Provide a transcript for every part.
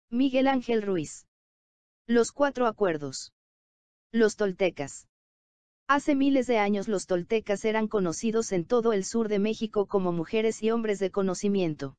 Miguel Ángel Ruiz. Los 4 acuerdos. Los toltecas. Hace miles de años los toltecas eran conocidos en todo el sur de México como mujeres y hombres de conocimiento.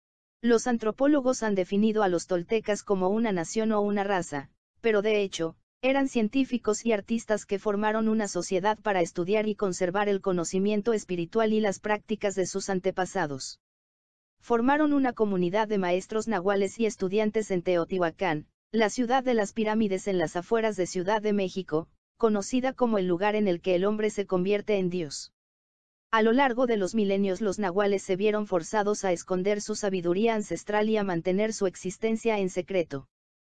Los antropólogos han definido a los toltecas como una nación o una raza, pero de hecho, eran científicos y artistas que formaron una sociedad para estudiar y conservar el conocimiento espiritual y las prácticas de sus antepasados. Formaron una comunidad de maestros nahuales y estudiantes en Teotihuacán, la ciudad de las pirámides en las afueras de Ciudad de México, conocida como el lugar en el que el hombre se convierte en Dios. A lo largo de los milenios los nahuales se vieron forzados a esconder su sabiduría ancestral y a mantener su existencia en secreto.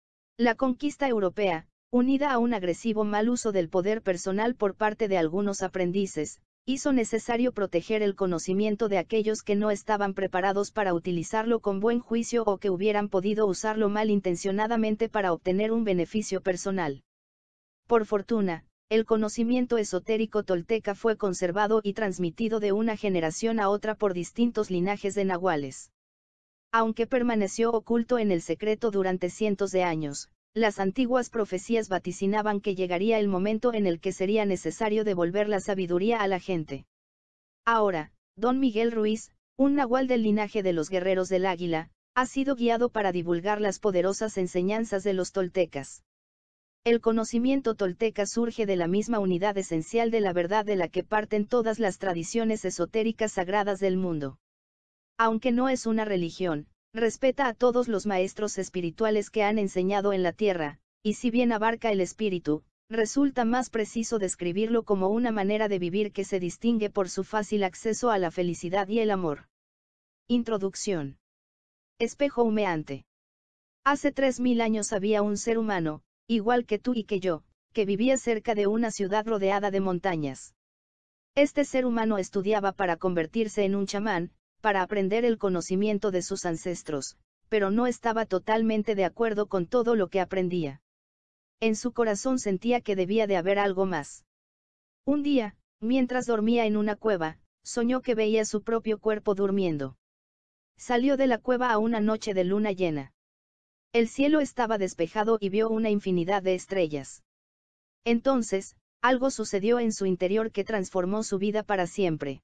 La conquista europea, unida a un agresivo mal uso del poder personal por parte de algunos aprendices, hizo necesario proteger el conocimiento de aquellos que no estaban preparados para utilizarlo con buen juicio o que hubieran podido usarlo malintencionadamente para obtener un beneficio personal. Por fortuna, el conocimiento esotérico tolteca fue conservado y transmitido de una generación a otra por distintos linajes de nahuales. Aunque permaneció oculto en el secreto durante cientos de años, las antiguas profecías vaticinaban que llegaría el momento en el que sería necesario devolver la sabiduría a la gente. Ahora, don Miguel Ruiz, un nahual del linaje de los guerreros del águila, ha sido guiado para divulgar las poderosas enseñanzas de los toltecas. El conocimiento tolteca surge de la misma unidad esencial de la verdad de la que parten todas las tradiciones esotéricas sagradas del mundo. Aunque no es una religión, respeta a todos los maestros espirituales que han enseñado en la tierra, y si bien abarca el espíritu, resulta más preciso describirlo como una manera de vivir que se distingue por su fácil acceso a la felicidad y el amor. Introducción. Espejo humeante. Hace 3000 años había un ser humano, igual que tú y que yo, que vivía cerca de una ciudad rodeada de montañas. Este ser humano estudiaba para convertirse en un chamán, para aprender el conocimiento de sus ancestros, pero no estaba totalmente de acuerdo con todo lo que aprendía. En su corazón sentía que debía de haber algo más. Un día, mientras dormía en una cueva, soñó que veía su propio cuerpo durmiendo. Salió de la cueva a una noche de luna llena. El cielo estaba despejado y vio una infinidad de estrellas. Entonces, algo sucedió en su interior que transformó su vida para siempre.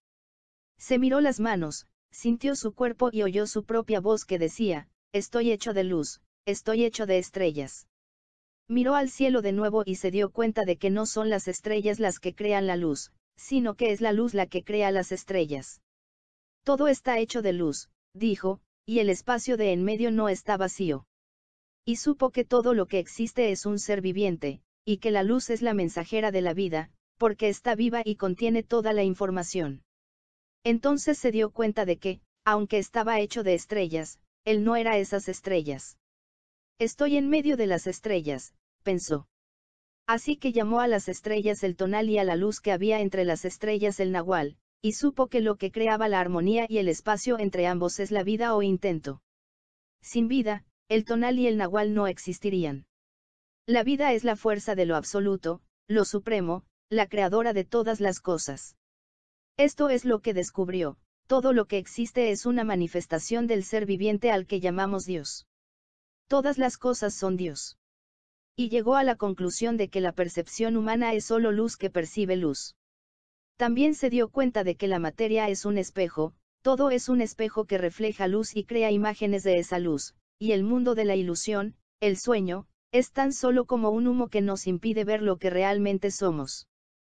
Se miró las manos, sintió su cuerpo y oyó su propia voz que decía, estoy hecho de luz, estoy hecho de estrellas. Miró al cielo de nuevo y se dio cuenta de que no son las estrellas las que crean la luz, sino que es la luz la que crea las estrellas. Todo está hecho de luz, dijo, y el espacio de en medio no está vacío. Y supo que todo lo que existe es un ser viviente, y que la luz es la mensajera de la vida, porque está viva y contiene toda la información. Entonces se dio cuenta de que, aunque estaba hecho de estrellas, él no era esas estrellas. Estoy en medio de las estrellas, pensó. Así que llamó a las estrellas el tonal y a la luz que había entre las estrellas el nahual, y supo que lo que creaba la armonía y el espacio entre ambos es la vida o intento. Sin vida, el tonal y el nahual no existirían. La vida es la fuerza de lo absoluto, lo supremo, la creadora de todas las cosas. Esto es lo que descubrió, todo lo que existe es una manifestación del ser viviente al que llamamos Dios. Todas las cosas son Dios. Y llegó a la conclusión de que la percepción humana es solo luz que percibe luz. También se dio cuenta de que la materia es un espejo, todo es un espejo que refleja luz y crea imágenes de esa luz, y el mundo de la ilusión, el sueño, es tan solo como un humo que nos impide ver lo que realmente somos.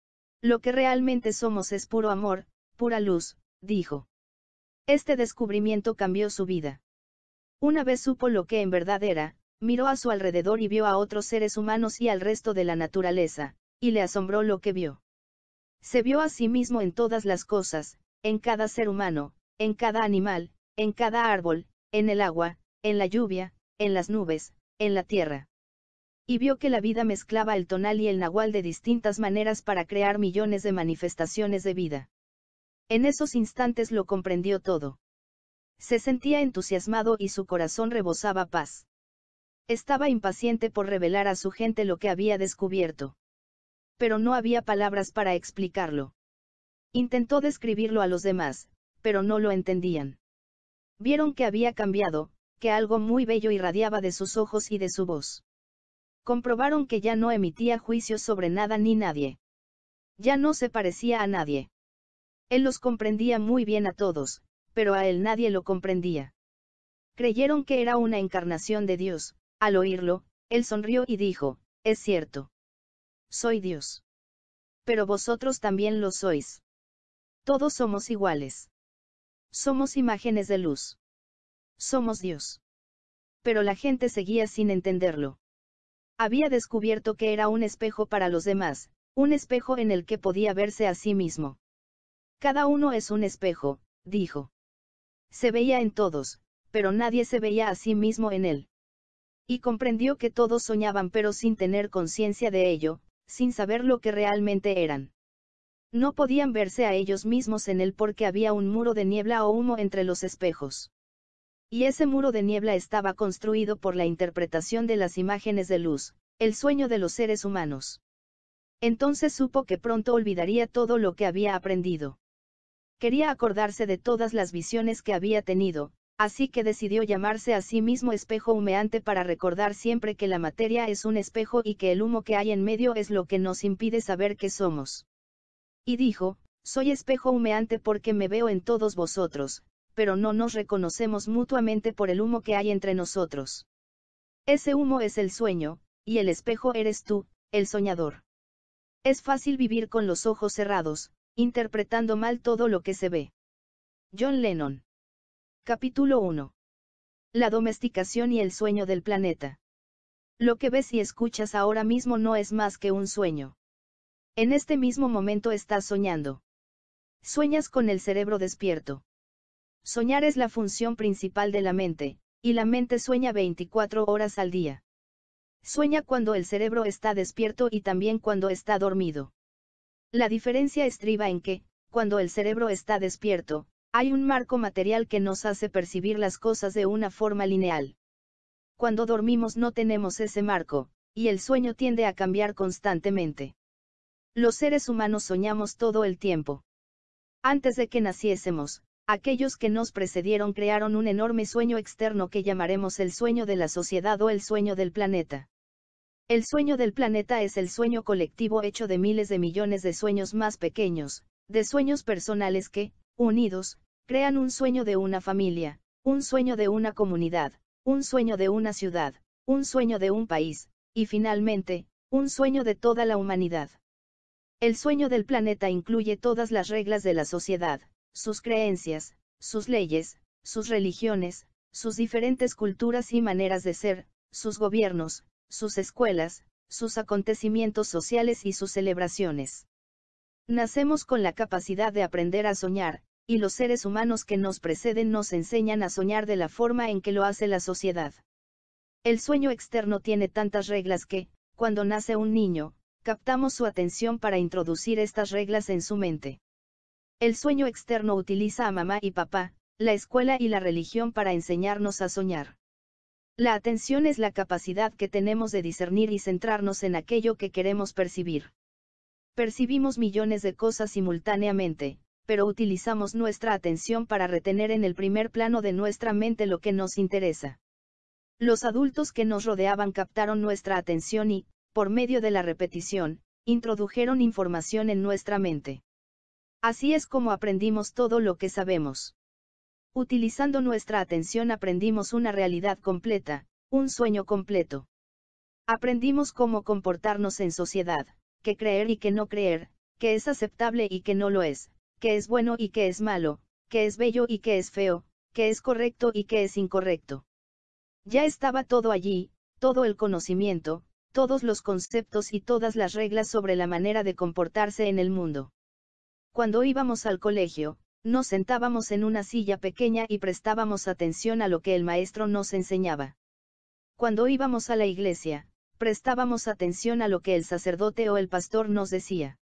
Lo que realmente somos es puro amor, pura luz, dijo. Este descubrimiento cambió su vida. Una vez supo lo que en verdad era, miró a su alrededor y vio a otros seres humanos y al resto de la naturaleza, y le asombró lo que vio. Se vio a sí mismo en todas las cosas, en cada ser humano, en cada animal, en cada árbol, en el agua, en la lluvia, en las nubes, en la tierra. Y vio que la vida mezclaba el tonal y el nahual de distintas maneras para crear millones de manifestaciones de vida. En esos instantes lo comprendió todo. Se sentía entusiasmado y su corazón rebosaba paz. Estaba impaciente por revelar a su gente lo que había descubierto. Pero no había palabras para explicarlo. Intentó describirlo a los demás, pero no lo entendían. Vieron que había cambiado, que algo muy bello irradiaba de sus ojos y de su voz. Comprobaron que ya no emitía juicios sobre nada ni nadie. Ya no se parecía a nadie. Él los comprendía muy bien a todos, pero a él nadie lo comprendía. Creyeron que era una encarnación de Dios. Al oírlo, él sonrió y dijo, es cierto. Soy Dios. Pero vosotros también lo sois. Todos somos iguales. Somos imágenes de luz. Somos Dios. Pero la gente seguía sin entenderlo. Había descubierto que era un espejo para los demás, un espejo en el que podía verse a sí mismo. Cada uno es un espejo, dijo. Se veía en todos, pero nadie se veía a sí mismo en él. Y comprendió que todos soñaban pero sin tener conciencia de ello, sin saber lo que realmente eran. No podían verse a ellos mismos en él porque había un muro de niebla o humo entre los espejos. Y ese muro de niebla estaba construido por la interpretación de las imágenes de luz, el sueño de los seres humanos. Entonces supo que pronto olvidaría todo lo que había aprendido. Quería acordarse de todas las visiones que había tenido, así que decidió llamarse a sí mismo espejo humeante para recordar siempre que la materia es un espejo y que el humo que hay en medio es lo que nos impide saber qué somos. Y dijo, soy espejo humeante porque me veo en todos vosotros, pero no nos reconocemos mutuamente por el humo que hay entre nosotros. Ese humo es el sueño, y el espejo eres tú, el soñador. Es fácil vivir con los ojos cerrados, interpretando mal todo lo que se ve. John Lennon. Capítulo 1. La domesticación y el sueño del planeta. Lo que ves y escuchas ahora mismo no es más que un sueño. En este mismo momento estás soñando. Sueñas con el cerebro despierto. Soñar es la función principal de la mente, y la mente sueña 24 horas al día. Sueña cuando el cerebro está despierto y también cuando está dormido. La diferencia estriba en que, cuando el cerebro está despierto, hay un marco material que nos hace percibir las cosas de una forma lineal. Cuando dormimos no tenemos ese marco, y el sueño tiende a cambiar constantemente. Los seres humanos soñamos todo el tiempo. Antes de que naciésemos, aquellos que nos precedieron crearon un enorme sueño externo que llamaremos el sueño de la sociedad o el sueño del planeta. El sueño del planeta es el sueño colectivo hecho de miles de millones de sueños más pequeños, de sueños personales que, unidos, crean un sueño de una familia, un sueño de una comunidad, un sueño de una ciudad, un sueño de un país, y finalmente, un sueño de toda la humanidad. El sueño del planeta incluye todas las reglas de la sociedad, sus creencias, sus leyes, sus religiones, sus diferentes culturas y maneras de ser, sus gobiernos, sus escuelas, sus acontecimientos sociales y sus celebraciones. Nacemos con la capacidad de aprender a soñar, y los seres humanos que nos preceden nos enseñan a soñar de la forma en que lo hace la sociedad. El sueño externo tiene tantas reglas que, cuando nace un niño, captamos su atención para introducir estas reglas en su mente. El sueño externo utiliza a mamá y papá, la escuela y la religión para enseñarnos a soñar. La atención es la capacidad que tenemos de discernir y centrarnos en aquello que queremos percibir. Percibimos millones de cosas simultáneamente, pero utilizamos nuestra atención para retener en el primer plano de nuestra mente lo que nos interesa. Los adultos que nos rodeaban captaron nuestra atención y, por medio de la repetición, introdujeron información en nuestra mente. Así es como aprendimos todo lo que sabemos. Utilizando nuestra atención aprendimos una realidad completa, un sueño completo. Aprendimos cómo comportarnos en sociedad, qué creer y qué no creer, qué es aceptable y qué no lo es, qué es bueno y qué es malo, qué es bello y qué es feo, qué es correcto y qué es incorrecto. Ya estaba todo allí, todo el conocimiento, todos los conceptos y todas las reglas sobre la manera de comportarse en el mundo. Cuando íbamos al colegio, nos sentábamos en una silla pequeña y prestábamos atención a lo que el maestro nos enseñaba. Cuando íbamos a la iglesia, prestábamos atención a lo que el sacerdote o el pastor nos decía.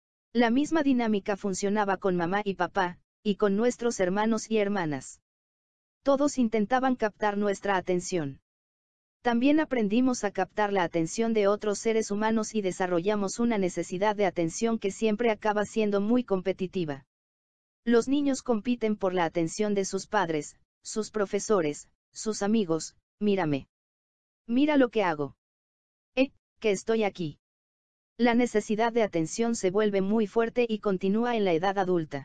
La misma dinámica funcionaba con mamá y papá, y con nuestros hermanos y hermanas. Todos intentaban captar nuestra atención. También aprendimos a captar la atención de otros seres humanos y desarrollamos una necesidad de atención que siempre acaba siendo muy competitiva. Los niños compiten por la atención de sus padres, sus profesores, sus amigos, mírame. Mira lo que hago. Que estoy aquí. La necesidad de atención se vuelve muy fuerte y continúa en la edad adulta.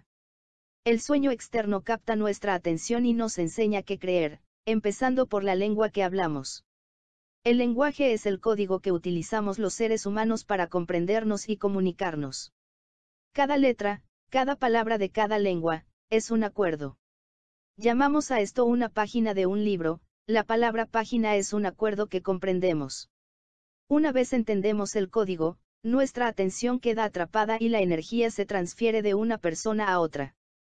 El sueño externo capta nuestra atención y nos enseña qué creer, empezando por la lengua que hablamos. El lenguaje es el código que utilizamos los seres humanos para comprendernos y comunicarnos. Cada letra, cada palabra de cada lengua, es un acuerdo. Llamamos a esto una página de un libro, la palabra página es un acuerdo que comprendemos. Una vez entendemos el código, nuestra atención queda atrapada y la energía se transfiere de una persona a otra.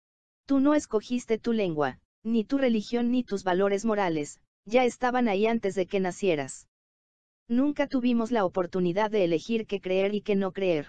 Tú no escogiste tu lengua, ni tu religión ni tus valores morales, ya estaban ahí antes de que nacieras. Nunca tuvimos la oportunidad de elegir qué creer y qué no creer.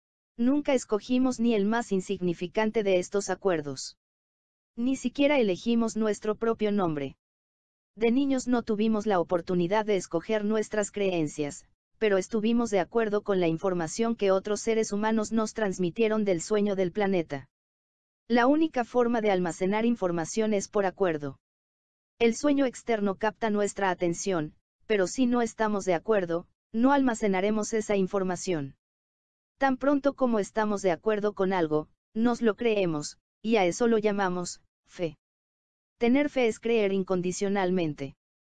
Nunca escogimos ni el más insignificante de estos acuerdos. Ni siquiera elegimos nuestro propio nombre. De niños no tuvimos la oportunidad de escoger nuestras creencias, pero estuvimos de acuerdo con la información que otros seres humanos nos transmitieron del sueño del planeta. La única forma de almacenar información es por acuerdo. El sueño externo capta nuestra atención, pero si no estamos de acuerdo, no almacenaremos esa información. Tan pronto como estamos de acuerdo con algo, nos lo creemos, y a eso lo llamamos fe. Tener fe es creer incondicionalmente.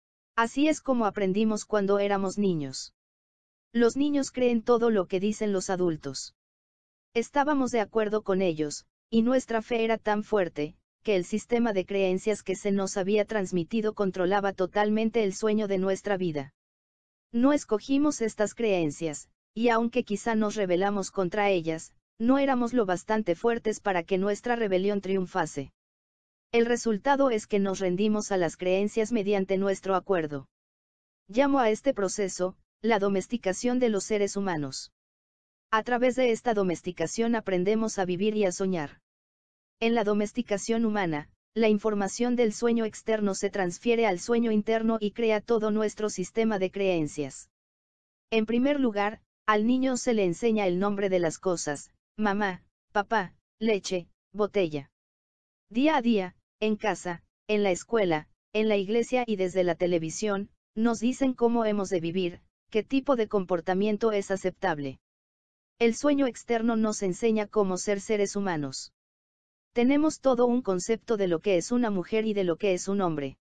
Así es como aprendimos cuando éramos niños. Los niños creen todo lo que dicen los adultos. Estábamos de acuerdo con ellos, y nuestra fe era tan fuerte, que el sistema de creencias que se nos había transmitido controlaba totalmente el sueño de nuestra vida. No escogimos estas creencias, y aunque quizá nos rebelamos contra ellas, no éramos lo bastante fuertes para que nuestra rebelión triunfase. El resultado es que nos rendimos a las creencias mediante nuestro acuerdo. Llamo a este proceso, la domesticación de los seres humanos. A través de esta domesticación aprendemos a vivir y a soñar. En la domesticación humana, la información del sueño externo se transfiere al sueño interno y crea todo nuestro sistema de creencias. En primer lugar, al niño se le enseña el nombre de las cosas: mamá, papá, leche, botella. Día a día, en casa, en la escuela, en la iglesia y desde la televisión, nos dicen cómo hemos de vivir, qué tipo de comportamiento es aceptable. El sueño externo nos enseña cómo ser seres humanos. Tenemos todo un concepto de lo que es una mujer y de lo que es un hombre.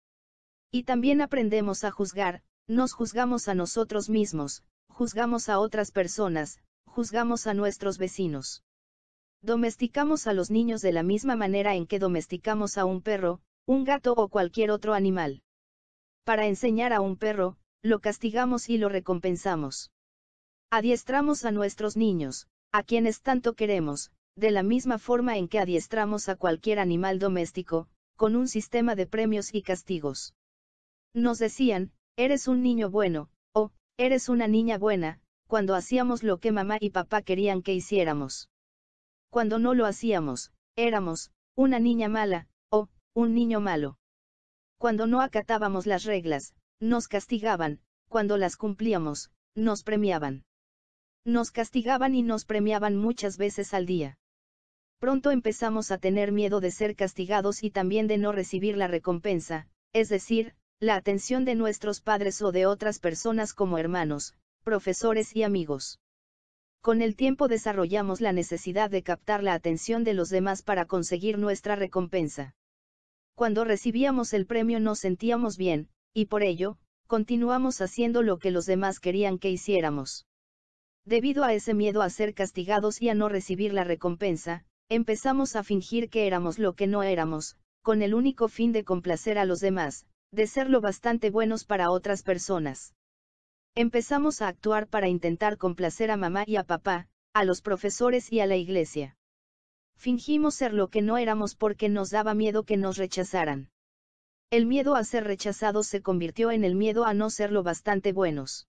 Y también aprendemos a juzgar, nos juzgamos a nosotros mismos, juzgamos a otras personas, juzgamos a nuestros vecinos. Domesticamos a los niños de la misma manera en que domesticamos a un perro, un gato o cualquier otro animal. Para enseñar a un perro, lo castigamos y lo recompensamos. Adiestramos a nuestros niños, a quienes tanto queremos, de la misma forma en que adiestramos a cualquier animal doméstico, con un sistema de premios y castigos. Nos decían: eres un niño bueno, o eres una niña buena, cuando hacíamos lo que mamá y papá querían que hiciéramos. Cuando no lo hacíamos, éramos una niña mala, o un niño malo. Cuando no acatábamos las reglas, nos castigaban; cuando las cumplíamos, nos premiaban. Nos castigaban y nos premiaban muchas veces al día. Pronto empezamos a tener miedo de ser castigados y también de no recibir la recompensa, es decir, la atención de nuestros padres o de otras personas como hermanos, profesores y amigos. Con el tiempo desarrollamos la necesidad de captar la atención de los demás para conseguir nuestra recompensa. Cuando recibíamos el premio nos sentíamos bien, y por ello, continuamos haciendo lo que los demás querían que hiciéramos. Debido a ese miedo a ser castigados y a no recibir la recompensa, empezamos a fingir que éramos lo que no éramos, con el único fin de complacer a los demás, de ser lo bastante buenos para otras personas. Empezamos a actuar para intentar complacer a mamá y a papá, a los profesores y a la iglesia. Fingimos ser lo que no éramos porque nos daba miedo que nos rechazaran. El miedo a ser rechazados se convirtió en el miedo a no ser lo bastante buenos.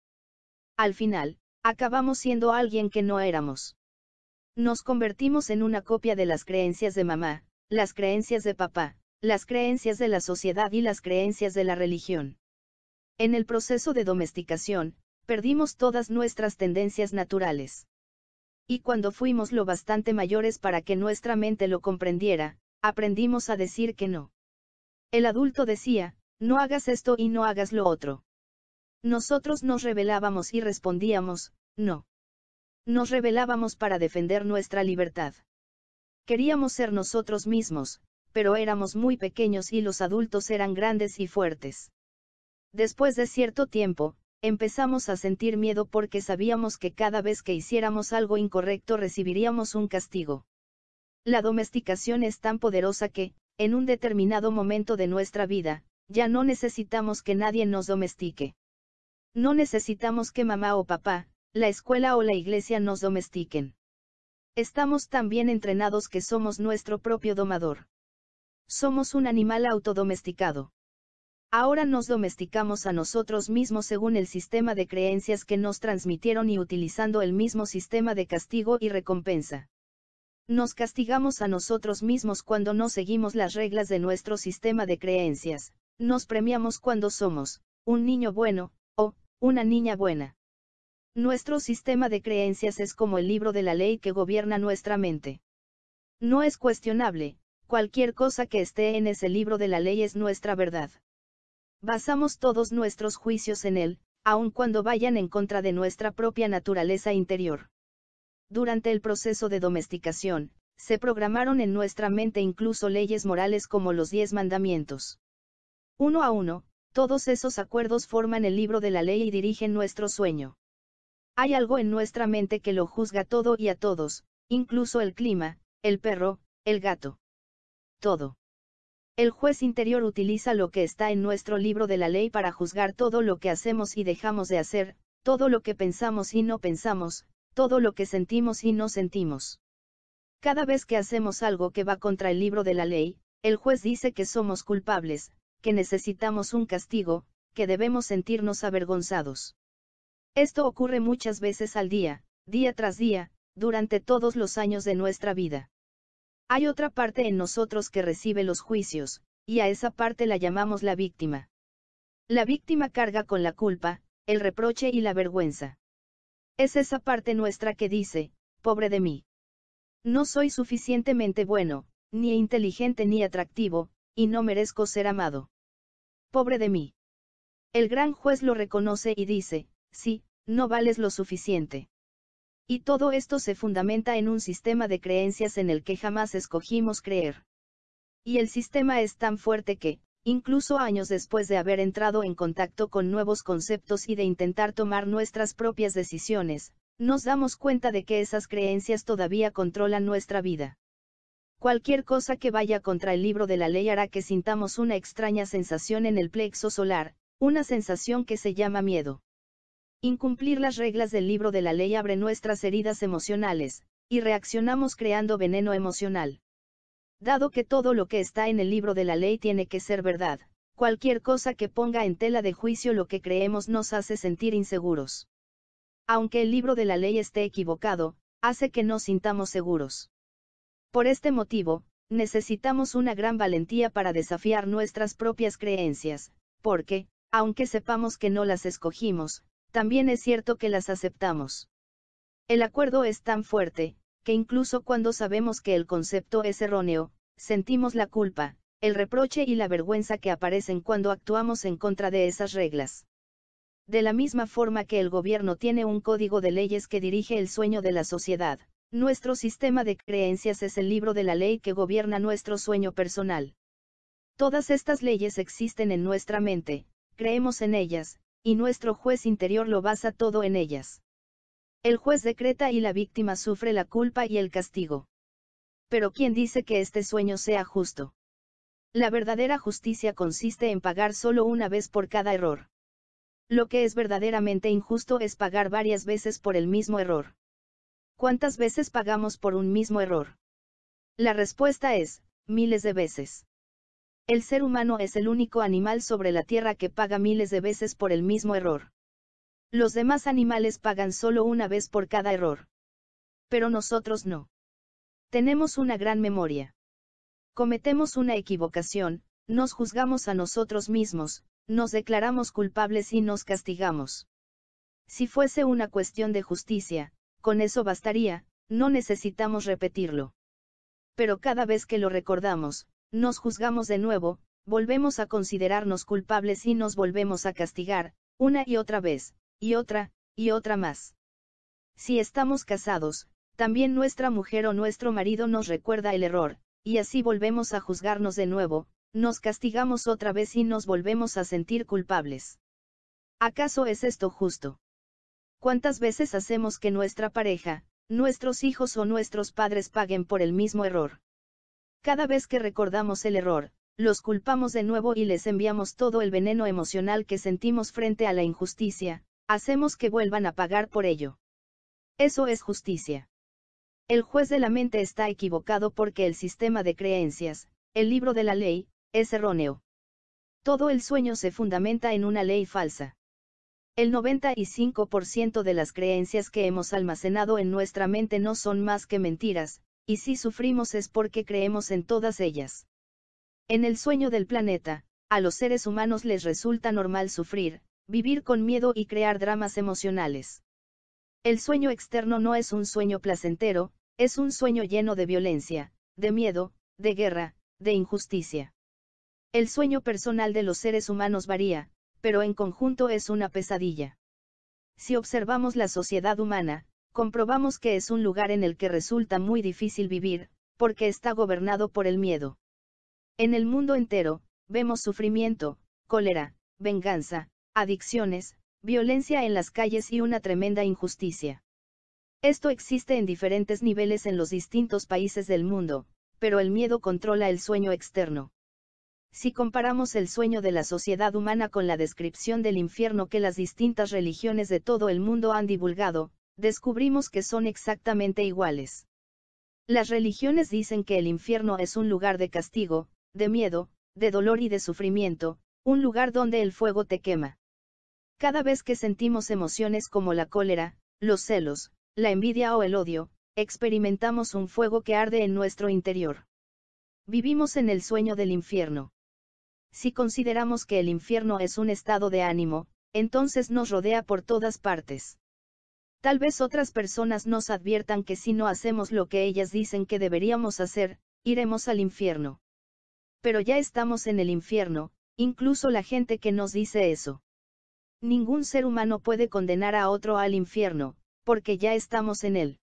Al final, acabamos siendo alguien que no éramos. Nos convertimos en una copia de las creencias de mamá, las creencias de papá, las creencias de la sociedad y las creencias de la religión. En el proceso de domesticación, perdimos todas nuestras tendencias naturales. Y cuando fuimos lo bastante mayores para que nuestra mente lo comprendiera, aprendimos a decir que no. El adulto decía: no hagas esto y no hagas lo otro. Nosotros nos rebelábamos y respondíamos, no. Nos rebelábamos para defender nuestra libertad. Queríamos ser nosotros mismos, pero éramos muy pequeños y los adultos eran grandes y fuertes. Después de cierto tiempo, empezamos a sentir miedo porque sabíamos que cada vez que hiciéramos algo incorrecto recibiríamos un castigo. La domesticación es tan poderosa que, en un determinado momento de nuestra vida, ya no necesitamos que nadie nos domestique. No necesitamos que mamá o papá, la escuela o la iglesia nos domestiquen. Estamos tan bien entrenados que somos nuestro propio domador. Somos un animal autodomesticado. Ahora nos domesticamos a nosotros mismos según el sistema de creencias que nos transmitieron y utilizando el mismo sistema de castigo y recompensa. Nos castigamos a nosotros mismos cuando no seguimos las reglas de nuestro sistema de creencias, nos premiamos cuando somos un niño bueno, o una niña buena. Nuestro sistema de creencias es como el libro de la ley que gobierna nuestra mente. No es cuestionable, cualquier cosa que esté en ese libro de la ley es nuestra verdad. Basamos todos nuestros juicios en él, aun cuando vayan en contra de nuestra propia naturaleza interior. Durante el proceso de domesticación, se programaron en nuestra mente incluso leyes morales como los 10 mandamientos. Uno a uno, todos esos acuerdos forman el libro de la ley y dirigen nuestro sueño. Hay algo en nuestra mente que lo juzga todo y a todos, incluso el clima, el perro, el gato. Todo. El juez interior utiliza lo que está en nuestro libro de la ley para juzgar todo lo que hacemos y dejamos de hacer, todo lo que pensamos y no pensamos, todo lo que sentimos y no sentimos. Cada vez que hacemos algo que va contra el libro de la ley, el juez dice que somos culpables, que necesitamos un castigo, que debemos sentirnos avergonzados. Esto ocurre muchas veces al día tras día, durante todos los años de nuestra vida. Hay otra parte en nosotros que recibe los juicios, y a esa parte la llamamos la víctima. La víctima carga con la culpa, el reproche y la vergüenza. Es esa parte nuestra que dice, pobre de mí. No soy suficientemente bueno, ni inteligente ni atractivo, y no merezco ser amado. Pobre de mí. El gran juez lo reconoce y dice, sí, no vales lo suficiente. Y todo esto se fundamenta en un sistema de creencias en el que jamás escogimos creer. Y el sistema es tan fuerte que, incluso años después de haber entrado en contacto con nuevos conceptos y de intentar tomar nuestras propias decisiones, nos damos cuenta de que esas creencias todavía controlan nuestra vida. Cualquier cosa que vaya contra el libro de la ley hará que sintamos una extraña sensación en el plexo solar, una sensación que se llama miedo. Incumplir las reglas del libro de la ley abre nuestras heridas emocionales, y reaccionamos creando veneno emocional. Dado que todo lo que está en el libro de la ley tiene que ser verdad, cualquier cosa que ponga en tela de juicio lo que creemos nos hace sentir inseguros. Aunque el libro de la ley esté equivocado, hace que nos sintamos seguros. Por este motivo, necesitamos una gran valentía para desafiar nuestras propias creencias, porque, aunque sepamos que no las escogimos, también es cierto que las aceptamos. El acuerdo es tan fuerte, que incluso cuando sabemos que el concepto es erróneo, sentimos la culpa, el reproche y la vergüenza que aparecen cuando actuamos en contra de esas reglas. De la misma forma que el gobierno tiene un código de leyes que dirige el sueño de la sociedad, nuestro sistema de creencias es el libro de la ley que gobierna nuestro sueño personal. Todas estas leyes existen en nuestra mente, creemos en ellas, y nuestro juez interior lo basa todo en ellas. El juez decreta y la víctima sufre la culpa y el castigo. Pero ¿quién dice que este sueño sea justo? La verdadera justicia consiste en pagar solo una vez por cada error. Lo que es verdaderamente injusto es pagar varias veces por el mismo error. ¿Cuántas veces pagamos por un mismo error? La respuesta es, miles de veces. El ser humano es el único animal sobre la tierra que paga miles de veces por el mismo error. Los demás animales pagan solo una vez por cada error. Pero nosotros no. Tenemos una gran memoria. Cometemos una equivocación, nos juzgamos a nosotros mismos, nos declaramos culpables y nos castigamos. Si fuese una cuestión de justicia, con eso bastaría, no necesitamos repetirlo. Pero cada vez que lo recordamos, nos juzgamos de nuevo, volvemos a considerarnos culpables y nos volvemos a castigar, una y otra vez, y otra más. Si estamos casados, también nuestra mujer o nuestro marido nos recuerda el error, y así volvemos a juzgarnos de nuevo, nos castigamos otra vez y nos volvemos a sentir culpables. ¿Acaso es esto justo? ¿Cuántas veces hacemos que nuestra pareja, nuestros hijos o nuestros padres paguen por el mismo error? Cada vez que recordamos el error, los culpamos de nuevo y les enviamos todo el veneno emocional que sentimos frente a la injusticia, hacemos que vuelvan a pagar por ello. Eso es justicia. El juez de la mente está equivocado porque el sistema de creencias, el libro de la ley, es erróneo. Todo el sueño se fundamenta en una ley falsa. El 95% de las creencias que hemos almacenado en nuestra mente no son más que mentiras, y si sufrimos es porque creemos en todas ellas. En el sueño del planeta, a los seres humanos les resulta normal sufrir, vivir con miedo y crear dramas emocionales. El sueño externo no es un sueño placentero, es un sueño lleno de violencia, de miedo, de guerra, de injusticia. El sueño personal de los seres humanos varía, pero en conjunto es una pesadilla. Si observamos la sociedad humana, comprobamos que es un lugar en el que resulta muy difícil vivir, porque está gobernado por el miedo. En el mundo entero, vemos sufrimiento, cólera, venganza, adicciones, violencia en las calles y una tremenda injusticia. Esto existe en diferentes niveles en los distintos países del mundo, pero el miedo controla el sueño externo. Si comparamos el sueño de la sociedad humana con la descripción del infierno que las distintas religiones de todo el mundo han divulgado, descubrimos que son exactamente iguales. Las religiones dicen que el infierno es un lugar de castigo, de miedo, de dolor y de sufrimiento, un lugar donde el fuego te quema. Cada vez que sentimos emociones como la cólera, los celos, la envidia o el odio, experimentamos un fuego que arde en nuestro interior. Vivimos en el sueño del infierno. Si consideramos que el infierno es un estado de ánimo, entonces nos rodea por todas partes. Tal vez otras personas nos adviertan que si no hacemos lo que ellas dicen que deberíamos hacer, iremos al infierno. Pero ya estamos en el infierno, incluso la gente que nos dice eso. Ningún ser humano puede condenar a otro al infierno, porque ya estamos en él.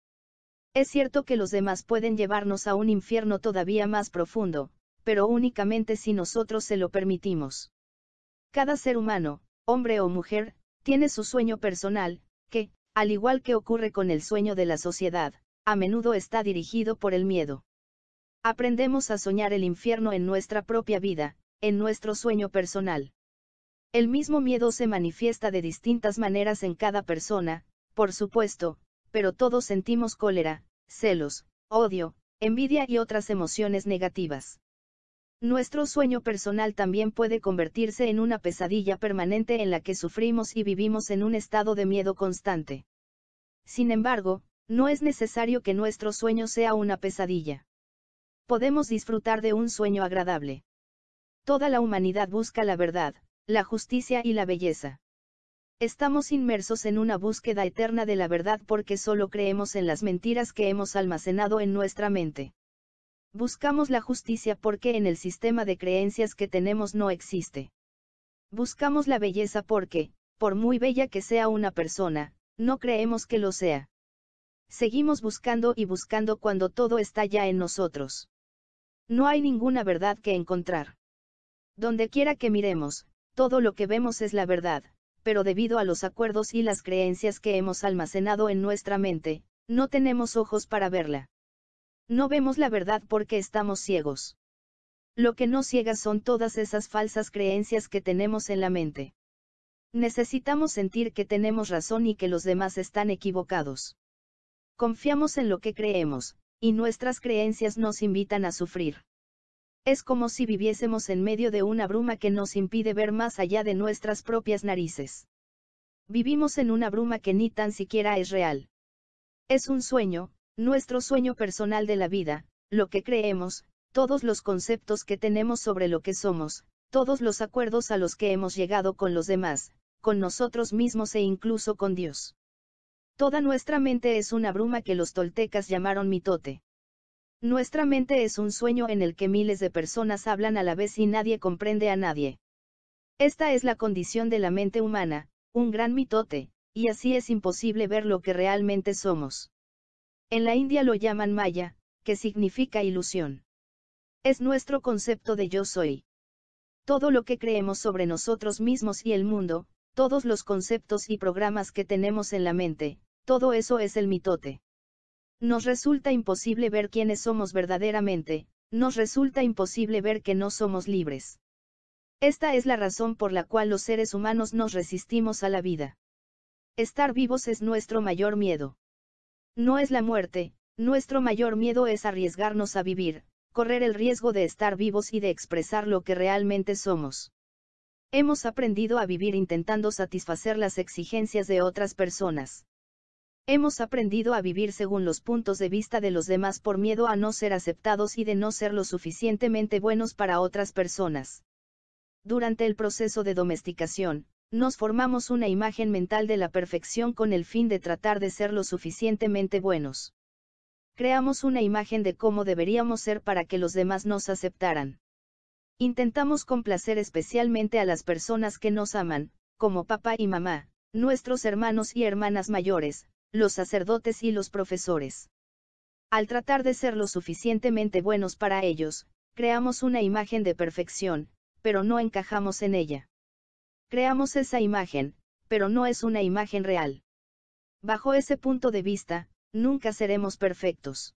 Es cierto que los demás pueden llevarnos a un infierno todavía más profundo, pero únicamente si nosotros se lo permitimos. Cada ser humano, hombre o mujer, tiene su sueño personal, que, al igual que ocurre con el sueño de la sociedad, a menudo está dirigido por el miedo. Aprendemos a soñar el infierno en nuestra propia vida, en nuestro sueño personal. El mismo miedo se manifiesta de distintas maneras en cada persona, por supuesto, pero todos sentimos cólera, celos, odio, envidia y otras emociones negativas. Nuestro sueño personal también puede convertirse en una pesadilla permanente en la que sufrimos y vivimos en un estado de miedo constante. Sin embargo, no es necesario que nuestro sueño sea una pesadilla. Podemos disfrutar de un sueño agradable. Toda la humanidad busca la verdad, la justicia y la belleza. Estamos inmersos en una búsqueda eterna de la verdad porque solo creemos en las mentiras que hemos almacenado en nuestra mente. Buscamos la justicia porque en el sistema de creencias que tenemos no existe. Buscamos la belleza porque, por muy bella que sea una persona, no creemos que lo sea. Seguimos buscando y buscando cuando todo está ya en nosotros. No hay ninguna verdad que encontrar. Donde quiera que miremos, todo lo que vemos es la verdad, pero debido a los acuerdos y las creencias que hemos almacenado en nuestra mente, no tenemos ojos para verla. No vemos la verdad porque estamos ciegos. Lo que nos ciega son todas esas falsas creencias que tenemos en la mente. Necesitamos sentir que tenemos razón y que los demás están equivocados. Confiamos en lo que creemos, y nuestras creencias nos invitan a sufrir. Es como si viviésemos en medio de una bruma que nos impide ver más allá de nuestras propias narices. Vivimos en una bruma que ni tan siquiera es real. Es un sueño, nuestro sueño personal de la vida, lo que creemos, todos los conceptos que tenemos sobre lo que somos, todos los acuerdos a los que hemos llegado con los demás, con nosotros mismos e incluso con Dios. Toda nuestra mente es una bruma que los toltecas llamaron mitote. Nuestra mente es un sueño en el que miles de personas hablan a la vez y nadie comprende a nadie. Esta es la condición de la mente humana, un gran mitote, y así es imposible ver lo que realmente somos. En la India lo llaman Maya, que significa ilusión. Es nuestro concepto de yo soy. Todo lo que creemos sobre nosotros mismos y el mundo, todos los conceptos y programas que tenemos en la mente, todo eso es el mitote. Nos resulta imposible ver quiénes somos verdaderamente, nos resulta imposible ver que no somos libres. Esta es la razón por la cual los seres humanos nos resistimos a la vida. Estar vivos es nuestro mayor miedo. No es la muerte, nuestro mayor miedo es arriesgarnos a vivir, correr el riesgo de estar vivos y de expresar lo que realmente somos. Hemos aprendido a vivir intentando satisfacer las exigencias de otras personas. Hemos aprendido a vivir según los puntos de vista de los demás por miedo a no ser aceptados y de no ser lo suficientemente buenos para otras personas. Durante el proceso de domesticación, nos formamos una imagen mental de la perfección con el fin de tratar de ser lo suficientemente buenos. Creamos una imagen de cómo deberíamos ser para que los demás nos aceptaran. Intentamos complacer especialmente a las personas que nos aman, como papá y mamá, nuestros hermanos y hermanas mayores, los sacerdotes y los profesores. Al tratar de ser lo suficientemente buenos para ellos, creamos una imagen de perfección, pero no encajamos en ella. Creamos esa imagen, pero no es una imagen real. Bajo ese punto de vista, nunca seremos perfectos.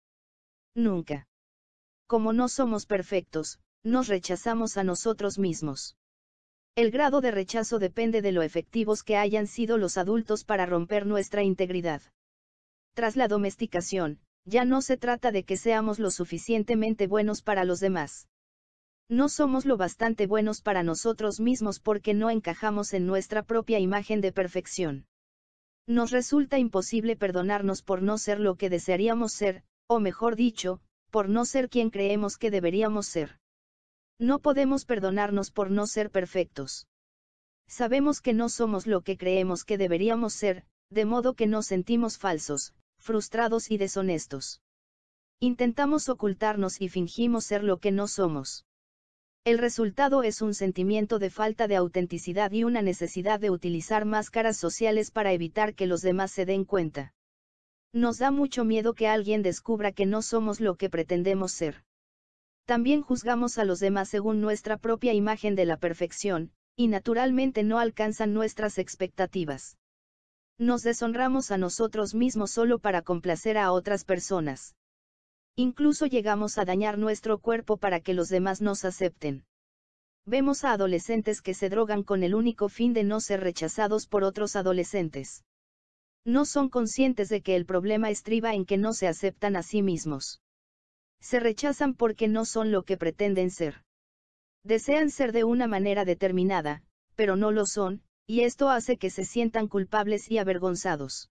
Nunca. Como no somos perfectos, nos rechazamos a nosotros mismos. El grado de rechazo depende de lo efectivos que hayan sido los adultos para romper nuestra integridad. Tras la domesticación, ya no se trata de que seamos lo suficientemente buenos para los demás. No somos lo bastante buenos para nosotros mismos porque no encajamos en nuestra propia imagen de perfección. Nos resulta imposible perdonarnos por no ser lo que desearíamos ser, o mejor dicho, por no ser quien creemos que deberíamos ser. No podemos perdonarnos por no ser perfectos. Sabemos que no somos lo que creemos que deberíamos ser, de modo que nos sentimos falsos, frustrados y deshonestos. Intentamos ocultarnos y fingimos ser lo que no somos. El resultado es un sentimiento de falta de autenticidad y una necesidad de utilizar máscaras sociales para evitar que los demás se den cuenta. Nos da mucho miedo que alguien descubra que no somos lo que pretendemos ser. También juzgamos a los demás según nuestra propia imagen de la perfección, y naturalmente no alcanzan nuestras expectativas. Nos deshonramos a nosotros mismos solo para complacer a otras personas. Incluso llegamos a dañar nuestro cuerpo para que los demás nos acepten. Vemos a adolescentes que se drogan con el único fin de no ser rechazados por otros adolescentes. No son conscientes de que el problema estriba en que no se aceptan a sí mismos. Se rechazan porque no son lo que pretenden ser. Desean ser de una manera determinada, pero no lo son, y esto hace que se sientan culpables y avergonzados.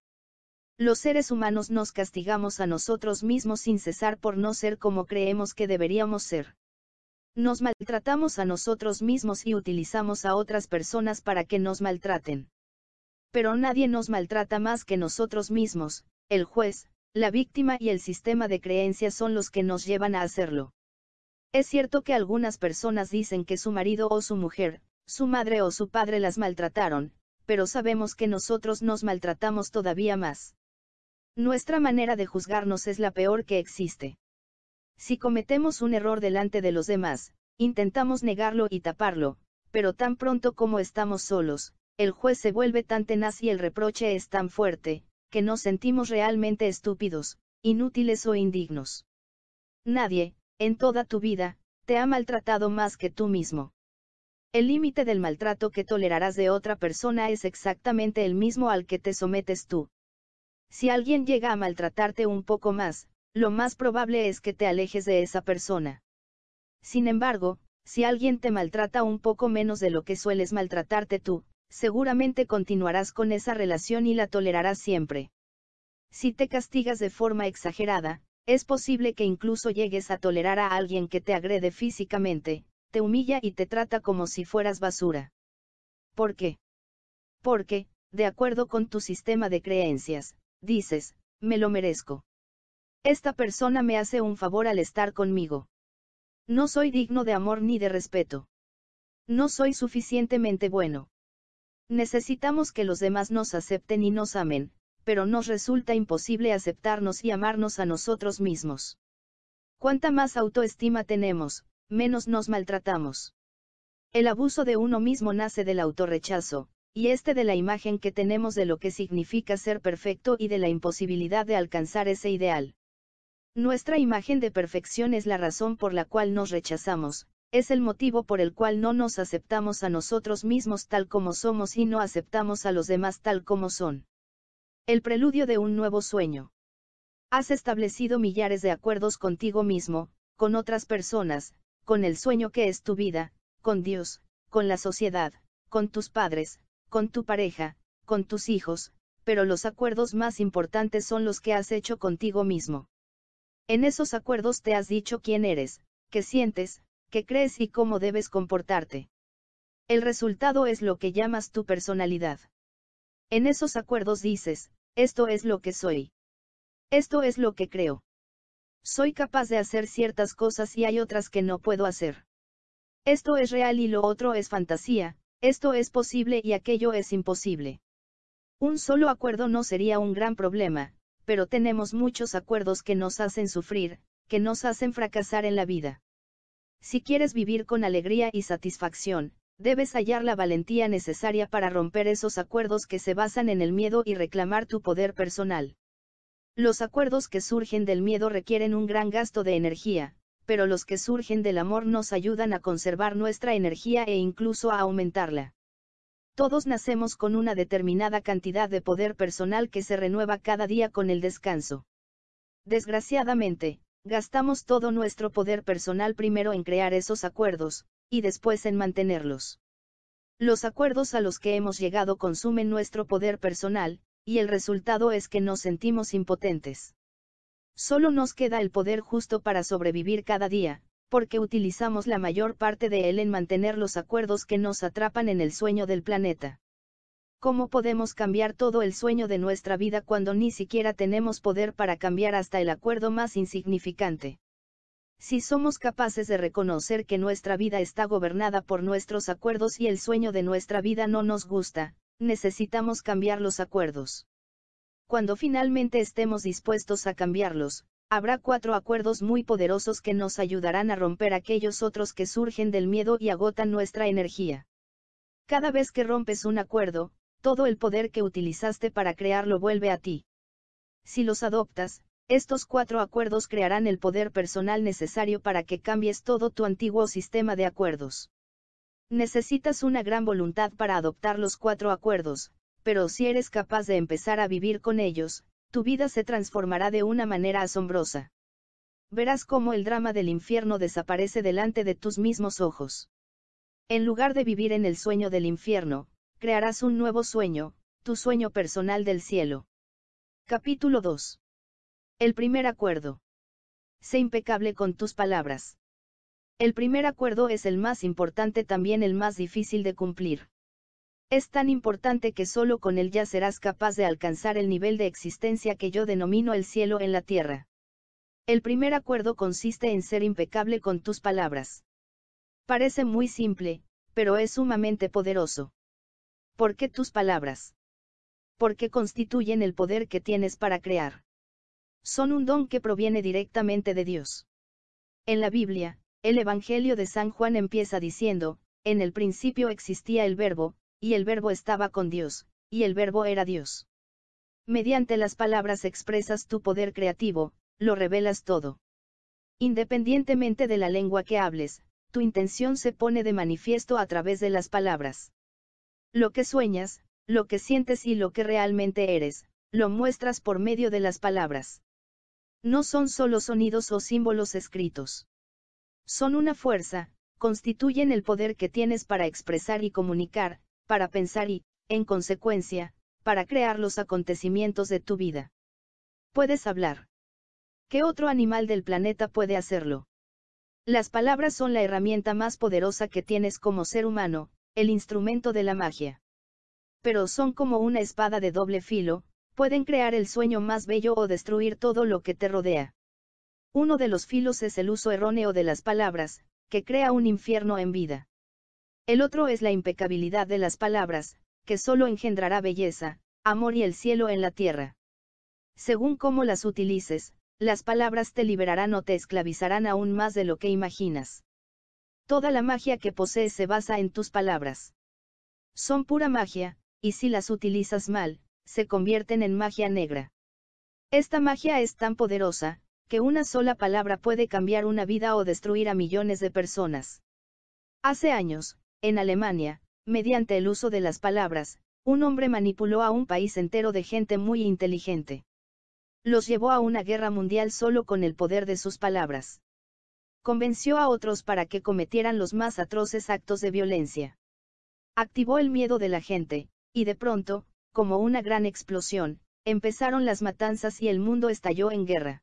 Los seres humanos nos castigamos a nosotros mismos sin cesar por no ser como creemos que deberíamos ser. Nos maltratamos a nosotros mismos y utilizamos a otras personas para que nos maltraten. Pero nadie nos maltrata más que nosotros mismos, el juez, la víctima y el sistema de creencias son los que nos llevan a hacerlo. Es cierto que algunas personas dicen que su marido o su mujer, su madre o su padre las maltrataron, pero sabemos que nosotros nos maltratamos todavía más. Nuestra manera de juzgarnos es la peor que existe. Si cometemos un error delante de los demás, intentamos negarlo y taparlo, pero tan pronto como estamos solos, el juez se vuelve tan tenaz y el reproche es tan fuerte, que nos sentimos realmente estúpidos, inútiles o indignos. Nadie, en toda tu vida, te ha maltratado más que tú mismo. El límite del maltrato que tolerarás de otra persona es exactamente el mismo al que te sometes tú. Si alguien llega a maltratarte un poco más, lo más probable es que te alejes de esa persona. Sin embargo, si alguien te maltrata un poco menos de lo que sueles maltratarte tú, seguramente continuarás con esa relación y la tolerarás siempre. Si te castigas de forma exagerada, es posible que incluso llegues a tolerar a alguien que te agrede físicamente, te humilla y te trata como si fueras basura. ¿Por qué? Porque, de acuerdo con tu sistema de creencias, dices, me lo merezco. Esta persona me hace un favor al estar conmigo. No soy digno de amor ni de respeto. No soy suficientemente bueno. Necesitamos que los demás nos acepten y nos amen, pero nos resulta imposible aceptarnos y amarnos a nosotros mismos. Cuanta más autoestima tenemos, menos nos maltratamos. El abuso de uno mismo nace del autorrechazo, y este de la imagen que tenemos de lo que significa ser perfecto y de la imposibilidad de alcanzar ese ideal. Nuestra imagen de perfección es la razón por la cual nos rechazamos, es el motivo por el cual no nos aceptamos a nosotros mismos tal como somos y no aceptamos a los demás tal como son. El preludio de un nuevo sueño. Has establecido millares de acuerdos contigo mismo, con otras personas, con el sueño que es tu vida, con Dios, con la sociedad, con tus padres, con tu pareja, con tus hijos, pero los acuerdos más importantes son los que has hecho contigo mismo. En esos acuerdos te has dicho quién eres, qué sientes, qué crees y cómo debes comportarte. El resultado es lo que llamas tu personalidad. En esos acuerdos dices, esto es lo que soy. Esto es lo que creo. Soy capaz de hacer ciertas cosas y hay otras que no puedo hacer. Esto es real y lo otro es fantasía, esto es posible y aquello es imposible. Un solo acuerdo no sería un gran problema, pero tenemos muchos acuerdos que nos hacen sufrir, que nos hacen fracasar en la vida. Si quieres vivir con alegría y satisfacción, debes hallar la valentía necesaria para romper esos acuerdos que se basan en el miedo y reclamar tu poder personal. Los acuerdos que surgen del miedo requieren un gran gasto de energía, pero los que surgen del amor nos ayudan a conservar nuestra energía e incluso a aumentarla. Todos nacemos con una determinada cantidad de poder personal que se renueva cada día con el descanso. Desgraciadamente, gastamos todo nuestro poder personal primero en crear esos acuerdos, y después en mantenerlos. Los acuerdos a los que hemos llegado consumen nuestro poder personal, y el resultado es que nos sentimos impotentes. Solo nos queda el poder justo para sobrevivir cada día, porque utilizamos la mayor parte de él en mantener los acuerdos que nos atrapan en el sueño del planeta. ¿Cómo podemos cambiar todo el sueño de nuestra vida cuando ni siquiera tenemos poder para cambiar hasta el acuerdo más insignificante? Si somos capaces de reconocer que nuestra vida está gobernada por nuestros acuerdos y el sueño de nuestra vida no nos gusta, necesitamos cambiar los acuerdos. Cuando finalmente estemos dispuestos a cambiarlos, habrá 4 acuerdos muy poderosos que nos ayudarán a romper aquellos otros que surgen del miedo y agotan nuestra energía. Cada vez que rompes un acuerdo, todo el poder que utilizaste para crearlo vuelve a ti. Si los adoptas, estos 4 acuerdos crearán el poder personal necesario para que cambies todo tu antiguo sistema de acuerdos. Necesitas una gran voluntad para adoptar los 4 acuerdos, pero si eres capaz de empezar a vivir con ellos, tu vida se transformará de una manera asombrosa. Verás cómo el drama del infierno desaparece delante de tus mismos ojos. En lugar de vivir en el sueño del infierno, crearás un nuevo sueño, tu sueño personal del cielo. Capítulo 2. El primer acuerdo. Sé impecable con tus palabras. El primer acuerdo es el más importante, también el más difícil de cumplir. Es tan importante que solo con él ya serás capaz de alcanzar el nivel de existencia que yo denomino el cielo en la tierra. El primer acuerdo consiste en ser impecable con tus palabras. Parece muy simple, pero es sumamente poderoso. ¿Por qué tus palabras? Porque constituyen el poder que tienes para crear. Son un don que proviene directamente de Dios. En la Biblia, el Evangelio de San Juan empieza diciendo, en el principio existía el Verbo, y el Verbo estaba con Dios, y el Verbo era Dios. Mediante las palabras expresas tu poder creativo, lo revelas todo. Independientemente de la lengua que hables, tu intención se pone de manifiesto a través de las palabras. Lo que sueñas, lo que sientes y lo que realmente eres, lo muestras por medio de las palabras. No son solo sonidos o símbolos escritos. Son una fuerza, constituyen el poder que tienes para expresar y comunicar, para pensar y, en consecuencia, para crear los acontecimientos de tu vida. Puedes hablar. ¿Qué otro animal del planeta puede hacerlo? Las palabras son la herramienta más poderosa que tienes como ser humano, el instrumento de la magia. Pero son como una espada de doble filo, Pueden crear el sueño más bello o destruir todo lo que te rodea. Uno de los filos es el uso erróneo de las palabras, que crea un infierno en vida. El otro es la impecabilidad de las palabras, que solo engendrará belleza, amor y el cielo en la tierra. Según cómo las utilices, las palabras te liberarán o te esclavizarán aún más de lo que imaginas. Toda la magia que posees se basa en tus palabras. Son pura magia, y si las utilizas mal, se convierten en magia negra. Esta magia es tan poderosa, que una sola palabra puede cambiar una vida o destruir a millones de personas. Hace años, en Alemania, mediante el uso de las palabras, un hombre manipuló a un país entero de gente muy inteligente. Los llevó a una guerra mundial solo con el poder de sus palabras. Convenció a otros para que cometieran los más atroces actos de violencia. Activó el miedo de la gente, y de pronto, como una gran explosión, empezaron las matanzas y el mundo estalló en guerra.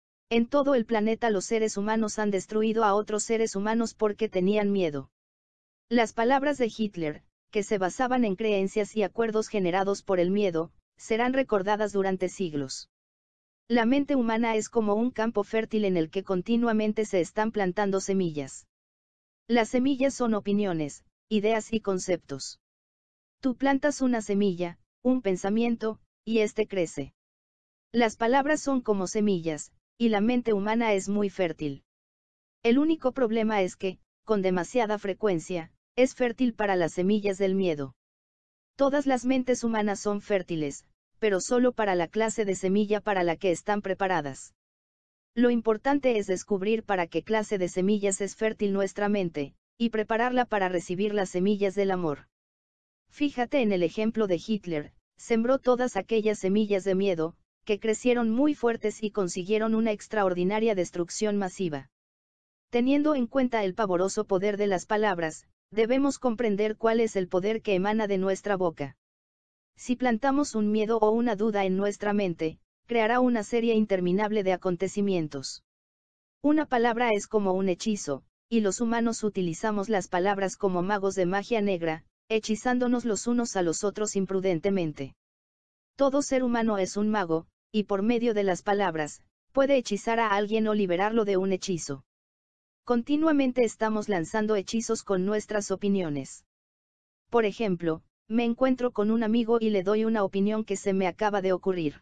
En todo el planeta los seres humanos han destruido a otros seres humanos porque tenían miedo. Las palabras de Hitler, que se basaban en creencias y acuerdos generados por el miedo, serán recordadas durante siglos. La mente humana es como un campo fértil en el que continuamente se están plantando semillas. Las semillas son opiniones, ideas y conceptos. Tú plantas una semilla, un pensamiento, y este crece. Las palabras son como semillas, y la mente humana es muy fértil. El único problema es que, con demasiada frecuencia, es fértil para las semillas del miedo. Todas las mentes humanas son fértiles, pero solo para la clase de semilla para la que están preparadas. Lo importante es descubrir para qué clase de semillas es fértil nuestra mente, y prepararla para recibir las semillas del amor. Fíjate en el ejemplo de Hitler, sembró todas aquellas semillas de miedo, que crecieron muy fuertes y consiguieron una extraordinaria destrucción masiva. Teniendo en cuenta el pavoroso poder de las palabras, debemos comprender cuál es el poder que emana de nuestra boca. Si plantamos un miedo o una duda en nuestra mente, creará una serie interminable de acontecimientos. Una palabra es como un hechizo, y los humanos utilizamos las palabras como magos de magia negra, hechizándonos los unos a los otros imprudentemente. Todo ser humano es un mago, y por medio de las palabras, puede hechizar a alguien o liberarlo de un hechizo. Continuamente estamos lanzando hechizos con nuestras opiniones. Por ejemplo, me encuentro con un amigo y le doy una opinión que se me acaba de ocurrir.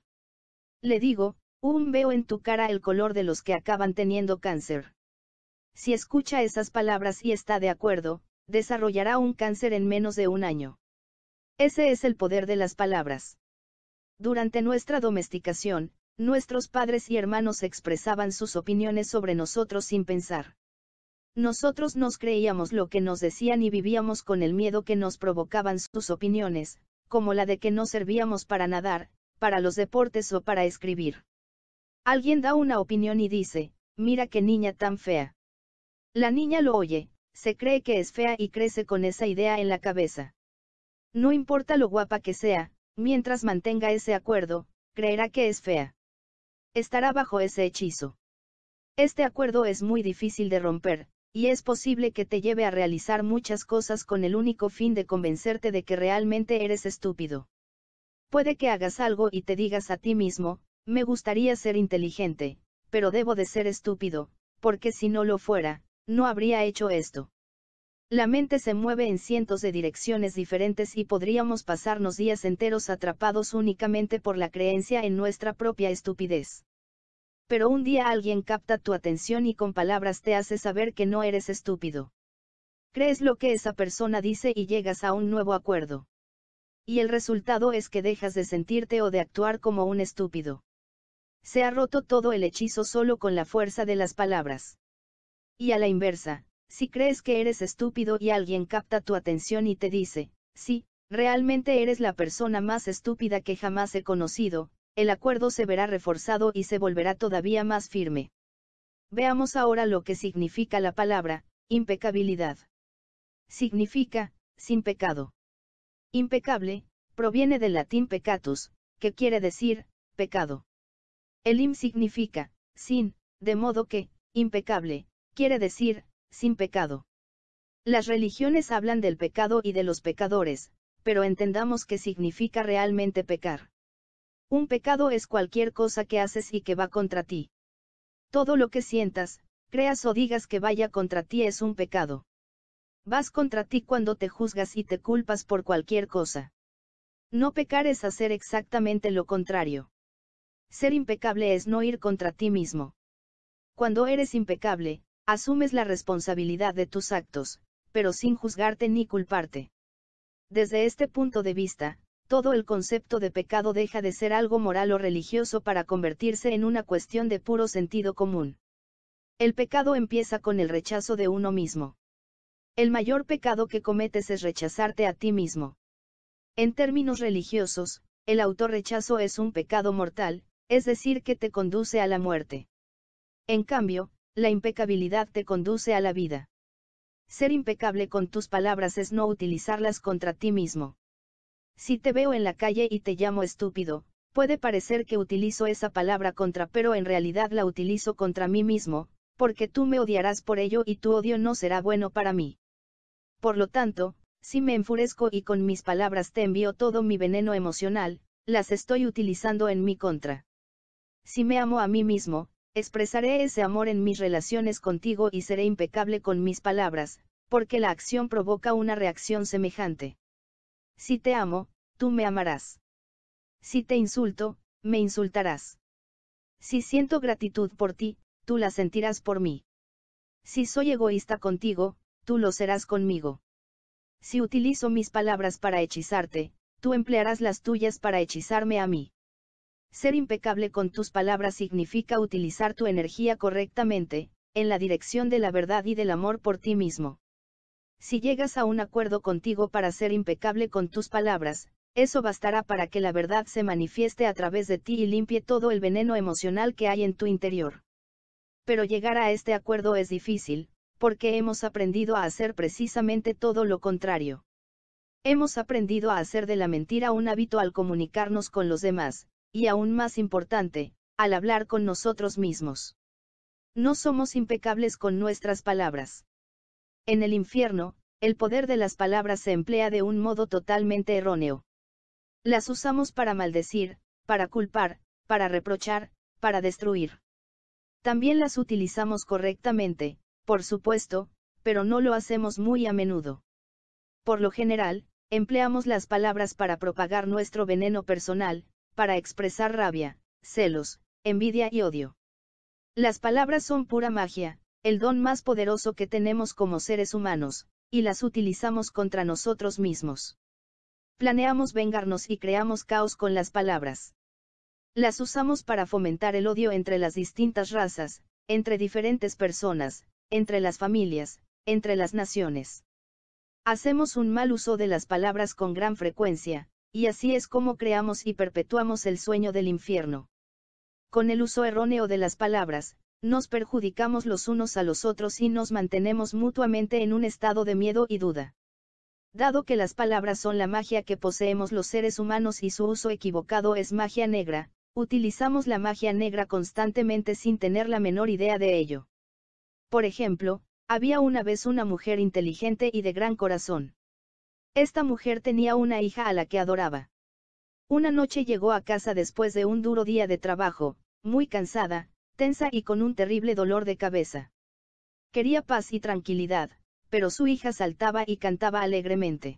Le digo, veo en tu cara el color de los que acaban teniendo cáncer. Si escucha esas palabras y está de acuerdo, desarrollará un cáncer en menos de un año. Ese es el poder de las palabras. Durante nuestra domesticación, nuestros padres y hermanos expresaban sus opiniones sobre nosotros sin pensar. Nosotros nos creíamos lo que nos decían y vivíamos con el miedo que nos provocaban sus opiniones, como la de que no servíamos para nadar, para los deportes o para escribir. Alguien da una opinión y dice, mira qué niña tan fea. La niña lo oye, se cree que es fea y crece con esa idea en la cabeza. No importa lo guapa que sea, mientras mantenga ese acuerdo, creerá que es fea. Estará bajo ese hechizo. Este acuerdo es muy difícil de romper, y es posible que te lleve a realizar muchas cosas con el único fin de convencerte de que realmente eres estúpido. Puede que hagas algo y te digas a ti mismo, me gustaría ser inteligente, pero debo de ser estúpido, porque si no lo fuera, no habría hecho esto. La mente se mueve en cientos de direcciones diferentes y podríamos pasarnos días enteros atrapados únicamente por la creencia en nuestra propia estupidez. Pero un día alguien capta tu atención y con palabras te hace saber que no eres estúpido. Crees lo que esa persona dice y llegas a un nuevo acuerdo. Y el resultado es que dejas de sentirte o de actuar como un estúpido. Se ha roto todo el hechizo solo con la fuerza de las palabras. Y a la inversa, si crees que eres estúpido y alguien capta tu atención y te dice, sí, realmente eres la persona más estúpida que jamás he conocido, el acuerdo se verá reforzado y se volverá todavía más firme. Veamos ahora lo que significa la palabra, impecabilidad. Significa, sin pecado. Impecable, proviene del latín peccatus, que quiere decir, pecado. El im significa, sin, de modo que, impecable, quiere decir, sin pecado. Las religiones hablan del pecado y de los pecadores, pero entendamos qué significa realmente pecar. Un pecado es cualquier cosa que haces y que va contra ti. Todo lo que sientas, creas o digas que vaya contra ti es un pecado. Vas contra ti cuando te juzgas y te culpas por cualquier cosa. No pecar es hacer exactamente lo contrario. Ser impecable es no ir contra ti mismo. Cuando eres impecable, asumes la responsabilidad de tus actos, pero sin juzgarte ni culparte. Desde este punto de vista, todo el concepto de pecado deja de ser algo moral o religioso para convertirse en una cuestión de puro sentido común. El pecado empieza con el rechazo de uno mismo. El mayor pecado que cometes es rechazarte a ti mismo. En términos religiosos, el autorrechazo es un pecado mortal, es decir, que te conduce a la muerte. En cambio, la impecabilidad te conduce a la vida. Ser impecable con tus palabras es no utilizarlas contra ti mismo. Si te veo en la calle y te llamo estúpido, puede parecer que utilizo esa palabra contra, pero en realidad la utilizo contra mí mismo, porque tú me odiarás por ello y tu odio no será bueno para mí. Por lo tanto, si me enfurezco y con mis palabras te envío todo mi veneno emocional, las estoy utilizando en mi contra. Si me amo a mí mismo, expresaré ese amor en mis relaciones contigo y seré impecable con mis palabras, porque la acción provoca una reacción semejante. Si te amo, tú me amarás. Si te insulto, me insultarás. Si siento gratitud por ti, tú la sentirás por mí. Si soy egoísta contigo, tú lo serás conmigo. Si utilizo mis palabras para hechizarte, tú emplearás las tuyas para hechizarme a mí. Ser impecable con tus palabras significa utilizar tu energía correctamente, en la dirección de la verdad y del amor por ti mismo. Si llegas a un acuerdo contigo para ser impecable con tus palabras, eso bastará para que la verdad se manifieste a través de ti y limpie todo el veneno emocional que hay en tu interior. Pero llegar a este acuerdo es difícil, porque hemos aprendido a hacer precisamente todo lo contrario. Hemos aprendido a hacer de la mentira un hábito al comunicarnos con los demás, y aún más importante, al hablar con nosotros mismos. No somos impecables con nuestras palabras. En el infierno, el poder de las palabras se emplea de un modo totalmente erróneo. Las usamos para maldecir, para culpar, para reprochar, para destruir. También las utilizamos correctamente, por supuesto, pero no lo hacemos muy a menudo. Por lo general, empleamos las palabras para propagar nuestro veneno personal, para expresar rabia, celos, envidia y odio. Las palabras son pura magia, el don más poderoso que tenemos como seres humanos, y las utilizamos contra nosotros mismos. Planeamos vengarnos y creamos caos con las palabras. Las usamos para fomentar el odio entre las distintas razas, entre diferentes personas, entre las familias, entre las naciones. Hacemos un mal uso de las palabras con gran frecuencia, y así es como creamos y perpetuamos el sueño del infierno. Con el uso erróneo de las palabras, nos perjudicamos los unos a los otros y nos mantenemos mutuamente en un estado de miedo y duda. Dado que las palabras son la magia que poseemos los seres humanos y su uso equivocado es magia negra, utilizamos la magia negra constantemente sin tener la menor idea de ello. Por ejemplo, había una vez una mujer inteligente y de gran corazón. Esta mujer tenía una hija a la que adoraba. Una noche llegó a casa después de un duro día de trabajo, muy cansada, tensa y con un terrible dolor de cabeza. Quería paz y tranquilidad, pero su hija saltaba y cantaba alegremente.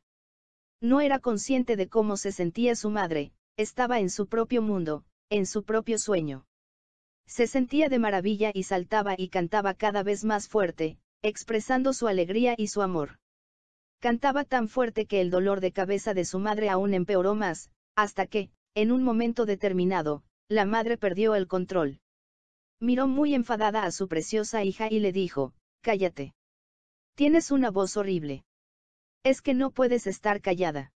No era consciente de cómo se sentía su madre, estaba en su propio mundo, en su propio sueño. Se sentía de maravilla y saltaba y cantaba cada vez más fuerte, expresando su alegría y su amor. Cantaba tan fuerte que el dolor de cabeza de su madre aún empeoró más, hasta que, en un momento determinado, la madre perdió el control. Miró muy enfadada a su preciosa hija y le dijo: «Cállate. Tienes una voz horrible. Es que no puedes estar callada».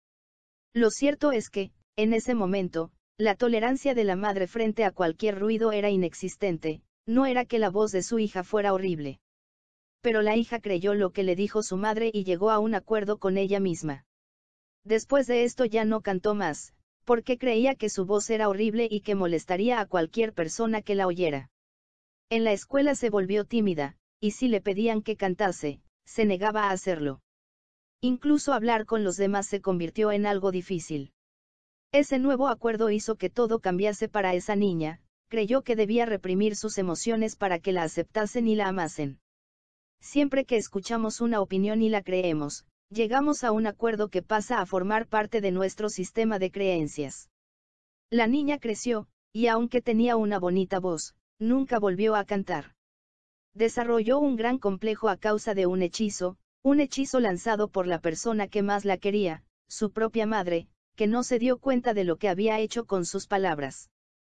Lo cierto es que, en ese momento, la tolerancia de la madre frente a cualquier ruido era inexistente, no era que la voz de su hija fuera horrible. Pero la hija creyó lo que le dijo su madre y llegó a un acuerdo con ella misma. Después de esto ya no cantó más, porque creía que su voz era horrible y que molestaría a cualquier persona que la oyera. En la escuela se volvió tímida, y si le pedían que cantase, se negaba a hacerlo. Incluso hablar con los demás se convirtió en algo difícil. Ese nuevo acuerdo hizo que todo cambiase para esa niña, creyó que debía reprimir sus emociones para que la aceptasen y la amasen. Siempre que escuchamos una opinión y la creemos, llegamos a un acuerdo que pasa a formar parte de nuestro sistema de creencias. La niña creció, y aunque tenía una bonita voz, nunca volvió a cantar. Desarrolló un gran complejo a causa de un hechizo lanzado por la persona que más la quería, su propia madre, que no se dio cuenta de lo que había hecho con sus palabras.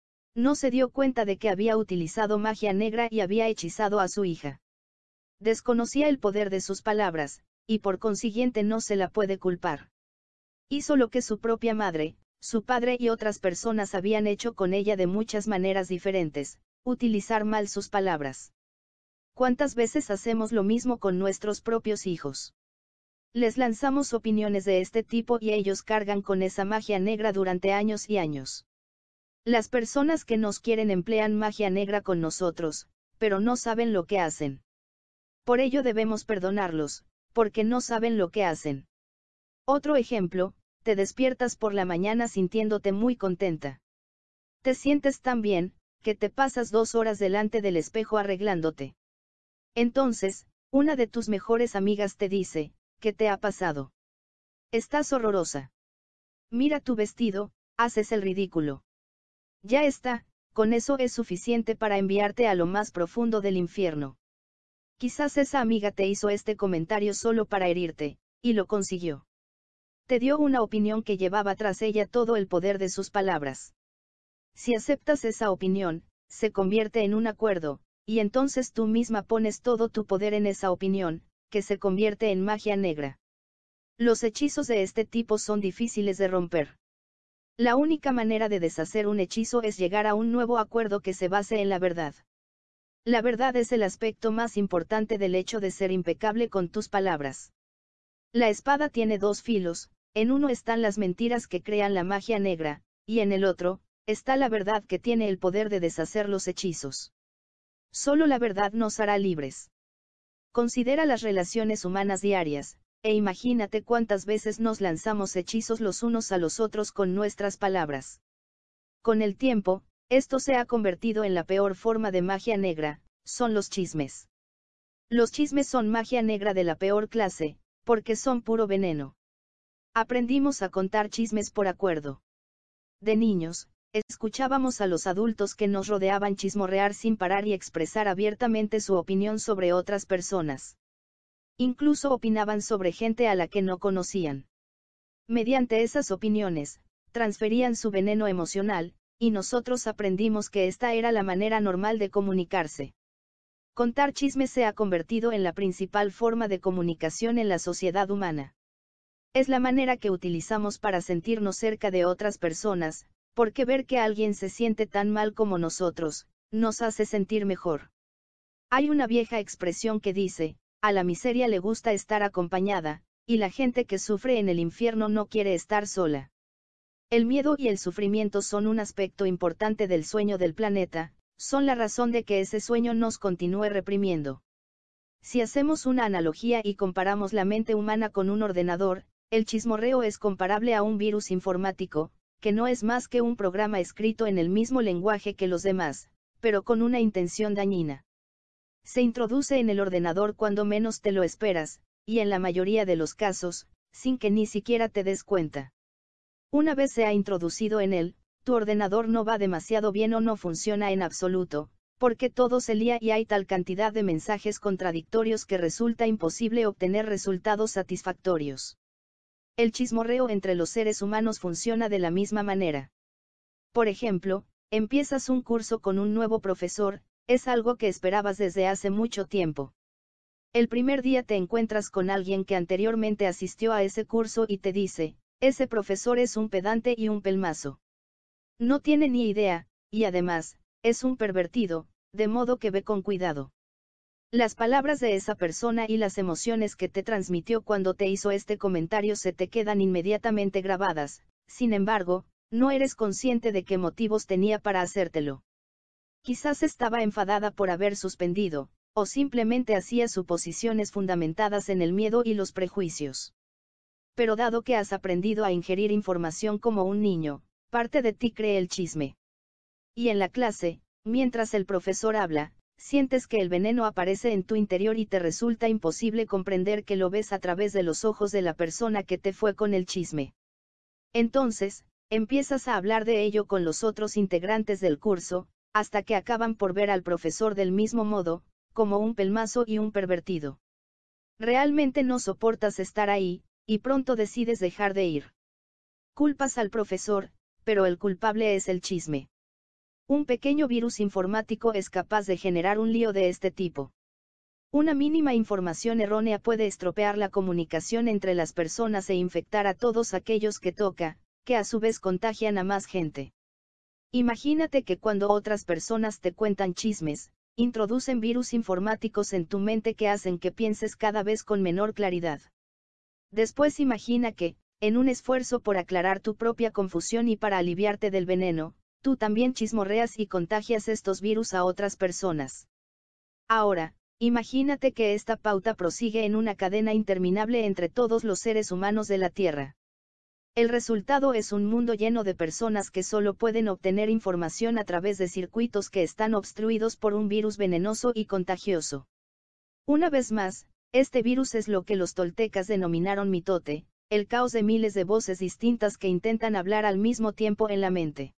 No se dio cuenta de que había utilizado magia negra y había hechizado a su hija. Desconocía el poder de sus palabras, y por consiguiente no se la puede culpar. Hizo lo que su propia madre, su padre y otras personas habían hecho con ella de muchas maneras diferentes, utilizar mal sus palabras. ¿Cuántas veces hacemos lo mismo con nuestros propios hijos? Les lanzamos opiniones de este tipo y ellos cargan con esa magia negra durante años y años. Las personas que nos quieren emplean magia negra con nosotros, pero no saben lo que hacen. Por ello debemos perdonarlos, porque no saben lo que hacen. Otro ejemplo, te despiertas por la mañana sintiéndote muy contenta. Te sientes tan bien, que te pasas 2 horas delante del espejo arreglándote. Entonces, una de tus mejores amigas te dice, ¿qué te ha pasado? Estás horrorosa. Mira tu vestido, haces el ridículo. Ya está, con eso es suficiente para enviarte a lo más profundo del infierno. Quizás esa amiga te hizo este comentario solo para herirte, y lo consiguió. Te dio una opinión que llevaba tras ella todo el poder de sus palabras. Si aceptas esa opinión, se convierte en un acuerdo, y entonces tú misma pones todo tu poder en esa opinión, que se convierte en magia negra. Los hechizos de este tipo son difíciles de romper. La única manera de deshacer un hechizo es llegar a un nuevo acuerdo que se base en la verdad. La verdad es el aspecto más importante del hecho de ser impecable con tus palabras. La espada tiene 2 filos, en uno están las mentiras que crean la magia negra, y en el otro, está la verdad que tiene el poder de deshacer los hechizos. Solo la verdad nos hará libres. Considera las relaciones humanas diarias, e imagínate cuántas veces nos lanzamos hechizos los unos a los otros con nuestras palabras. Con el tiempo, esto se ha convertido en la peor forma de magia negra, son los chismes. Los chismes son magia negra de la peor clase, porque son puro veneno. Aprendimos a contar chismes por acuerdo. De niños, escuchábamos a los adultos que nos rodeaban chismorrear sin parar y expresar abiertamente su opinión sobre otras personas. Incluso opinaban sobre gente a la que no conocían. Mediante esas opiniones, transferían su veneno emocional, y nosotros aprendimos que esta era la manera normal de comunicarse. Contar chismes se ha convertido en la principal forma de comunicación en la sociedad humana. Es la manera que utilizamos para sentirnos cerca de otras personas, porque ver que alguien se siente tan mal como nosotros, nos hace sentir mejor. Hay una vieja expresión que dice, a la miseria le gusta estar acompañada, y la gente que sufre en el infierno no quiere estar sola. El miedo y el sufrimiento son un aspecto importante del sueño del planeta, son la razón de que ese sueño nos continúe reprimiendo. Si hacemos una analogía y comparamos la mente humana con un ordenador, el chismorreo es comparable a un virus informático, que no es más que un programa escrito en el mismo lenguaje que los demás, pero con una intención dañina. Se introduce en el ordenador cuando menos te lo esperas, y en la mayoría de los casos, sin que ni siquiera te des cuenta. Una vez se ha introducido en él, tu ordenador no va demasiado bien o no funciona en absoluto, porque todo se lía y hay tal cantidad de mensajes contradictorios que resulta imposible obtener resultados satisfactorios. El chismorreo entre los seres humanos funciona de la misma manera. Por ejemplo, empiezas un curso con un nuevo profesor, es algo que esperabas desde hace mucho tiempo. El primer día te encuentras con alguien que anteriormente asistió a ese curso y te dice, ese profesor es un pedante y un pelmazo. No tiene ni idea, y además, es un pervertido, de modo que ve con cuidado. Las palabras de esa persona y las emociones que te transmitió cuando te hizo este comentario se te quedan inmediatamente grabadas, sin embargo, no eres consciente de qué motivos tenía para hacértelo. Quizás estaba enfadada por haber suspendido, o simplemente hacía suposiciones fundamentadas en el miedo y los prejuicios. Pero dado que has aprendido a ingerir información como un niño, parte de ti cree el chisme. Y en la clase, mientras el profesor habla, sientes que el veneno aparece en tu interior y te resulta imposible comprender que lo ves a través de los ojos de la persona que te fue con el chisme. Entonces, empiezas a hablar de ello con los otros integrantes del curso, hasta que acaban por ver al profesor del mismo modo, como un pelmazo y un pervertido. Realmente no soportas estar ahí, y pronto decides dejar de ir. Culpas al profesor, pero el culpable es el chisme. Un pequeño virus informático es capaz de generar un lío de este tipo. Una mínima información errónea puede estropear la comunicación entre las personas e infectar a todos aquellos que toca, que a su vez contagian a más gente. Imagínate que cuando otras personas te cuentan chismes, introducen virus informáticos en tu mente que hacen que pienses cada vez con menor claridad. Después imagina que, en un esfuerzo por aclarar tu propia confusión y para aliviarte del veneno, tú también chismorreas y contagias estos virus a otras personas. Ahora, imagínate que esta pauta prosigue en una cadena interminable entre todos los seres humanos de la Tierra. El resultado es un mundo lleno de personas que solo pueden obtener información a través de circuitos que están obstruidos por un virus venenoso y contagioso. Una vez más, este virus es lo que los toltecas denominaron mitote, el caos de miles de voces distintas que intentan hablar al mismo tiempo en la mente.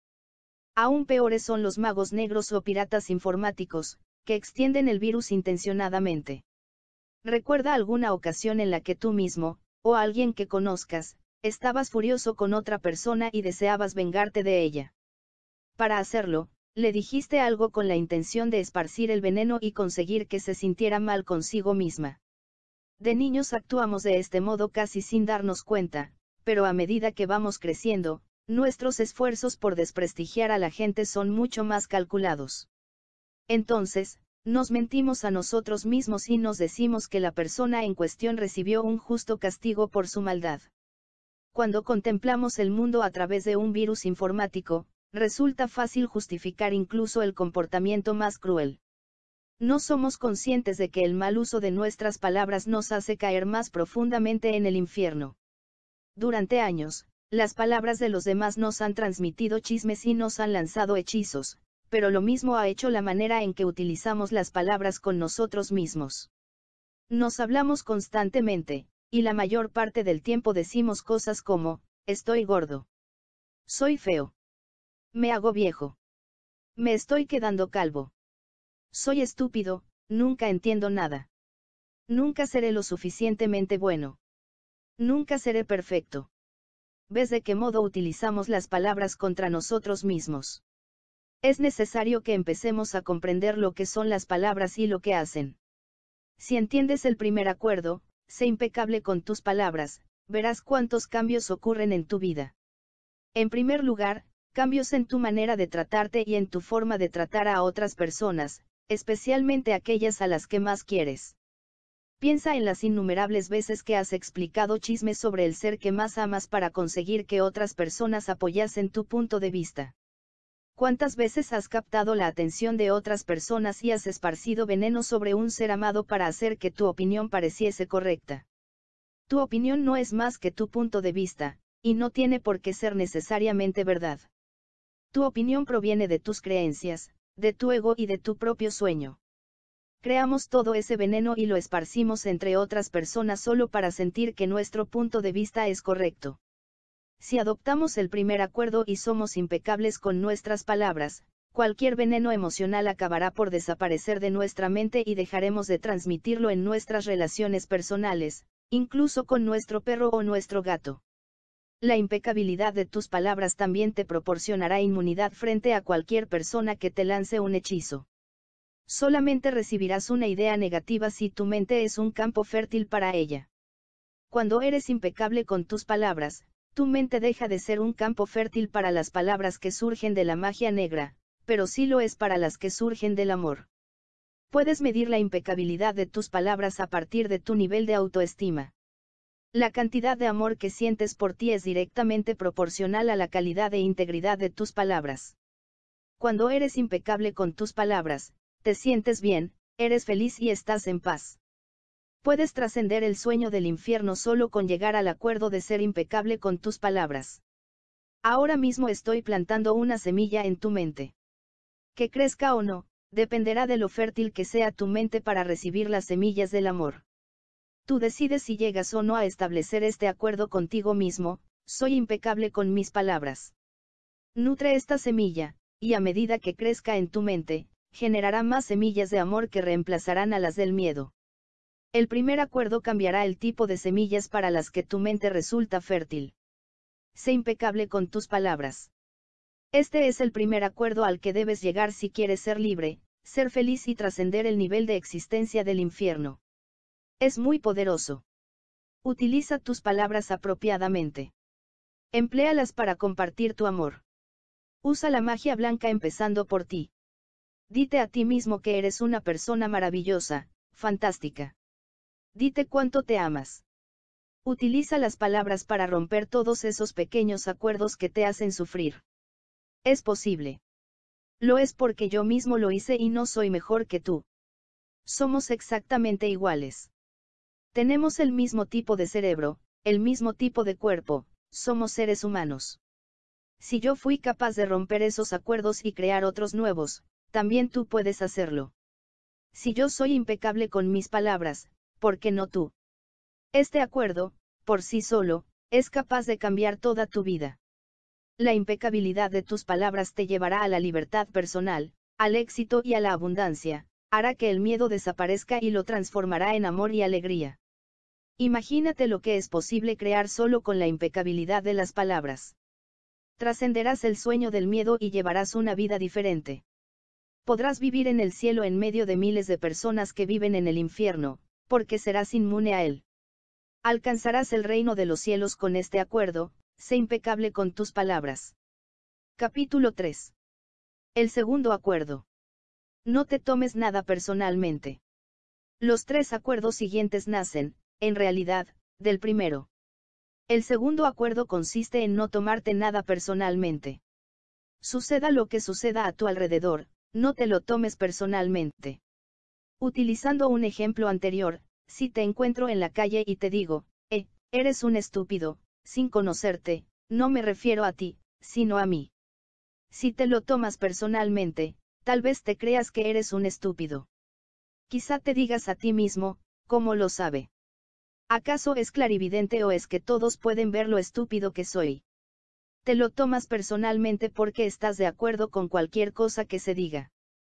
Aún peores son los magos negros o piratas informáticos, que extienden el virus intencionadamente. ¿Recuerda alguna ocasión en la que tú mismo, o alguien que conozcas, estabas furioso con otra persona y deseabas vengarte de ella? Para hacerlo, le dijiste algo con la intención de esparcir el veneno y conseguir que se sintiera mal consigo misma. De niños actuamos de este modo casi sin darnos cuenta, pero a medida que vamos creciendo, nuestros esfuerzos por desprestigiar a la gente son mucho más calculados. Entonces, nos mentimos a nosotros mismos y nos decimos que la persona en cuestión recibió un justo castigo por su maldad. Cuando contemplamos el mundo a través de un virus informático, resulta fácil justificar incluso el comportamiento más cruel. No somos conscientes de que el mal uso de nuestras palabras nos hace caer más profundamente en el infierno. Durante años, las palabras de los demás nos han transmitido chismes y nos han lanzado hechizos, pero lo mismo ha hecho la manera en que utilizamos las palabras con nosotros mismos. Nos hablamos constantemente, y la mayor parte del tiempo decimos cosas como, estoy gordo. Soy feo. Me hago viejo. Me estoy quedando calvo. Soy estúpido, nunca entiendo nada. Nunca seré lo suficientemente bueno. Nunca seré perfecto. ¿Ves de qué modo utilizamos las palabras contra nosotros mismos? Es necesario que empecemos a comprender lo que son las palabras y lo que hacen. Si entiendes el primer acuerdo, sé impecable con tus palabras, verás cuántos cambios ocurren en tu vida. En primer lugar, cambios en tu manera de tratarte y en tu forma de tratar a otras personas, especialmente aquellas a las que más quieres. Piensa en las innumerables veces que has explicado chismes sobre el ser que más amas para conseguir que otras personas apoyasen tu punto de vista. ¿Cuántas veces has captado la atención de otras personas y has esparcido veneno sobre un ser amado para hacer que tu opinión pareciese correcta? Tu opinión no es más que tu punto de vista, y no tiene por qué ser necesariamente verdad. Tu opinión proviene de tus creencias, de tu ego y de tu propio sueño. Creamos todo ese veneno y lo esparcimos entre otras personas solo para sentir que nuestro punto de vista es correcto. Si adoptamos el primer acuerdo y somos impecables con nuestras palabras, cualquier veneno emocional acabará por desaparecer de nuestra mente y dejaremos de transmitirlo en nuestras relaciones personales, incluso con nuestro perro o nuestro gato. La impecabilidad de tus palabras también te proporcionará inmunidad frente a cualquier persona que te lance un hechizo. Solamente recibirás una idea negativa si tu mente es un campo fértil para ella. Cuando eres impecable con tus palabras, tu mente deja de ser un campo fértil para las palabras que surgen de la magia negra, pero sí lo es para las que surgen del amor. Puedes medir la impecabilidad de tus palabras a partir de tu nivel de autoestima. La cantidad de amor que sientes por ti es directamente proporcional a la calidad e integridad de tus palabras. Cuando eres impecable con tus palabras, te sientes bien, eres feliz y estás en paz. Puedes trascender el sueño del infierno solo con llegar al acuerdo de ser impecable con tus palabras. Ahora mismo estoy plantando una semilla en tu mente. Que crezca o no, dependerá de lo fértil que sea tu mente para recibir las semillas del amor. Tú decides si llegas o no a establecer este acuerdo contigo mismo: soy impecable con mis palabras. Nutre esta semilla, y a medida que crezca en tu mente, generará más semillas de amor que reemplazarán a las del miedo. El primer acuerdo cambiará el tipo de semillas para las que tu mente resulta fértil. Sé impecable con tus palabras. Este es el primer acuerdo al que debes llegar si quieres ser libre, ser feliz y trascender el nivel de existencia del infierno. Es muy poderoso. Utiliza tus palabras apropiadamente. Empléalas para compartir tu amor. Usa la magia blanca empezando por ti. Dite a ti mismo que eres una persona maravillosa, fantástica. Dite cuánto te amas. Utiliza las palabras para romper todos esos pequeños acuerdos que te hacen sufrir. Es posible. Lo es porque yo mismo lo hice y no soy mejor que tú. Somos exactamente iguales. Tenemos el mismo tipo de cerebro, el mismo tipo de cuerpo, somos seres humanos. Si yo fui capaz de romper esos acuerdos y crear otros nuevos, también tú puedes hacerlo. Si yo soy impecable con mis palabras, ¿por qué no tú? Este acuerdo, por sí solo, es capaz de cambiar toda tu vida. La impecabilidad de tus palabras te llevará a la libertad personal, al éxito y a la abundancia, hará que el miedo desaparezca y lo transformará en amor y alegría. Imagínate lo que es posible crear solo con la impecabilidad de las palabras. Trascenderás el sueño del miedo y llevarás una vida diferente. Podrás vivir en el cielo en medio de miles de personas que viven en el infierno, porque serás inmune a él. Alcanzarás el reino de los cielos con este acuerdo: sé impecable con tus palabras. Capítulo 3. El segundo acuerdo. No te tomes nada personalmente. Los tres acuerdos siguientes nacen, en realidad, del primero. El segundo acuerdo consiste en no tomarte nada personalmente. Suceda lo que suceda a tu alrededor, no te lo tomes personalmente. Utilizando un ejemplo anterior, si te encuentro en la calle y te digo, eres un estúpido, sin conocerte, no me refiero a ti, sino a mí. Si te lo tomas personalmente, tal vez te creas que eres un estúpido. Quizá te digas a ti mismo: ¿cómo lo sabe? ¿Acaso es clarividente o es que todos pueden ver lo estúpido que soy? Te lo tomas personalmente porque estás de acuerdo con cualquier cosa que se diga.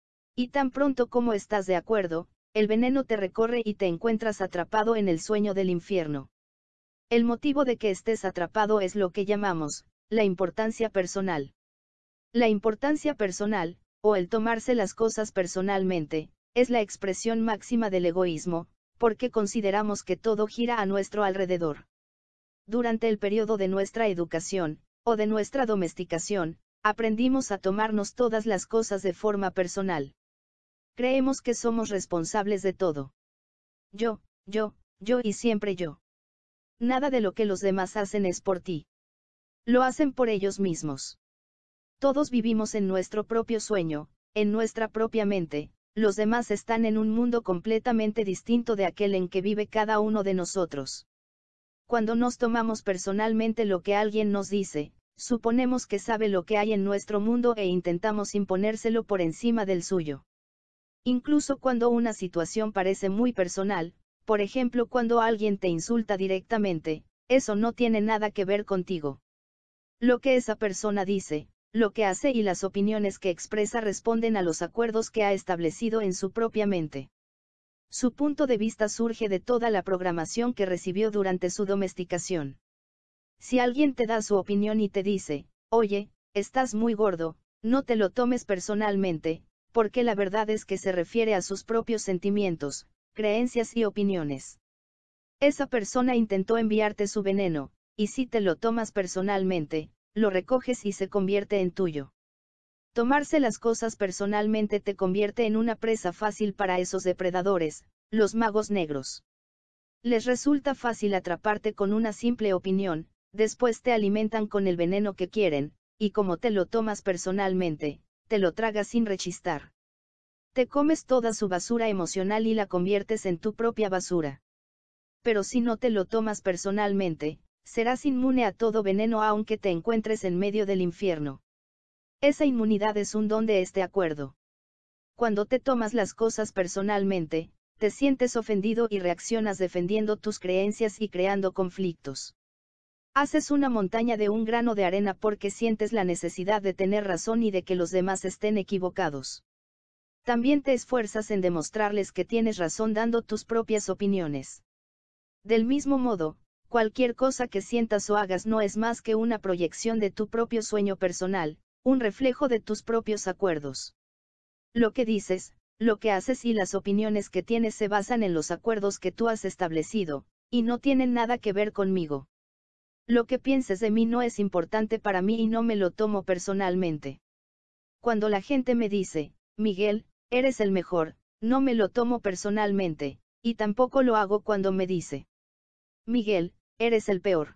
Y tan pronto como estás de acuerdo, el veneno te recorre y te encuentras atrapado en el sueño del infierno. El motivo de que estés atrapado es lo que llamamos la importancia personal. La importancia personal, o el tomarse las cosas personalmente, es la expresión máxima del egoísmo, porque consideramos que todo gira a nuestro alrededor. Durante el periodo de nuestra educación, o de nuestra domesticación, aprendimos a tomarnos todas las cosas de forma personal. Creemos que somos responsables de todo. Yo y siempre yo. Nada de lo que los demás hacen es por ti. Lo hacen por ellos mismos. Todos vivimos en nuestro propio sueño, en nuestra propia mente. Los demás están en un mundo completamente distinto de aquel en que vive cada uno de nosotros. Cuando nos tomamos personalmente lo que alguien nos dice, suponemos que sabe lo que hay en nuestro mundo e intentamos imponérselo por encima del suyo. Incluso cuando una situación parece muy personal, por ejemplo cuando alguien te insulta directamente, eso no tiene nada que ver contigo. Lo que esa persona dice, lo que hace y las opiniones que expresa responden a los acuerdos que ha establecido en su propia mente. Su punto de vista surge de toda la programación que recibió durante su domesticación. Si alguien te da su opinión y te dice: oye, estás muy gordo, no te lo tomes personalmente, porque la verdad es que se refiere a sus propios sentimientos, creencias y opiniones. Esa persona intentó enviarte su veneno, y si te lo tomas personalmente, lo recoges y se convierte en tuyo. Tomarse las cosas personalmente te convierte en una presa fácil para esos depredadores, los magos negros. Les resulta fácil atraparte con una simple opinión, después te alimentan con el veneno que quieren, y como te lo tomas personalmente, te lo tragas sin rechistar. Te comes toda su basura emocional y la conviertes en tu propia basura. Pero si no te lo tomas personalmente, serás inmune a todo veneno aunque te encuentres en medio del infierno. Esa inmunidad es un don de este acuerdo. Cuando te tomas las cosas personalmente, te sientes ofendido y reaccionas defendiendo tus creencias y creando conflictos. Haces una montaña de un grano de arena porque sientes la necesidad de tener razón y de que los demás estén equivocados. También te esfuerzas en demostrarles que tienes razón dando tus propias opiniones. Del mismo modo, cualquier cosa que sientas o hagas no es más que una proyección de tu propio sueño personal, un reflejo de tus propios acuerdos. Lo que dices, lo que haces y las opiniones que tienes se basan en los acuerdos que tú has establecido, y no tienen nada que ver conmigo. Lo que pienses de mí no es importante para mí y no me lo tomo personalmente. Cuando la gente me dice, Miguel, eres el mejor, no me lo tomo personalmente, y tampoco lo hago cuando me dice, Miguel, eres el peor.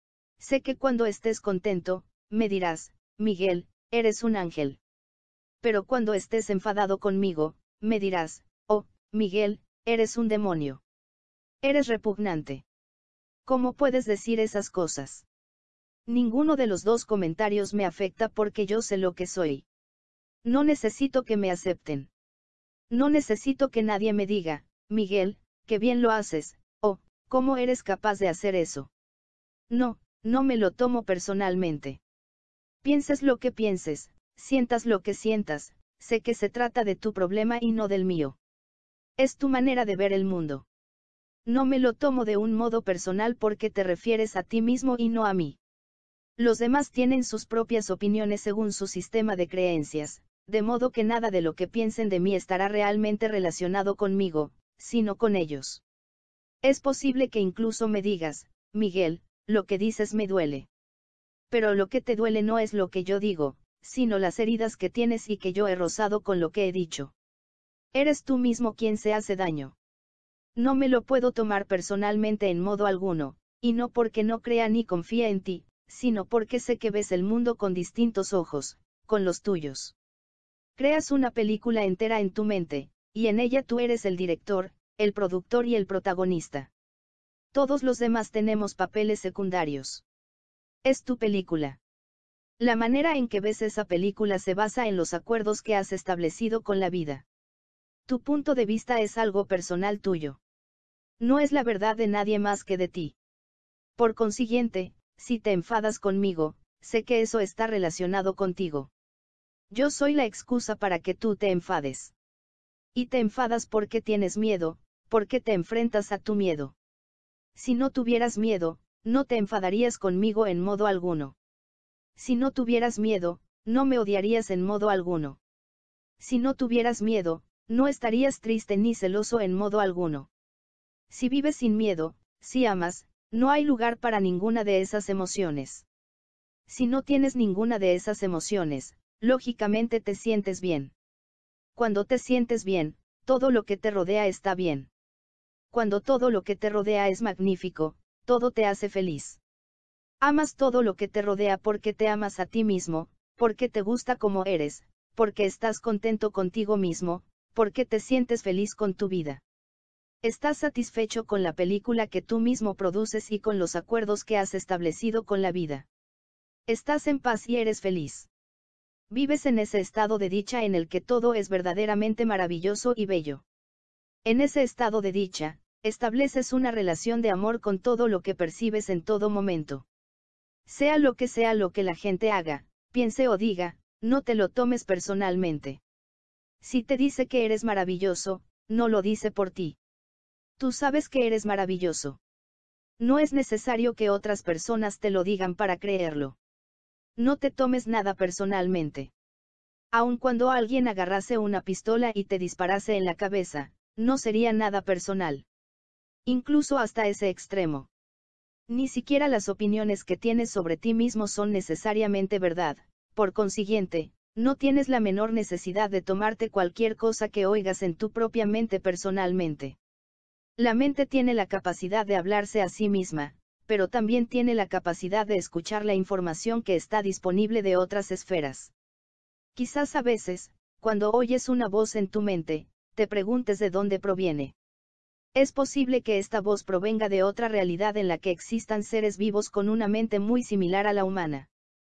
Sé que cuando estés contento, me dirás, Miguel, eres un ángel. Pero cuando estés enfadado conmigo, me dirás, oh, Miguel, eres un demonio. Eres repugnante. ¿Cómo puedes decir esas cosas? Ninguno de los dos comentarios me afecta porque yo sé lo que soy. No necesito que me acepten. No necesito que nadie me diga, Miguel, qué bien lo haces, o, ¿cómo eres capaz de hacer eso? No, no me lo tomo personalmente. Pienses lo que pienses, sientas lo que sientas, sé que se trata de tu problema y no del mío. Es tu manera de ver el mundo. No me lo tomo de un modo personal porque te refieres a ti mismo y no a mí. Los demás tienen sus propias opiniones según su sistema de creencias, de modo que nada de lo que piensen de mí estará realmente relacionado conmigo, sino con ellos. Es posible que incluso me digas, Miguel, lo que dices me duele. Pero lo que te duele no es lo que yo digo, sino las heridas que tienes y que yo he rozado con lo que he dicho. Eres tú mismo quien se hace daño. No me lo puedo tomar personalmente en modo alguno, y no porque no crea ni confía en ti, sino porque sé que ves el mundo con distintos ojos, con los tuyos. Creas una película entera en tu mente, y en ella tú eres el director, el productor y el protagonista. Todos los demás tenemos papeles secundarios. Es tu película. La manera en que ves esa película se basa en los acuerdos que has establecido con la vida. Tu punto de vista es algo personal tuyo. No es la verdad de nadie más que de ti. Por consiguiente, si te enfadas conmigo, sé que eso está relacionado contigo. Yo soy la excusa para que tú te enfades. Y te enfadas porque tienes miedo, porque te enfrentas a tu miedo. Si no tuvieras miedo, no te enfadarías conmigo en modo alguno. Si no tuvieras miedo, no me odiarías en modo alguno. Si no tuvieras miedo, no estarías triste ni celoso en modo alguno. Si vives sin miedo, si amas, no hay lugar para ninguna de esas emociones. Si no tienes ninguna de esas emociones, lógicamente te sientes bien. Cuando te sientes bien, todo lo que te rodea está bien. Cuando todo lo que te rodea es magnífico, todo te hace feliz. Amas todo lo que te rodea porque te amas a ti mismo, porque te gusta como eres, porque estás contento contigo mismo, porque te sientes feliz con tu vida. Estás satisfecho con la película que tú mismo produces y con los acuerdos que has establecido con la vida. Estás en paz y eres feliz. Vives en ese estado de dicha en el que todo es verdaderamente maravilloso y bello. En ese estado de dicha, estableces una relación de amor con todo lo que percibes en todo momento. Sea lo que la gente haga, piense o diga, no te lo tomes personalmente. Si te dice que eres maravilloso, no lo dice por ti. Tú sabes que eres maravilloso. No es necesario que otras personas te lo digan para creerlo. No te tomes nada personalmente. Aun cuando alguien agarrase una pistola y te disparase en la cabeza, no sería nada personal. Incluso hasta ese extremo. Ni siquiera las opiniones que tienes sobre ti mismo son necesariamente verdad, por consiguiente, no tienes la menor necesidad de tomarte cualquier cosa que oigas en tu propia mente personalmente. La mente tiene la capacidad de hablarse a sí misma, pero también tiene la capacidad de escuchar la información que está disponible de otras esferas. Quizás a veces, cuando oyes una voz en tu mente, te preguntes de dónde proviene. Es posible que esta voz provenga de otra realidad en la que existan seres vivos con una mente muy similar a la humana.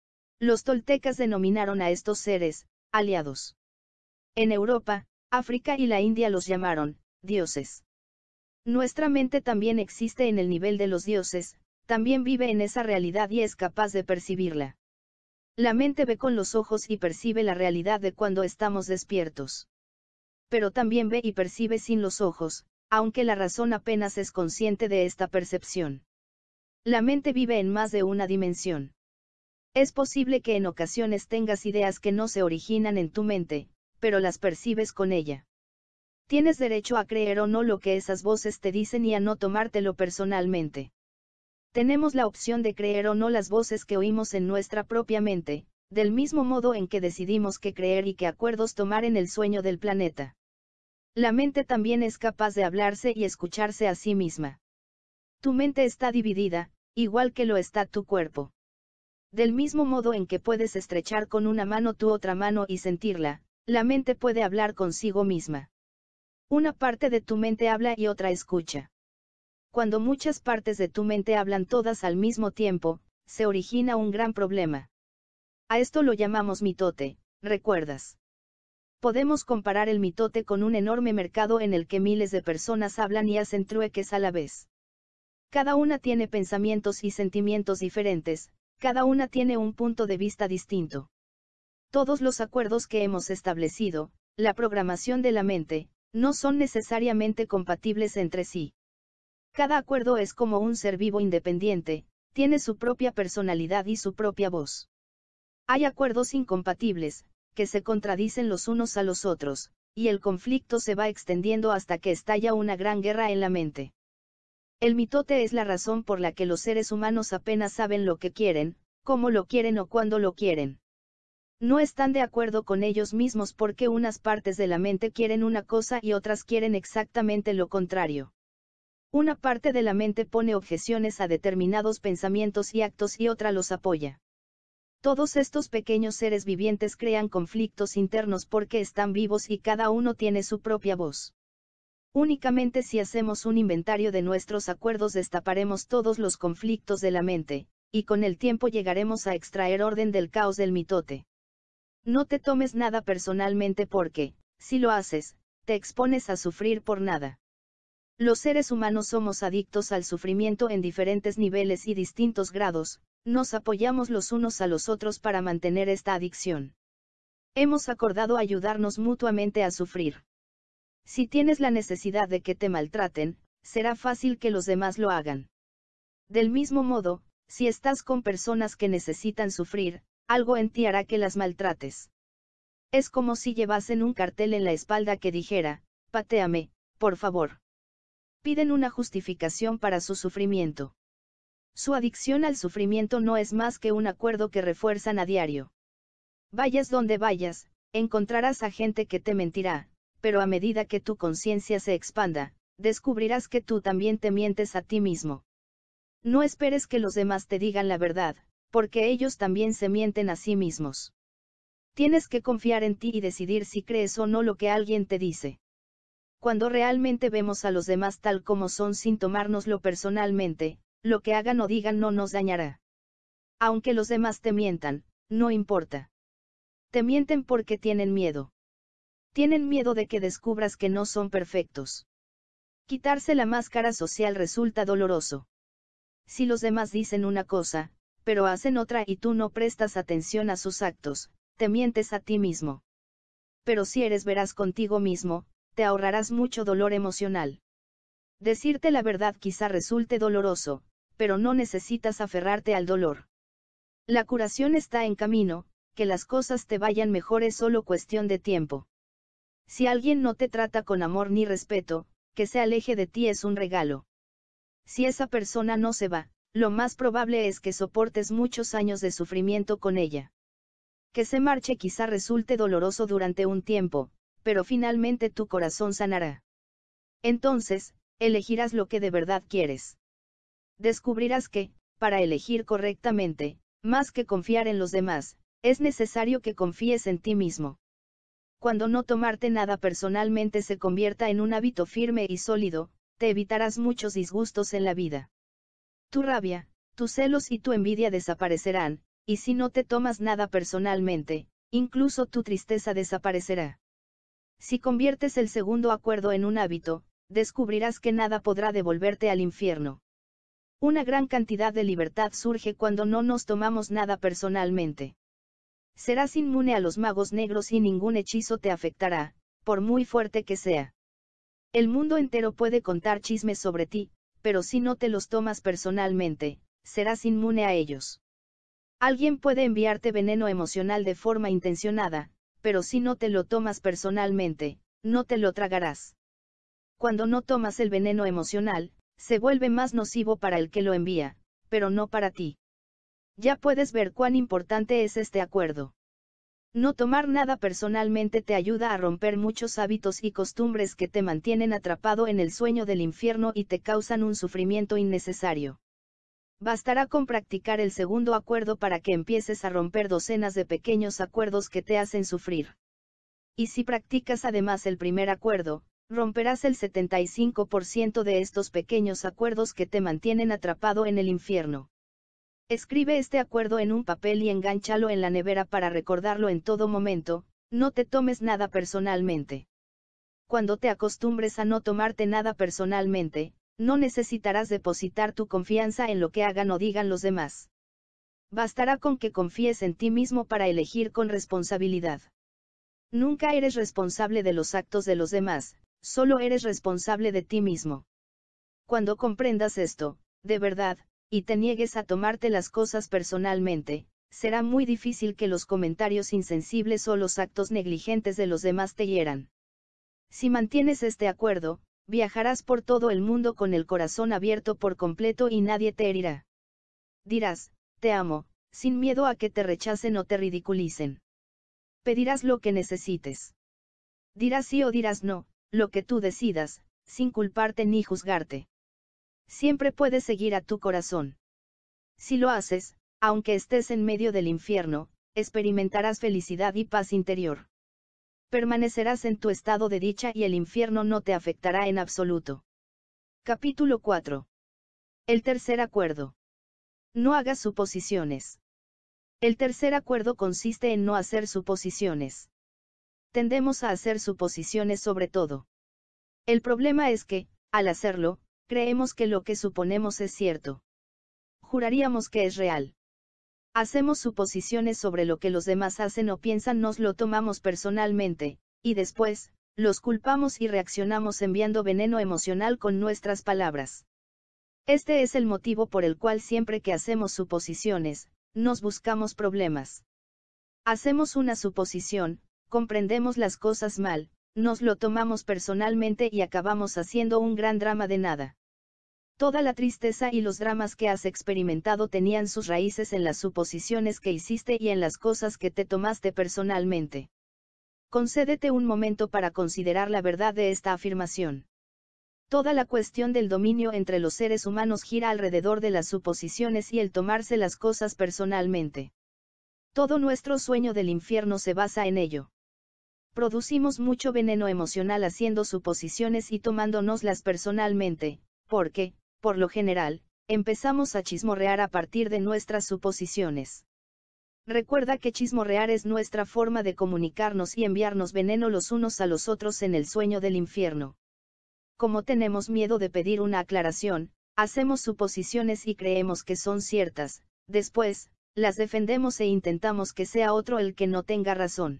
Los toltecas denominaron a estos seres, aliados. En Europa, África y la India los llamaron, dioses. Nuestra mente también existe en el nivel de los dioses, también vive en esa realidad y es capaz de percibirla. La mente ve con los ojos y percibe la realidad de cuando estamos despiertos. Pero también ve y percibe sin los ojos, aunque la razón apenas es consciente de esta percepción. La mente vive en más de una dimensión. Es posible que en ocasiones tengas ideas que no se originan en tu mente, pero las percibes con ella. Tienes derecho a creer o no lo que esas voces te dicen y a no tomártelo personalmente. Tenemos la opción de creer o no las voces que oímos en nuestra propia mente, del mismo modo en que decidimos qué creer y qué acuerdos tomar en el sueño del planeta. La mente también es capaz de hablarse y escucharse a sí misma. Tu mente está dividida, igual que lo está tu cuerpo. Del mismo modo en que puedes estrechar con una mano tu otra mano y sentirla, la mente puede hablar consigo misma. Una parte de tu mente habla y otra escucha. Cuando muchas partes de tu mente hablan todas al mismo tiempo, se origina un gran problema. A esto lo llamamos mitote, ¿recuerdas? Podemos comparar el mitote con un enorme mercado en el que miles de personas hablan y hacen trueques a la vez. Cada una tiene pensamientos y sentimientos diferentes, cada una tiene un punto de vista distinto. Todos los acuerdos que hemos establecido, la programación de la mente, no son necesariamente compatibles entre sí. Cada acuerdo es como un ser vivo independiente, tiene su propia personalidad y su propia voz. Hay acuerdos incompatibles, que se contradicen los unos a los otros, y el conflicto se va extendiendo hasta que estalla una gran guerra en la mente. El mitote es la razón por la que los seres humanos apenas saben lo que quieren, cómo lo quieren o cuándo lo quieren. No están de acuerdo con ellos mismos porque unas partes de la mente quieren una cosa y otras quieren exactamente lo contrario. Una parte de la mente pone objeciones a determinados pensamientos y actos y otra los apoya. Todos estos pequeños seres vivientes crean conflictos internos porque están vivos y cada uno tiene su propia voz. Únicamente si hacemos un inventario de nuestros acuerdos destaparemos todos los conflictos de la mente, y con el tiempo llegaremos a extraer orden del caos del mitote. No te tomes nada personalmente porque, si lo haces, te expones a sufrir por nada. Los seres humanos somos adictos al sufrimiento en diferentes niveles y distintos grados, nos apoyamos los unos a los otros para mantener esta adicción. Hemos acordado ayudarnos mutuamente a sufrir. Si tienes la necesidad de que te maltraten, será fácil que los demás lo hagan. Del mismo modo, si estás con personas que necesitan sufrir, algo en ti hará que las maltrates. Es como si llevasen un cartel en la espalda que dijera, patéame, por favor. Piden una justificación para su sufrimiento. Su adicción al sufrimiento no es más que un acuerdo que refuerzan a diario. Vayas donde vayas, encontrarás a gente que te mentirá, pero a medida que tu conciencia se expanda, descubrirás que tú también te mientes a ti mismo. No esperes que los demás te digan la verdad, porque ellos también se mienten a sí mismos. Tienes que confiar en ti y decidir si crees o no lo que alguien te dice. Cuando realmente vemos a los demás tal como son sin tomárnoslo personalmente, lo que hagan o digan no nos dañará. Aunque los demás te mientan, no importa. Te mienten porque tienen miedo. Tienen miedo de que descubras que no son perfectos. Quitarse la máscara social resulta doloroso. Si los demás dicen una cosa, pero hacen otra y tú no prestas atención a sus actos, te mientes a ti mismo. Pero si eres veraz contigo mismo, te ahorrarás mucho dolor emocional. Decirte la verdad quizá resulte doloroso, pero no necesitas aferrarte al dolor. La curación está en camino, que las cosas te vayan mejor es solo cuestión de tiempo. Si alguien no te trata con amor ni respeto, que se aleje de ti es un regalo. Si esa persona no se va, lo más probable es que soportes muchos años de sufrimiento con ella. Que se marche quizá resulte doloroso durante un tiempo, pero finalmente tu corazón sanará. Entonces, elegirás lo que de verdad quieres. Descubrirás que, para elegir correctamente, más que confiar en los demás, es necesario que confíes en ti mismo. Cuando no tomarte nada personalmente se convierta en un hábito firme y sólido, te evitarás muchos disgustos en la vida. Tu rabia, tus celos y tu envidia desaparecerán, y si no te tomas nada personalmente, incluso tu tristeza desaparecerá. Si conviertes el segundo acuerdo en un hábito, descubrirás que nada podrá devolverte al infierno. Una gran cantidad de libertad surge cuando no nos tomamos nada personalmente. Serás inmune a los magos negros y ningún hechizo te afectará, por muy fuerte que sea. El mundo entero puede contar chismes sobre ti, pero si no te los tomas personalmente, serás inmune a ellos. Alguien puede enviarte veneno emocional de forma intencionada, pero si no te lo tomas personalmente, no te lo tragarás. Cuando no tomas el veneno emocional, se vuelve más nocivo para el que lo envía, pero no para ti. Ya puedes ver cuán importante es este acuerdo. No tomar nada personalmente te ayuda a romper muchos hábitos y costumbres que te mantienen atrapado en el sueño del infierno y te causan un sufrimiento innecesario. Bastará con practicar el segundo acuerdo para que empieces a romper docenas de pequeños acuerdos que te hacen sufrir. Y si practicas además el primer acuerdo, romperás el 75% de estos pequeños acuerdos que te mantienen atrapado en el infierno. Escribe este acuerdo en un papel y engánchalo en la nevera para recordarlo en todo momento, no te tomes nada personalmente. Cuando te acostumbres a no tomarte nada personalmente, no necesitarás depositar tu confianza en lo que hagan o digan los demás. Bastará con que confíes en ti mismo para elegir con responsabilidad. Nunca eres responsable de los actos de los demás, solo eres responsable de ti mismo. Cuando comprendas esto, de verdad, y te niegues a tomarte las cosas personalmente, será muy difícil que los comentarios insensibles o los actos negligentes de los demás te hieran. Si mantienes este acuerdo, viajarás por todo el mundo con el corazón abierto por completo y nadie te herirá. Dirás, te amo, sin miedo a que te rechacen o te ridiculicen. Pedirás lo que necesites. Dirás sí o dirás no, lo que tú decidas, sin culparte ni juzgarte. Siempre puedes seguir a tu corazón. Si lo haces, aunque estés en medio del infierno, experimentarás felicidad y paz interior. Permanecerás en tu estado de dicha y el infierno no te afectará en absoluto. Capítulo 4. El tercer acuerdo. No hagas suposiciones. El tercer acuerdo consiste en no hacer suposiciones. Tendemos a hacer suposiciones sobre todo. El problema es que, al hacerlo, creemos que lo que suponemos es cierto. Juraríamos que es real. Hacemos suposiciones sobre lo que los demás hacen o piensan, nos lo tomamos personalmente, y después, los culpamos y reaccionamos enviando veneno emocional con nuestras palabras. Este es el motivo por el cual siempre que hacemos suposiciones, nos buscamos problemas. Hacemos una suposición, comprendemos las cosas mal, nos lo tomamos personalmente y acabamos haciendo un gran drama de nada. Toda la tristeza y los dramas que has experimentado tenían sus raíces en las suposiciones que hiciste y en las cosas que te tomaste personalmente. Concédete un momento para considerar la verdad de esta afirmación. Toda la cuestión del dominio entre los seres humanos gira alrededor de las suposiciones y el tomarse las cosas personalmente. Todo nuestro sueño del infierno se basa en ello. Producimos mucho veneno emocional haciendo suposiciones y tomándonoslas personalmente, porque, por lo general, empezamos a chismorrear a partir de nuestras suposiciones. Recuerda que chismorrear es nuestra forma de comunicarnos y enviarnos veneno los unos a los otros en el sueño del infierno. Como tenemos miedo de pedir una aclaración, hacemos suposiciones y creemos que son ciertas, después, las defendemos e intentamos que sea otro el que no tenga razón.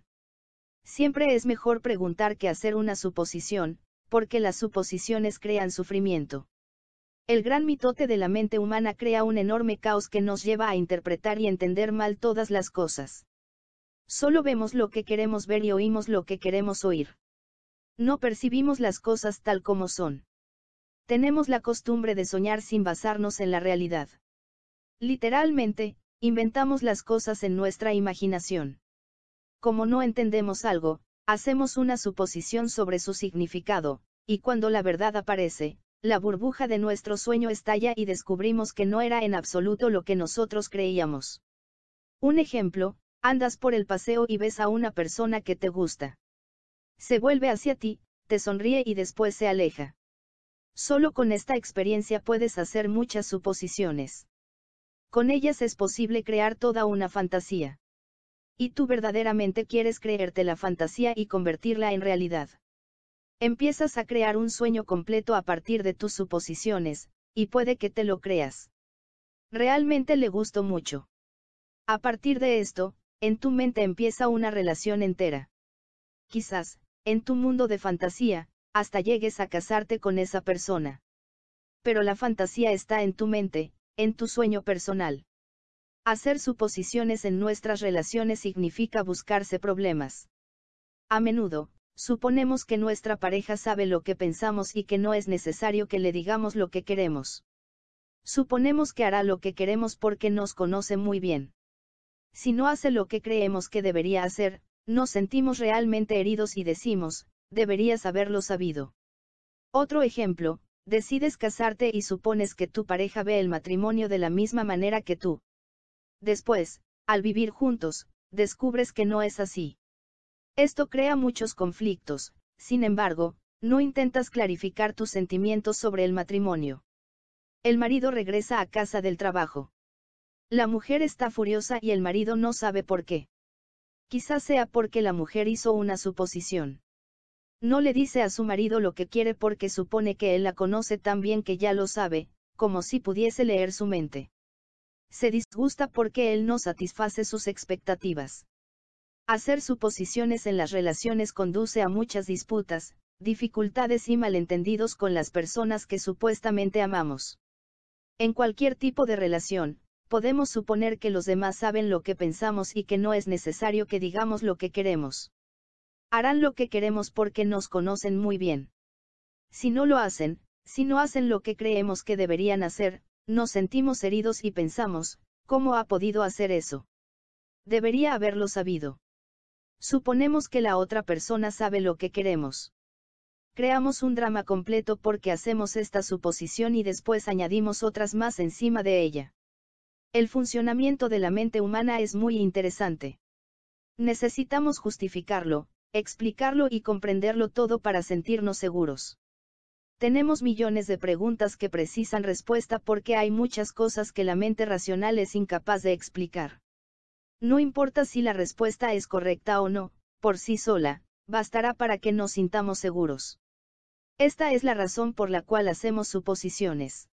Siempre es mejor preguntar que hacer una suposición, porque las suposiciones crean sufrimiento. El gran mitote de la mente humana crea un enorme caos que nos lleva a interpretar y entender mal todas las cosas. Solo vemos lo que queremos ver y oímos lo que queremos oír. No percibimos las cosas tal como son. Tenemos la costumbre de soñar sin basarnos en la realidad. Literalmente, inventamos las cosas en nuestra imaginación. Como no entendemos algo, hacemos una suposición sobre su significado, y cuando la verdad aparece, la burbuja de nuestro sueño estalla y descubrimos que no era en absoluto lo que nosotros creíamos. Un ejemplo, andas por el paseo y ves a una persona que te gusta. Se vuelve hacia ti, te sonríe y después se aleja. Solo con esta experiencia puedes hacer muchas suposiciones. Con ellas es posible crear toda una fantasía. Y tú verdaderamente quieres creerte la fantasía y convertirla en realidad. Empiezas a crear un sueño completo a partir de tus suposiciones, y puede que te lo creas. Realmente le gustó mucho. A partir de esto, en tu mente empieza una relación entera. Quizás, en tu mundo de fantasía, hasta llegues a casarte con esa persona. Pero la fantasía está en tu mente, en tu sueño personal. Hacer suposiciones en nuestras relaciones significa buscarse problemas. A menudo, suponemos que nuestra pareja sabe lo que pensamos y que no es necesario que le digamos lo que queremos. Suponemos que hará lo que queremos porque nos conoce muy bien. Si no hace lo que creemos que debería hacer, nos sentimos realmente heridos y decimos, deberías haberlo sabido. Otro ejemplo, decides casarte y supones que tu pareja ve el matrimonio de la misma manera que tú. Después, al vivir juntos, descubres que no es así. Esto crea muchos conflictos, sin embargo, no intentas clarificar tus sentimientos sobre el matrimonio. El marido regresa a casa del trabajo. La mujer está furiosa y el marido no sabe por qué. Quizás sea porque la mujer hizo una suposición. No le dice a su marido lo que quiere porque supone que él la conoce tan bien que ya lo sabe, como si pudiese leer su mente. Se disgusta porque él no satisface sus expectativas. Hacer suposiciones en las relaciones conduce a muchas disputas, dificultades y malentendidos con las personas que supuestamente amamos. En cualquier tipo de relación, podemos suponer que los demás saben lo que pensamos y que no es necesario que digamos lo que queremos. Harán lo que queremos porque nos conocen muy bien. Si no lo hacen, si no hacen lo que creemos que deberían hacer, nos sentimos heridos y pensamos, ¿cómo ha podido hacer eso? Debería haberlo sabido. Suponemos que la otra persona sabe lo que queremos. Creamos un drama completo porque hacemos esta suposición y después añadimos otras más encima de ella. El funcionamiento de la mente humana es muy interesante. Necesitamos justificarlo, explicarlo y comprenderlo todo para sentirnos seguros. Tenemos millones de preguntas que precisan respuesta porque hay muchas cosas que la mente racional es incapaz de explicar. No importa si la respuesta es correcta o no, por sí sola, bastará para que nos sintamos seguros. Esta es la razón por la cual hacemos suposiciones.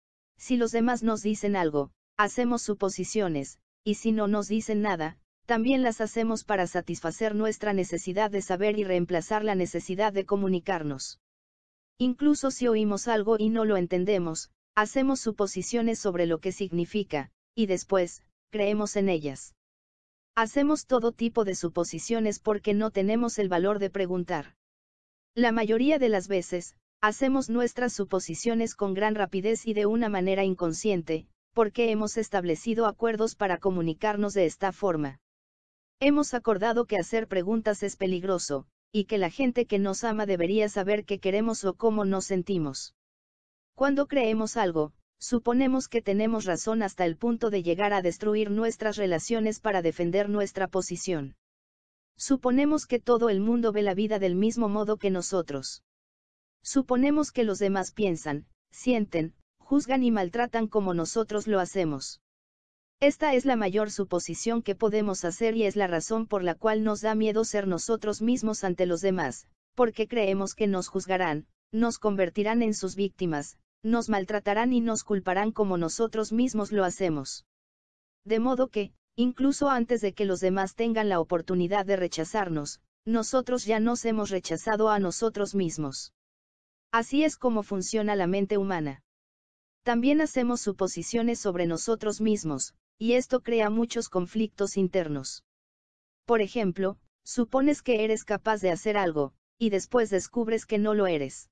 Si los demás nos dicen algo, hacemos suposiciones, y si no nos dicen nada, también las hacemos para satisfacer nuestra necesidad de saber y reemplazar la necesidad de comunicarnos. Incluso si oímos algo y no lo entendemos, hacemos suposiciones sobre lo que significa, y después, creemos en ellas. Hacemos todo tipo de suposiciones porque no tenemos el valor de preguntar. La mayoría de las veces, hacemos nuestras suposiciones con gran rapidez y de una manera inconsciente, porque hemos establecido acuerdos para comunicarnos de esta forma. Hemos acordado que hacer preguntas es peligroso, y que la gente que nos ama debería saber qué queremos o cómo nos sentimos. Cuando creemos algo, suponemos que tenemos razón hasta el punto de llegar a destruir nuestras relaciones para defender nuestra posición. Suponemos que todo el mundo ve la vida del mismo modo que nosotros. Suponemos que los demás piensan, sienten, juzgan y maltratan como nosotros lo hacemos. Esta es la mayor suposición que podemos hacer y es la razón por la cual nos da miedo ser nosotros mismos ante los demás, porque creemos que nos juzgarán, nos convertirán en sus víctimas, nos maltratarán y nos culparán como nosotros mismos lo hacemos. De modo que, incluso antes de que los demás tengan la oportunidad de rechazarnos, nosotros ya nos hemos rechazado a nosotros mismos. Así es como funciona la mente humana. También hacemos suposiciones sobre nosotros mismos, y esto crea muchos conflictos internos. Por ejemplo, supones que eres capaz de hacer algo, y después descubres que no lo eres.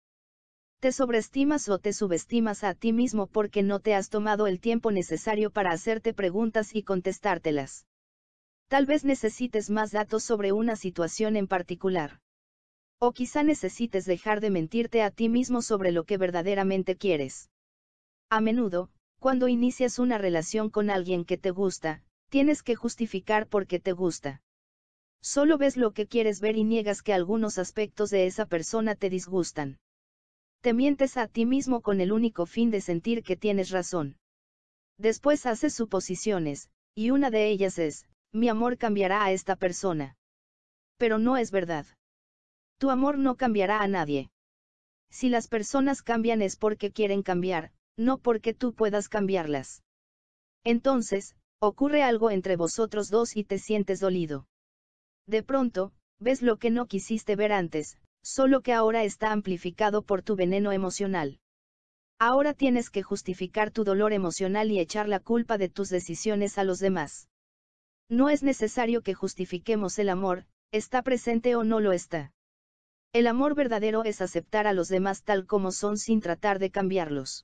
Te sobreestimas o te subestimas a ti mismo porque no te has tomado el tiempo necesario para hacerte preguntas y contestártelas. Tal vez necesites más datos sobre una situación en particular. O quizá necesites dejar de mentirte a ti mismo sobre lo que verdaderamente quieres. A menudo, cuando inicias una relación con alguien que te gusta, tienes que justificar por qué te gusta. Solo ves lo que quieres ver y niegas que algunos aspectos de esa persona te disgustan. Te mientes a ti mismo con el único fin de sentir que tienes razón. Después haces suposiciones, y una de ellas es, mi amor cambiará a esta persona. Pero no es verdad. Tu amor no cambiará a nadie. Si las personas cambian es porque quieren cambiar, no porque tú puedas cambiarlas. Entonces, ocurre algo entre vosotros dos y te sientes dolido. De pronto, ves lo que no quisiste ver antes, solo que ahora está amplificado por tu veneno emocional. Ahora tienes que justificar tu dolor emocional y echar la culpa de tus decisiones a los demás. No es necesario que justifiquemos el amor, está presente o no lo está. El amor verdadero es aceptar a los demás tal como son sin tratar de cambiarlos.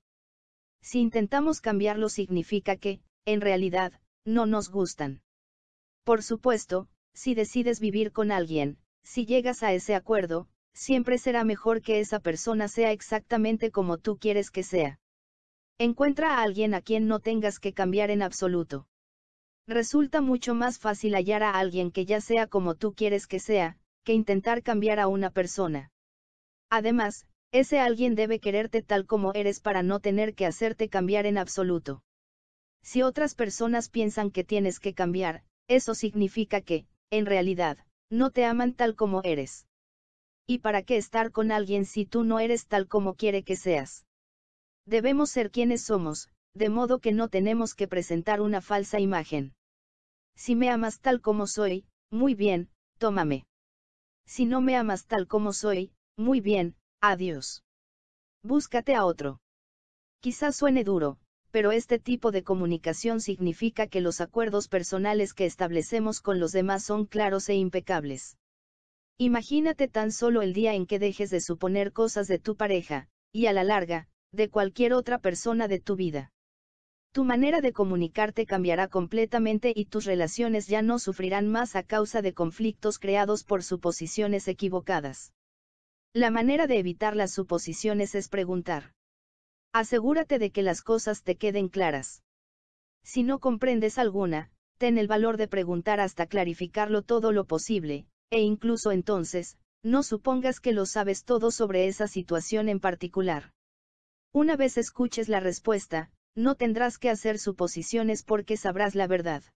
Si intentamos cambiarlos significa que, en realidad, no nos gustan. Por supuesto, si decides vivir con alguien, si llegas a ese acuerdo, siempre será mejor que esa persona sea exactamente como tú quieres que sea. Encuentra a alguien a quien no tengas que cambiar en absoluto. Resulta mucho más fácil hallar a alguien que ya sea como tú quieres que sea, que intentar cambiar a una persona. Además, ese alguien debe quererte tal como eres para no tener que hacerte cambiar en absoluto. Si otras personas piensan que tienes que cambiar, eso significa que, en realidad, no te aman tal como eres. ¿Y para qué estar con alguien si tú no eres tal como quiere que seas? Debemos ser quienes somos, de modo que no tenemos que presentar una falsa imagen. Si me amas tal como soy, muy bien, tómame. Si no me amas tal como soy, muy bien, adiós. Búscate a otro. Quizás suene duro, pero este tipo de comunicación significa que los acuerdos personales que establecemos con los demás son claros e impecables. Imagínate tan solo el día en que dejes de suponer cosas de tu pareja, y a la larga, de cualquier otra persona de tu vida. Tu manera de comunicarte cambiará completamente y tus relaciones ya no sufrirán más a causa de conflictos creados por suposiciones equivocadas. La manera de evitar las suposiciones es preguntar. Asegúrate de que las cosas te queden claras. Si no comprendes alguna, ten el valor de preguntar hasta clarificarlo todo lo posible, e incluso entonces, no supongas que lo sabes todo sobre esa situación en particular. Una vez escuches la respuesta, no tendrás que hacer suposiciones porque sabrás la verdad.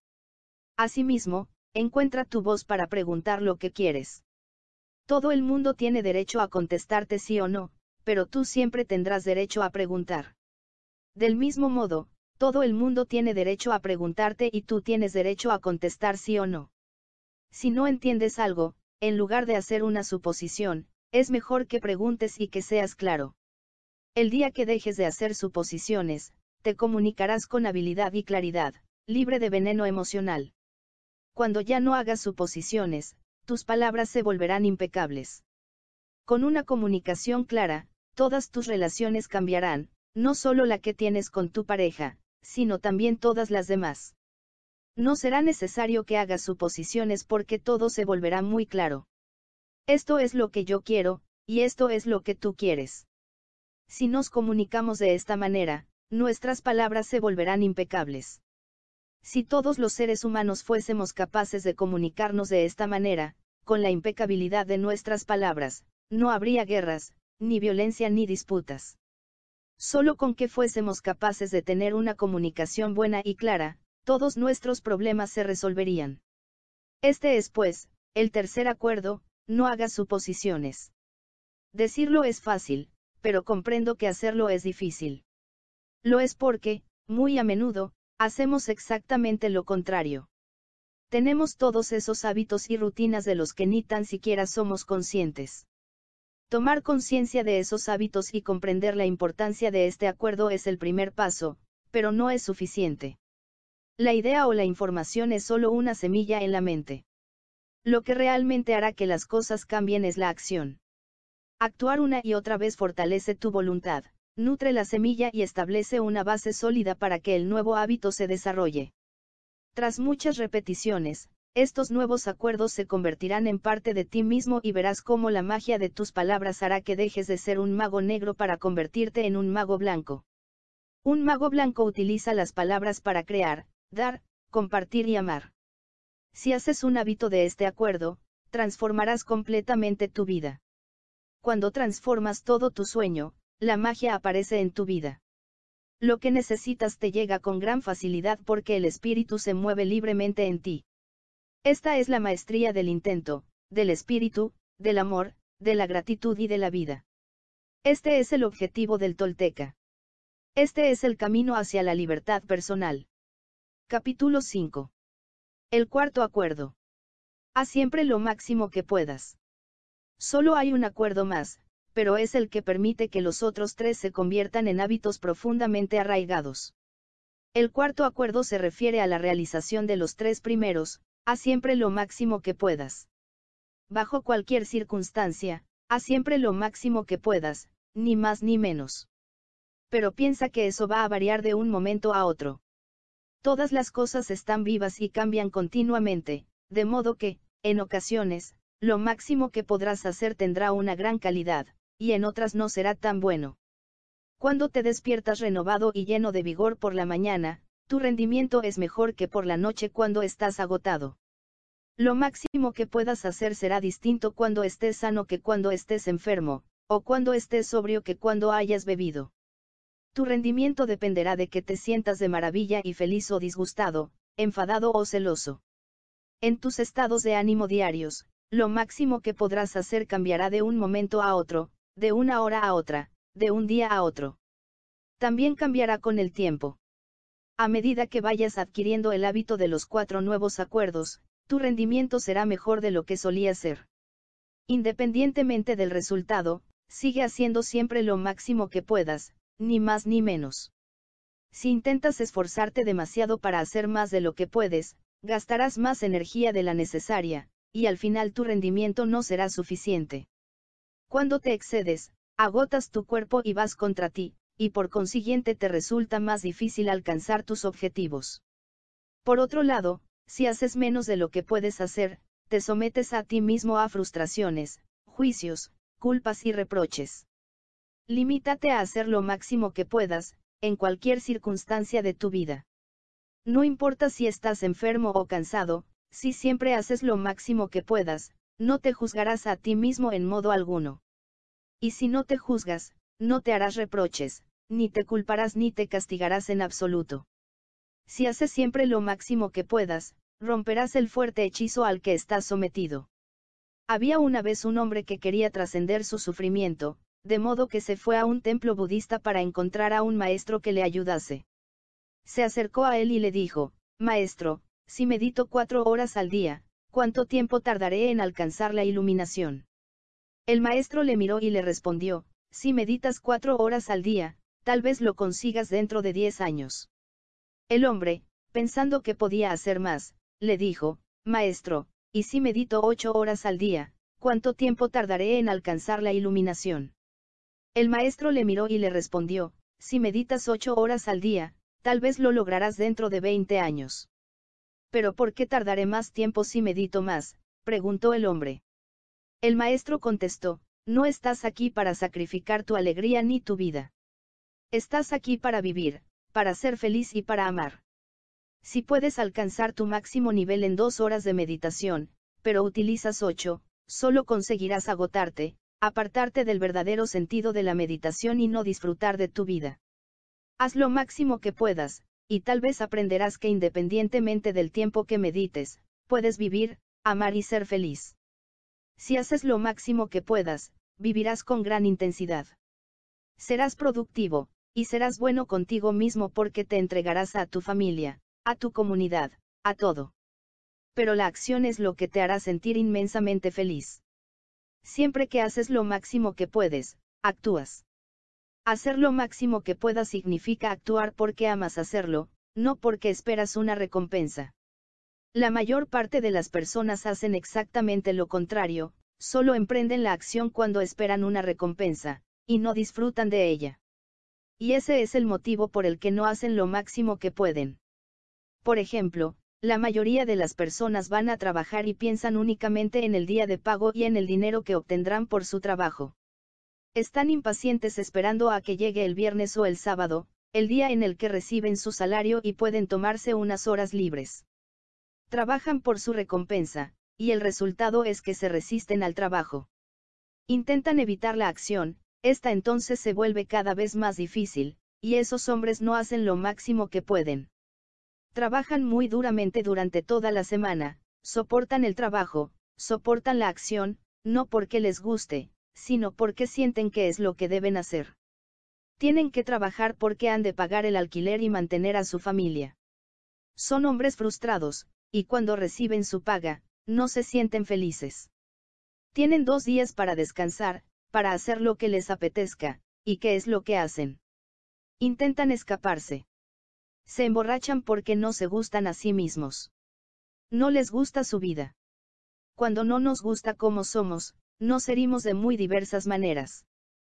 Asimismo, encuentra tu voz para preguntar lo que quieres. Todo el mundo tiene derecho a contestarte sí o no, pero tú siempre tendrás derecho a preguntar. Del mismo modo, todo el mundo tiene derecho a preguntarte y tú tienes derecho a contestar sí o no. Si no entiendes algo, en lugar de hacer una suposición, es mejor que preguntes y que seas claro. El día que dejes de hacer suposiciones, te comunicarás con habilidad y claridad, libre de veneno emocional. Cuando ya no hagas suposiciones, tus palabras se volverán impecables. Con una comunicación clara, todas tus relaciones cambiarán, no solo la que tienes con tu pareja, sino también todas las demás. No será necesario que hagas suposiciones porque todo se volverá muy claro. Esto es lo que yo quiero, y esto es lo que tú quieres. Si nos comunicamos de esta manera, nuestras palabras se volverán impecables. Si todos los seres humanos fuésemos capaces de comunicarnos de esta manera, con la impecabilidad de nuestras palabras, no habría guerras, ni violencia ni disputas. Solo con que fuésemos capaces de tener una comunicación buena y clara, todos nuestros problemas se resolverían. Este es pues, el tercer acuerdo, no hagas suposiciones. Decirlo es fácil, pero comprendo que hacerlo es difícil. Lo es porque, muy a menudo, hacemos exactamente lo contrario. Tenemos todos esos hábitos y rutinas de los que ni tan siquiera somos conscientes. Tomar conciencia de esos hábitos y comprender la importancia de este acuerdo es el primer paso, pero no es suficiente. La idea o la información es solo una semilla en la mente. Lo que realmente hará que las cosas cambien es la acción. Actuar una y otra vez fortalece tu voluntad, nutre la semilla y establece una base sólida para que el nuevo hábito se desarrolle. Tras muchas repeticiones, estos nuevos acuerdos se convertirán en parte de ti mismo y verás cómo la magia de tus palabras hará que dejes de ser un mago negro para convertirte en un mago blanco. Un mago blanco utiliza las palabras para crear, dar, compartir y amar. Si haces un hábito de este acuerdo, transformarás completamente tu vida. Cuando transformas todo tu sueño, la magia aparece en tu vida. Lo que necesitas te llega con gran facilidad porque el espíritu se mueve libremente en ti. Esta es la maestría del intento, del espíritu, del amor, de la gratitud y de la vida. Este es el objetivo del tolteca. Este es el camino hacia la libertad personal. Capítulo 5. El cuarto acuerdo. Haz siempre lo máximo que puedas. Solo hay un acuerdo más, pero es el que permite que los otros tres se conviertan en hábitos profundamente arraigados. El cuarto acuerdo se refiere a la realización de los tres primeros: haz siempre lo máximo que puedas. Bajo cualquier circunstancia, haz siempre lo máximo que puedas, ni más ni menos. Pero piensa que eso va a variar de un momento a otro. Todas las cosas están vivas y cambian continuamente, de modo que, en ocasiones, lo máximo que podrás hacer tendrá una gran calidad, y en otras no será tan bueno. Cuando te despiertas renovado y lleno de vigor por la mañana, tu rendimiento es mejor que por la noche cuando estás agotado. Lo máximo que puedas hacer será distinto cuando estés sano que cuando estés enfermo, o cuando estés sobrio que cuando hayas bebido. Tu rendimiento dependerá de que te sientas de maravilla y feliz o disgustado, enfadado o celoso. En tus estados de ánimo diarios, lo máximo que podrás hacer cambiará de un momento a otro, de una hora a otra, de un día a otro. También cambiará con el tiempo. A medida que vayas adquiriendo el hábito de los 4 nuevos acuerdos, tu rendimiento será mejor de lo que solía ser. Independientemente del resultado, sigue haciendo siempre lo máximo que puedas, ni más ni menos. Si intentas esforzarte demasiado para hacer más de lo que puedes, gastarás más energía de la necesaria, y al final tu rendimiento no será suficiente. Cuando te excedes, agotas tu cuerpo y vas contra ti, y por consiguiente te resulta más difícil alcanzar tus objetivos. Por otro lado, si haces menos de lo que puedes hacer, te sometes a ti mismo a frustraciones, juicios, culpas y reproches. Limítate a hacer lo máximo que puedas, en cualquier circunstancia de tu vida. No importa si estás enfermo o cansado, si siempre haces lo máximo que puedas, no te juzgarás a ti mismo en modo alguno. Y si no te juzgas, no te harás reproches, ni te culparás ni te castigarás en absoluto. Si haces siempre lo máximo que puedas, romperás el fuerte hechizo al que estás sometido. Había una vez un hombre que quería trascender su sufrimiento, de modo que se fue a un templo budista para encontrar a un maestro que le ayudase. Se acercó a él y le dijo: Maestro, si medito 4 horas al día, ¿cuánto tiempo tardaré en alcanzar la iluminación? El maestro le miró y le respondió: si meditas 4 horas al día, tal vez lo consigas dentro de 10 años. El hombre, pensando que podía hacer más, le dijo: Maestro, ¿y si medito 8 horas al día, cuánto tiempo tardaré en alcanzar la iluminación? El maestro le miró y le respondió: si meditas 8 horas al día, tal vez lo lograrás dentro de 20 años. ¿Pero por qué tardaré más tiempo si medito más?, preguntó el hombre. El maestro contestó: no estás aquí para sacrificar tu alegría ni tu vida. Estás aquí para vivir, para ser feliz y para amar. Si puedes alcanzar tu máximo nivel en 2 horas de meditación, pero utilizas 8, solo conseguirás agotarte, apartarte del verdadero sentido de la meditación y no disfrutar de tu vida. Haz lo máximo que puedas, y tal vez aprenderás que independientemente del tiempo que medites, puedes vivir, amar y ser feliz. Si haces lo máximo que puedas, vivirás con gran intensidad. Serás productivo, y serás bueno contigo mismo porque te entregarás a tu familia, a tu comunidad, a todo. Pero la acción es lo que te hará sentir inmensamente feliz. Siempre que haces lo máximo que puedes, actúas. Hacer lo máximo que puedas significa actuar porque amas hacerlo, no porque esperas una recompensa. La mayor parte de las personas hacen exactamente lo contrario, solo emprenden la acción cuando esperan una recompensa, y no disfrutan de ella. Y ese es el motivo por el que no hacen lo máximo que pueden. Por ejemplo, la mayoría de las personas van a trabajar y piensan únicamente en el día de pago y en el dinero que obtendrán por su trabajo. Están impacientes esperando a que llegue el viernes o el sábado, el día en el que reciben su salario y pueden tomarse unas horas libres. Trabajan por su recompensa, y el resultado es que se resisten al trabajo. Intentan evitar la acción, esta entonces se vuelve cada vez más difícil, y esos hombres no hacen lo máximo que pueden. Trabajan muy duramente durante toda la semana, soportan el trabajo, soportan la acción, no porque les guste, sino porque sienten que es lo que deben hacer. Tienen que trabajar porque han de pagar el alquiler y mantener a su familia. Son hombres frustrados, y cuando reciben su paga, no se sienten felices. Tienen 2 días para descansar, para hacer lo que les apetezca, ¿y qué es lo que hacen? Intentan escaparse. Se emborrachan porque no se gustan a sí mismos. No les gusta su vida. Cuando no nos gusta cómo somos, nos herimos de muy diversas maneras.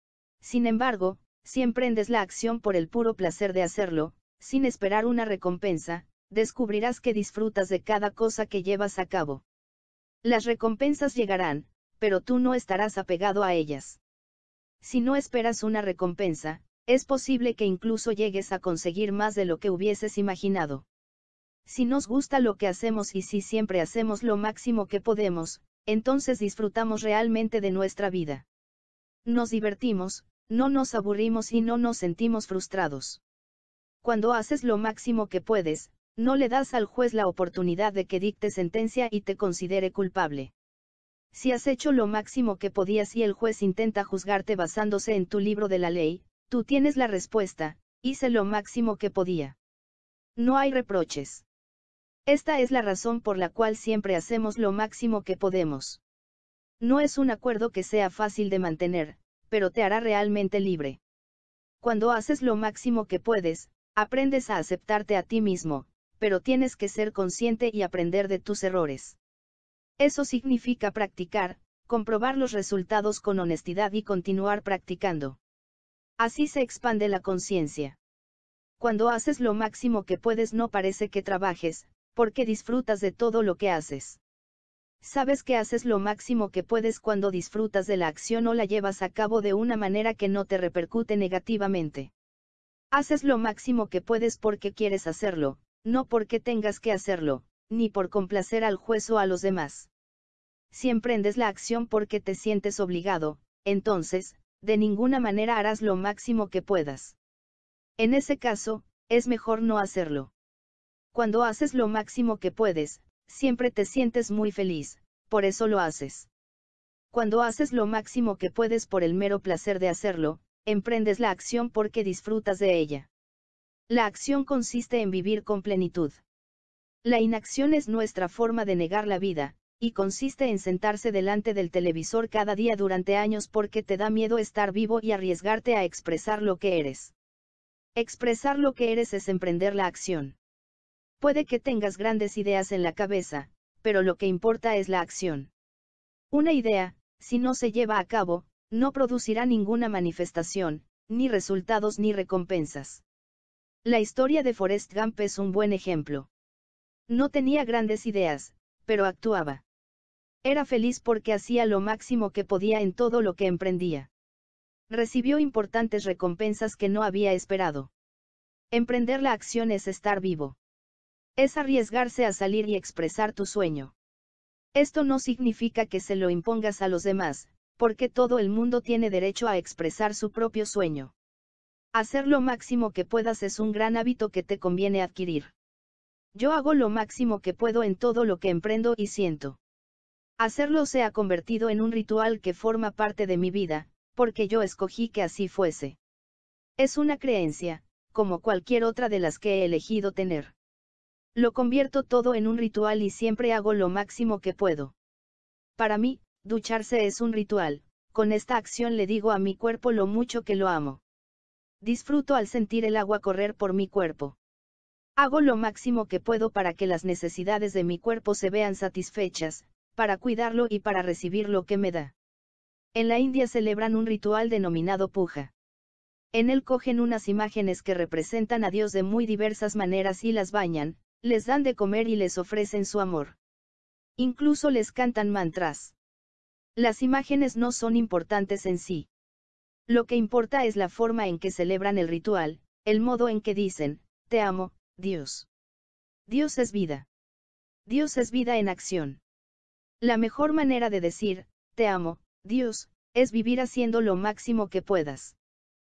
Sin embargo, si emprendes la acción por el puro placer de hacerlo, sin esperar una recompensa, descubrirás que disfrutas de cada cosa que llevas a cabo. Las recompensas llegarán, pero tú no estarás apegado a ellas. Si no esperas una recompensa, es posible que incluso llegues a conseguir más de lo que hubieses imaginado. Si nos gusta lo que hacemos y si siempre hacemos lo máximo que podemos, entonces disfrutamos realmente de nuestra vida. Nos divertimos, no nos aburrimos y no nos sentimos frustrados. Cuando haces lo máximo que puedes, no le das al juez la oportunidad de que dicte sentencia y te considere culpable. Si has hecho lo máximo que podías y el juez intenta juzgarte basándose en tu libro de la ley, tú tienes la respuesta: hice lo máximo que podía. No hay reproches. Esta es la razón por la cual siempre hacemos lo máximo que podemos. No es un acuerdo que sea fácil de mantener, pero te hará realmente libre. Cuando haces lo máximo que puedes, aprendes a aceptarte a ti mismo, pero tienes que ser consciente y aprender de tus errores. Eso significa practicar, comprobar los resultados con honestidad y continuar practicando. Así se expande la conciencia. Cuando haces lo máximo que puedes no parece que trabajes, porque disfrutas de todo lo que haces. Sabes que haces lo máximo que puedes cuando disfrutas de la acción o la llevas a cabo de una manera que no te repercute negativamente. Haces lo máximo que puedes porque quieres hacerlo, no porque tengas que hacerlo, ni por complacer al juez o a los demás. Si emprendes la acción porque te sientes obligado, entonces, de ninguna manera harás lo máximo que puedas. En ese caso, es mejor no hacerlo. Cuando haces lo máximo que puedes, siempre te sientes muy feliz, por eso lo haces. Cuando haces lo máximo que puedes por el mero placer de hacerlo, emprendes la acción porque disfrutas de ella. La acción consiste en vivir con plenitud. La inacción es nuestra forma de negar la vida, y consiste en sentarse delante del televisor cada día durante años porque te da miedo estar vivo y arriesgarte a expresar lo que eres. Expresar lo que eres es emprender la acción. Puede que tengas grandes ideas en la cabeza, pero lo que importa es la acción. Una idea, si no se lleva a cabo, no producirá ninguna manifestación, ni resultados ni recompensas. La historia de Forrest Gump es un buen ejemplo. No tenía grandes ideas, pero actuaba. Era feliz porque hacía lo máximo que podía en todo lo que emprendía. Recibió importantes recompensas que no había esperado. Emprender la acción es estar vivo. Es arriesgarse a salir y expresar tu sueño. Esto no significa que se lo impongas a los demás, porque todo el mundo tiene derecho a expresar su propio sueño. Hacer lo máximo que puedas es un gran hábito que te conviene adquirir. Yo hago lo máximo que puedo en todo lo que emprendo y siento. Hacerlo se ha convertido en un ritual que forma parte de mi vida, porque yo escogí que así fuese. Es una creencia, como cualquier otra de las que he elegido tener. Lo convierto todo en un ritual y siempre hago lo máximo que puedo. Para mí, ducharse es un ritual, con esta acción le digo a mi cuerpo lo mucho que lo amo. Disfruto al sentir el agua correr por mi cuerpo. Hago lo máximo que puedo para que las necesidades de mi cuerpo se vean satisfechas, para cuidarlo y para recibir lo que me da. En la India celebran un ritual denominado puja. En él cogen unas imágenes que representan a Dios de muy diversas maneras y las bañan, les dan de comer y les ofrecen su amor. Incluso les cantan mantras. Las imágenes no son importantes en sí. Lo que importa es la forma en que celebran el ritual, el modo en que dicen: te amo, Dios. Dios es vida. Dios es vida en acción. La mejor manera de decir: te amo, Dios, es vivir haciendo lo máximo que puedas.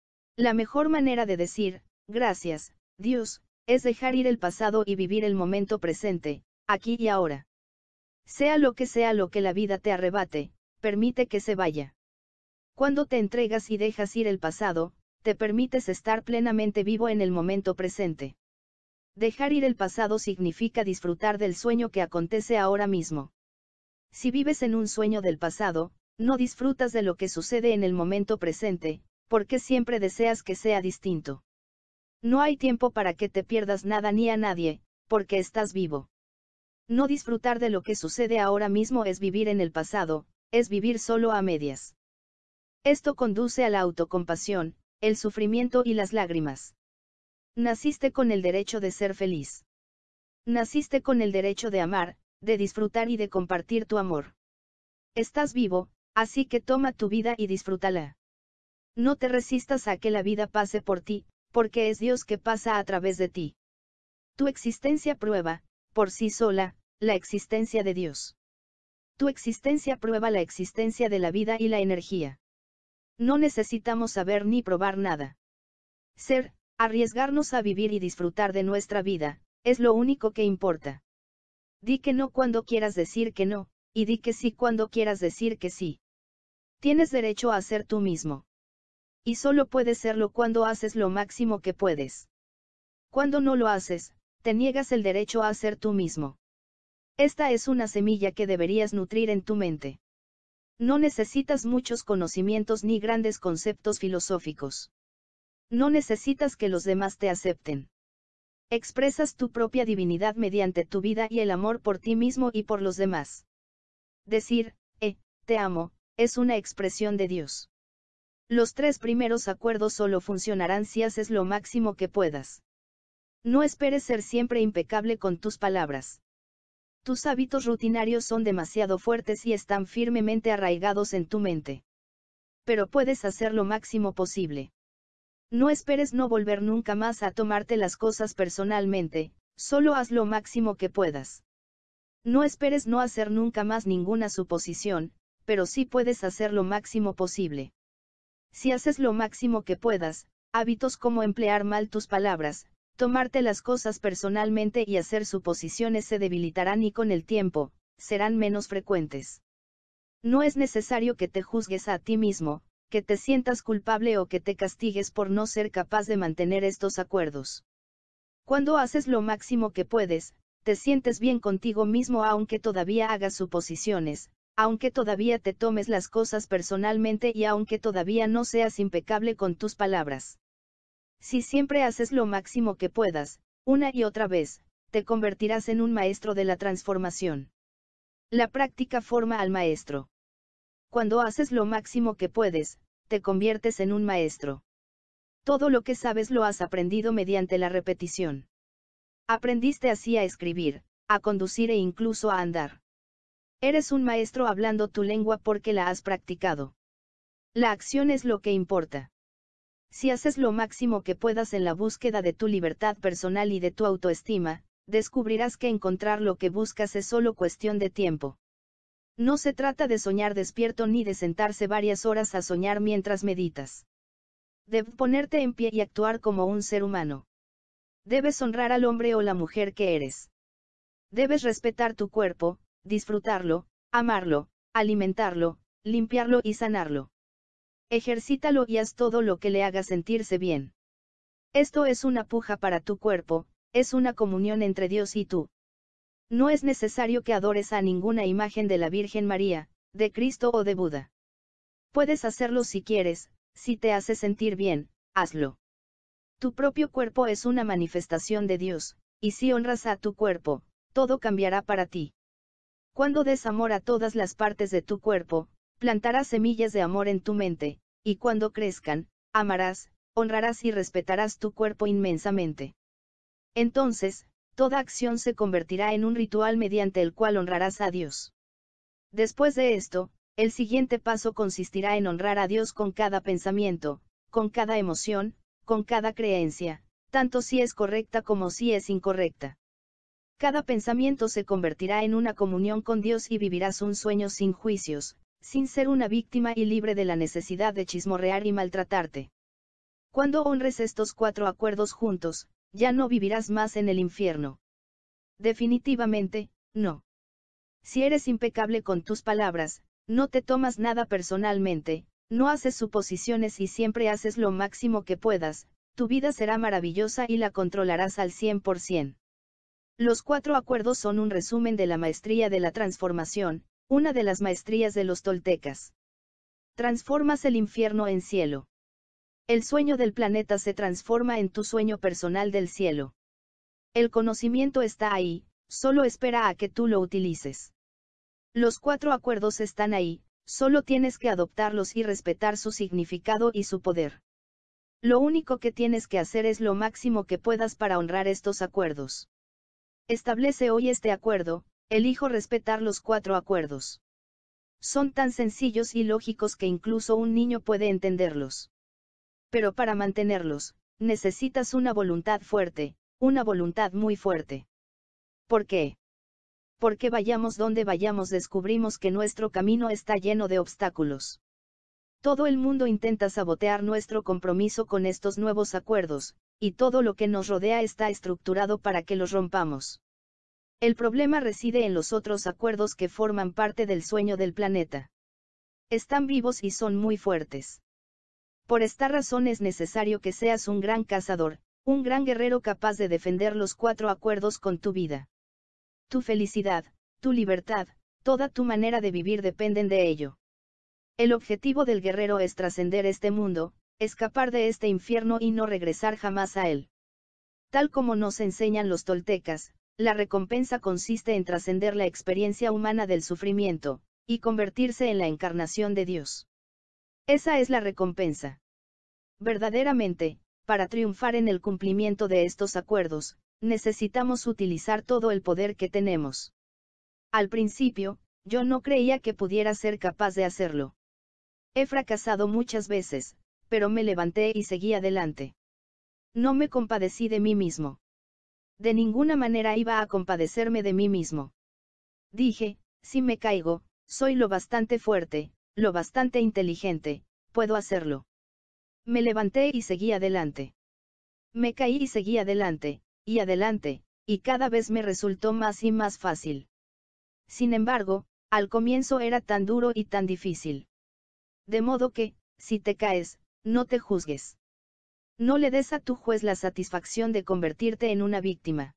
La mejor manera de decir, gracias, Dios, es dejar ir el pasado y vivir el momento presente, aquí y ahora. Sea lo que la vida te arrebate, permite que se vaya. Cuando te entregas y dejas ir el pasado, te permites estar plenamente vivo en el momento presente. Dejar ir el pasado significa disfrutar del sueño que acontece ahora mismo. Si vives en un sueño del pasado, no disfrutas de lo que sucede en el momento presente, porque siempre deseas que sea distinto. No hay tiempo para que te pierdas nada ni a nadie, porque estás vivo. No disfrutar de lo que sucede ahora mismo es vivir en el pasado, es vivir solo a medias. Esto conduce a la autocompasión, el sufrimiento y las lágrimas. Naciste con el derecho de ser feliz. Naciste con el derecho de amar, de disfrutar y de compartir tu amor. Estás vivo, así que toma tu vida y disfrútala. No te resistas a que la vida pase por ti, porque es Dios que pasa a través de ti. Tu existencia prueba, por sí sola, la existencia de Dios. Tu existencia prueba la existencia de la vida y la energía. No necesitamos saber ni probar nada. Ser, arriesgarnos a vivir y disfrutar de nuestra vida, es lo único que importa. Di que no cuando quieras decir que no, y di que sí cuando quieras decir que sí. Tienes derecho a ser tú mismo. Y solo puedes serlo cuando haces lo máximo que puedes. Cuando no lo haces, te niegas el derecho a ser tú mismo. Esta es una semilla que deberías nutrir en tu mente. No necesitas muchos conocimientos ni grandes conceptos filosóficos. No necesitas que los demás te acepten. Expresas tu propia divinidad mediante tu vida y el amor por ti mismo y por los demás. Decir, te amo, es una expresión de Dios. Los 3 primeros acuerdos solo funcionarán si haces lo máximo que puedas. No esperes ser siempre impecable con tus palabras. Tus hábitos rutinarios son demasiado fuertes y están firmemente arraigados en tu mente. Pero puedes hacer lo máximo posible. No esperes no volver nunca más a tomarte las cosas personalmente, solo haz lo máximo que puedas. No esperes no hacer nunca más ninguna suposición, pero sí puedes hacer lo máximo posible. Si haces lo máximo que puedas, hábitos como emplear mal tus palabras, tomarte las cosas personalmente y hacer suposiciones se debilitarán y con el tiempo, serán menos frecuentes. No es necesario que te juzgues a ti mismo, que te sientas culpable o que te castigues por no ser capaz de mantener estos acuerdos. Cuando haces lo máximo que puedes, te sientes bien contigo mismo aunque todavía hagas suposiciones, aunque todavía te tomes las cosas personalmente y aunque todavía no seas impecable con tus palabras. Si siempre haces lo máximo que puedas, una y otra vez, te convertirás en un maestro de la transformación. La práctica forma al maestro. Cuando haces lo máximo que puedes, te conviertes en un maestro. Todo lo que sabes lo has aprendido mediante la repetición. Aprendiste así a escribir, a conducir e incluso a andar. Eres un maestro hablando tu lengua porque la has practicado. La acción es lo que importa. Si haces lo máximo que puedas en la búsqueda de tu libertad personal y de tu autoestima, descubrirás que encontrar lo que buscas es solo cuestión de tiempo. No se trata de soñar despierto ni de sentarse varias horas a soñar mientras meditas. Debes ponerte en pie y actuar como un ser humano. Debes honrar al hombre o la mujer que eres. Debes respetar tu cuerpo, disfrutarlo, amarlo, alimentarlo, limpiarlo y sanarlo. Ejercítalo y haz todo lo que le haga sentirse bien. Esto es una puja para tu cuerpo, es una comunión entre Dios y tú. No es necesario que adores a ninguna imagen de la Virgen María, de Cristo o de Buda. Puedes hacerlo si quieres, si te hace sentir bien, hazlo. Tu propio cuerpo es una manifestación de Dios, y si honras a tu cuerpo, todo cambiará para ti. Cuando des amor a todas las partes de tu cuerpo, plantarás semillas de amor en tu mente, y cuando crezcan, amarás, honrarás y respetarás tu cuerpo inmensamente. Entonces, toda acción se convertirá en un ritual mediante el cual honrarás a Dios. Después de esto, el siguiente paso consistirá en honrar a Dios con cada pensamiento, con cada emoción, con cada creencia, tanto si es correcta como si es incorrecta. Cada pensamiento se convertirá en una comunión con Dios y vivirás un sueño sin juicios, sin ser una víctima y libre de la necesidad de chismorrear y maltratarte. Cuando honres estos 4 acuerdos juntos, ya no vivirás más en el infierno. Definitivamente, no. Si eres impecable con tus palabras, no te tomas nada personalmente, no haces suposiciones y siempre haces lo máximo que puedas, tu vida será maravillosa y la controlarás al 100%. Los 4 acuerdos son un resumen de la maestría de la transformación, una de las maestrías de los toltecas. Transformas el infierno en cielo. El sueño del planeta se transforma en tu sueño personal del cielo. El conocimiento está ahí, solo espera a que tú lo utilices. Los 4 acuerdos están ahí, solo tienes que adoptarlos y respetar su significado y su poder. Lo único que tienes que hacer es lo máximo que puedas para honrar estos acuerdos. Establece hoy este acuerdo, elijo respetar los 4 acuerdos. Son tan sencillos y lógicos que incluso un niño puede entenderlos. Pero para mantenerlos, necesitas una voluntad fuerte, una voluntad muy fuerte. ¿Por qué? Porque vayamos donde vayamos descubrimos que nuestro camino está lleno de obstáculos. Todo el mundo intenta sabotear nuestro compromiso con estos nuevos acuerdos, y todo lo que nos rodea está estructurado para que los rompamos. El problema reside en los otros acuerdos que forman parte del sueño del planeta. Están vivos y son muy fuertes. Por esta razón es necesario que seas un gran cazador, un gran guerrero capaz de defender los 4 acuerdos con tu vida. Tu felicidad, tu libertad, toda tu manera de vivir dependen de ello. El objetivo del guerrero es trascender este mundo, escapar de este infierno y no regresar jamás a él. Tal como nos enseñan los toltecas, la recompensa consiste en trascender la experiencia humana del sufrimiento, y convertirse en la encarnación de Dios. Esa es la recompensa. Verdaderamente, para triunfar en el cumplimiento de estos acuerdos, necesitamos utilizar todo el poder que tenemos. Al principio, yo no creía que pudiera ser capaz de hacerlo. He fracasado muchas veces, pero me levanté y seguí adelante. No me compadecí de mí mismo. De ninguna manera iba a compadecerme de mí mismo. Dije, si me caigo, soy lo bastante fuerte, lo bastante inteligente, puedo hacerlo. Me levanté y seguí adelante. Me caí y seguí adelante, y cada vez me resultó más y más fácil. Sin embargo, al comienzo era tan duro y tan difícil. De modo que, si te caes, no te juzgues. No le des a tu juez la satisfacción de convertirte en una víctima.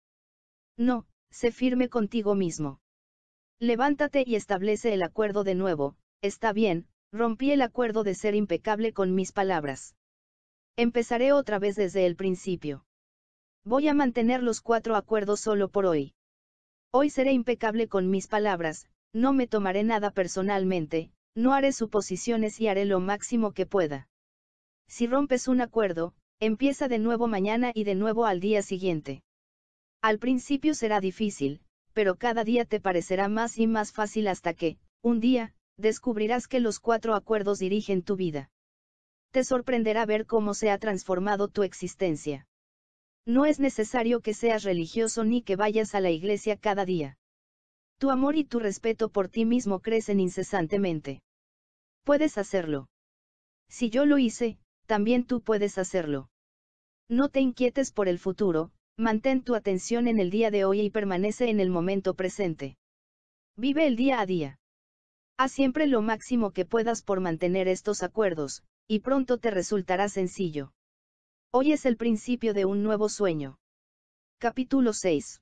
No, sé firme contigo mismo. Levántate y establece el acuerdo de nuevo. Está bien, rompí el acuerdo de ser impecable con mis palabras. Empezaré otra vez desde el principio. Voy a mantener los 4 acuerdos solo por hoy. Hoy seré impecable con mis palabras, no me tomaré nada personalmente, no haré suposiciones y haré lo máximo que pueda. Si rompes un acuerdo, empieza de nuevo mañana y de nuevo al día siguiente. Al principio será difícil, pero cada día te parecerá más y más fácil hasta que, un día, descubrirás que los 4 acuerdos dirigen tu vida. Te sorprenderá ver cómo se ha transformado tu existencia. No es necesario que seas religioso ni que vayas a la iglesia cada día. Tu amor y tu respeto por ti mismo crecen incesantemente. Puedes hacerlo. Si yo lo hice, también tú puedes hacerlo. No te inquietes por el futuro, mantén tu atención en el día de hoy y permanece en el momento presente. Vive el día a día. Haz siempre lo máximo que puedas por mantener estos acuerdos, y pronto te resultará sencillo. Hoy es el principio de un nuevo sueño. Capítulo 6.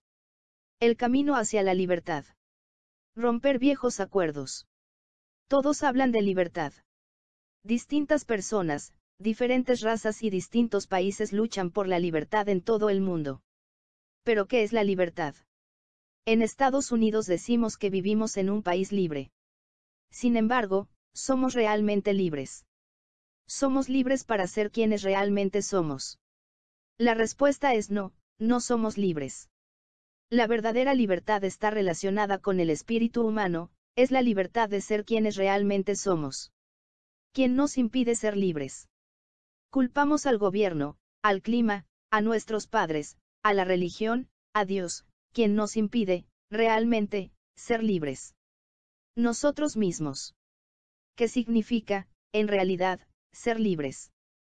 El camino hacia la libertad. Romper viejos acuerdos. Todos hablan de libertad. Distintas personas, diferentes razas y distintos países luchan por la libertad en todo el mundo. ¿Pero qué es la libertad? En Estados Unidos decimos que vivimos en un país libre. Sin embargo, ¿somos realmente libres? ¿Somos libres para ser quienes realmente somos? La respuesta es no, no somos libres. La verdadera libertad está relacionada con el espíritu humano, es la libertad de ser quienes realmente somos. ¿Quién nos impide ser libres? Culpamos al gobierno, al clima, a nuestros padres, a la religión, a Dios, quien nos impide, realmente, ser libres. Nosotros mismos. ¿Qué significa, en realidad, ser libres?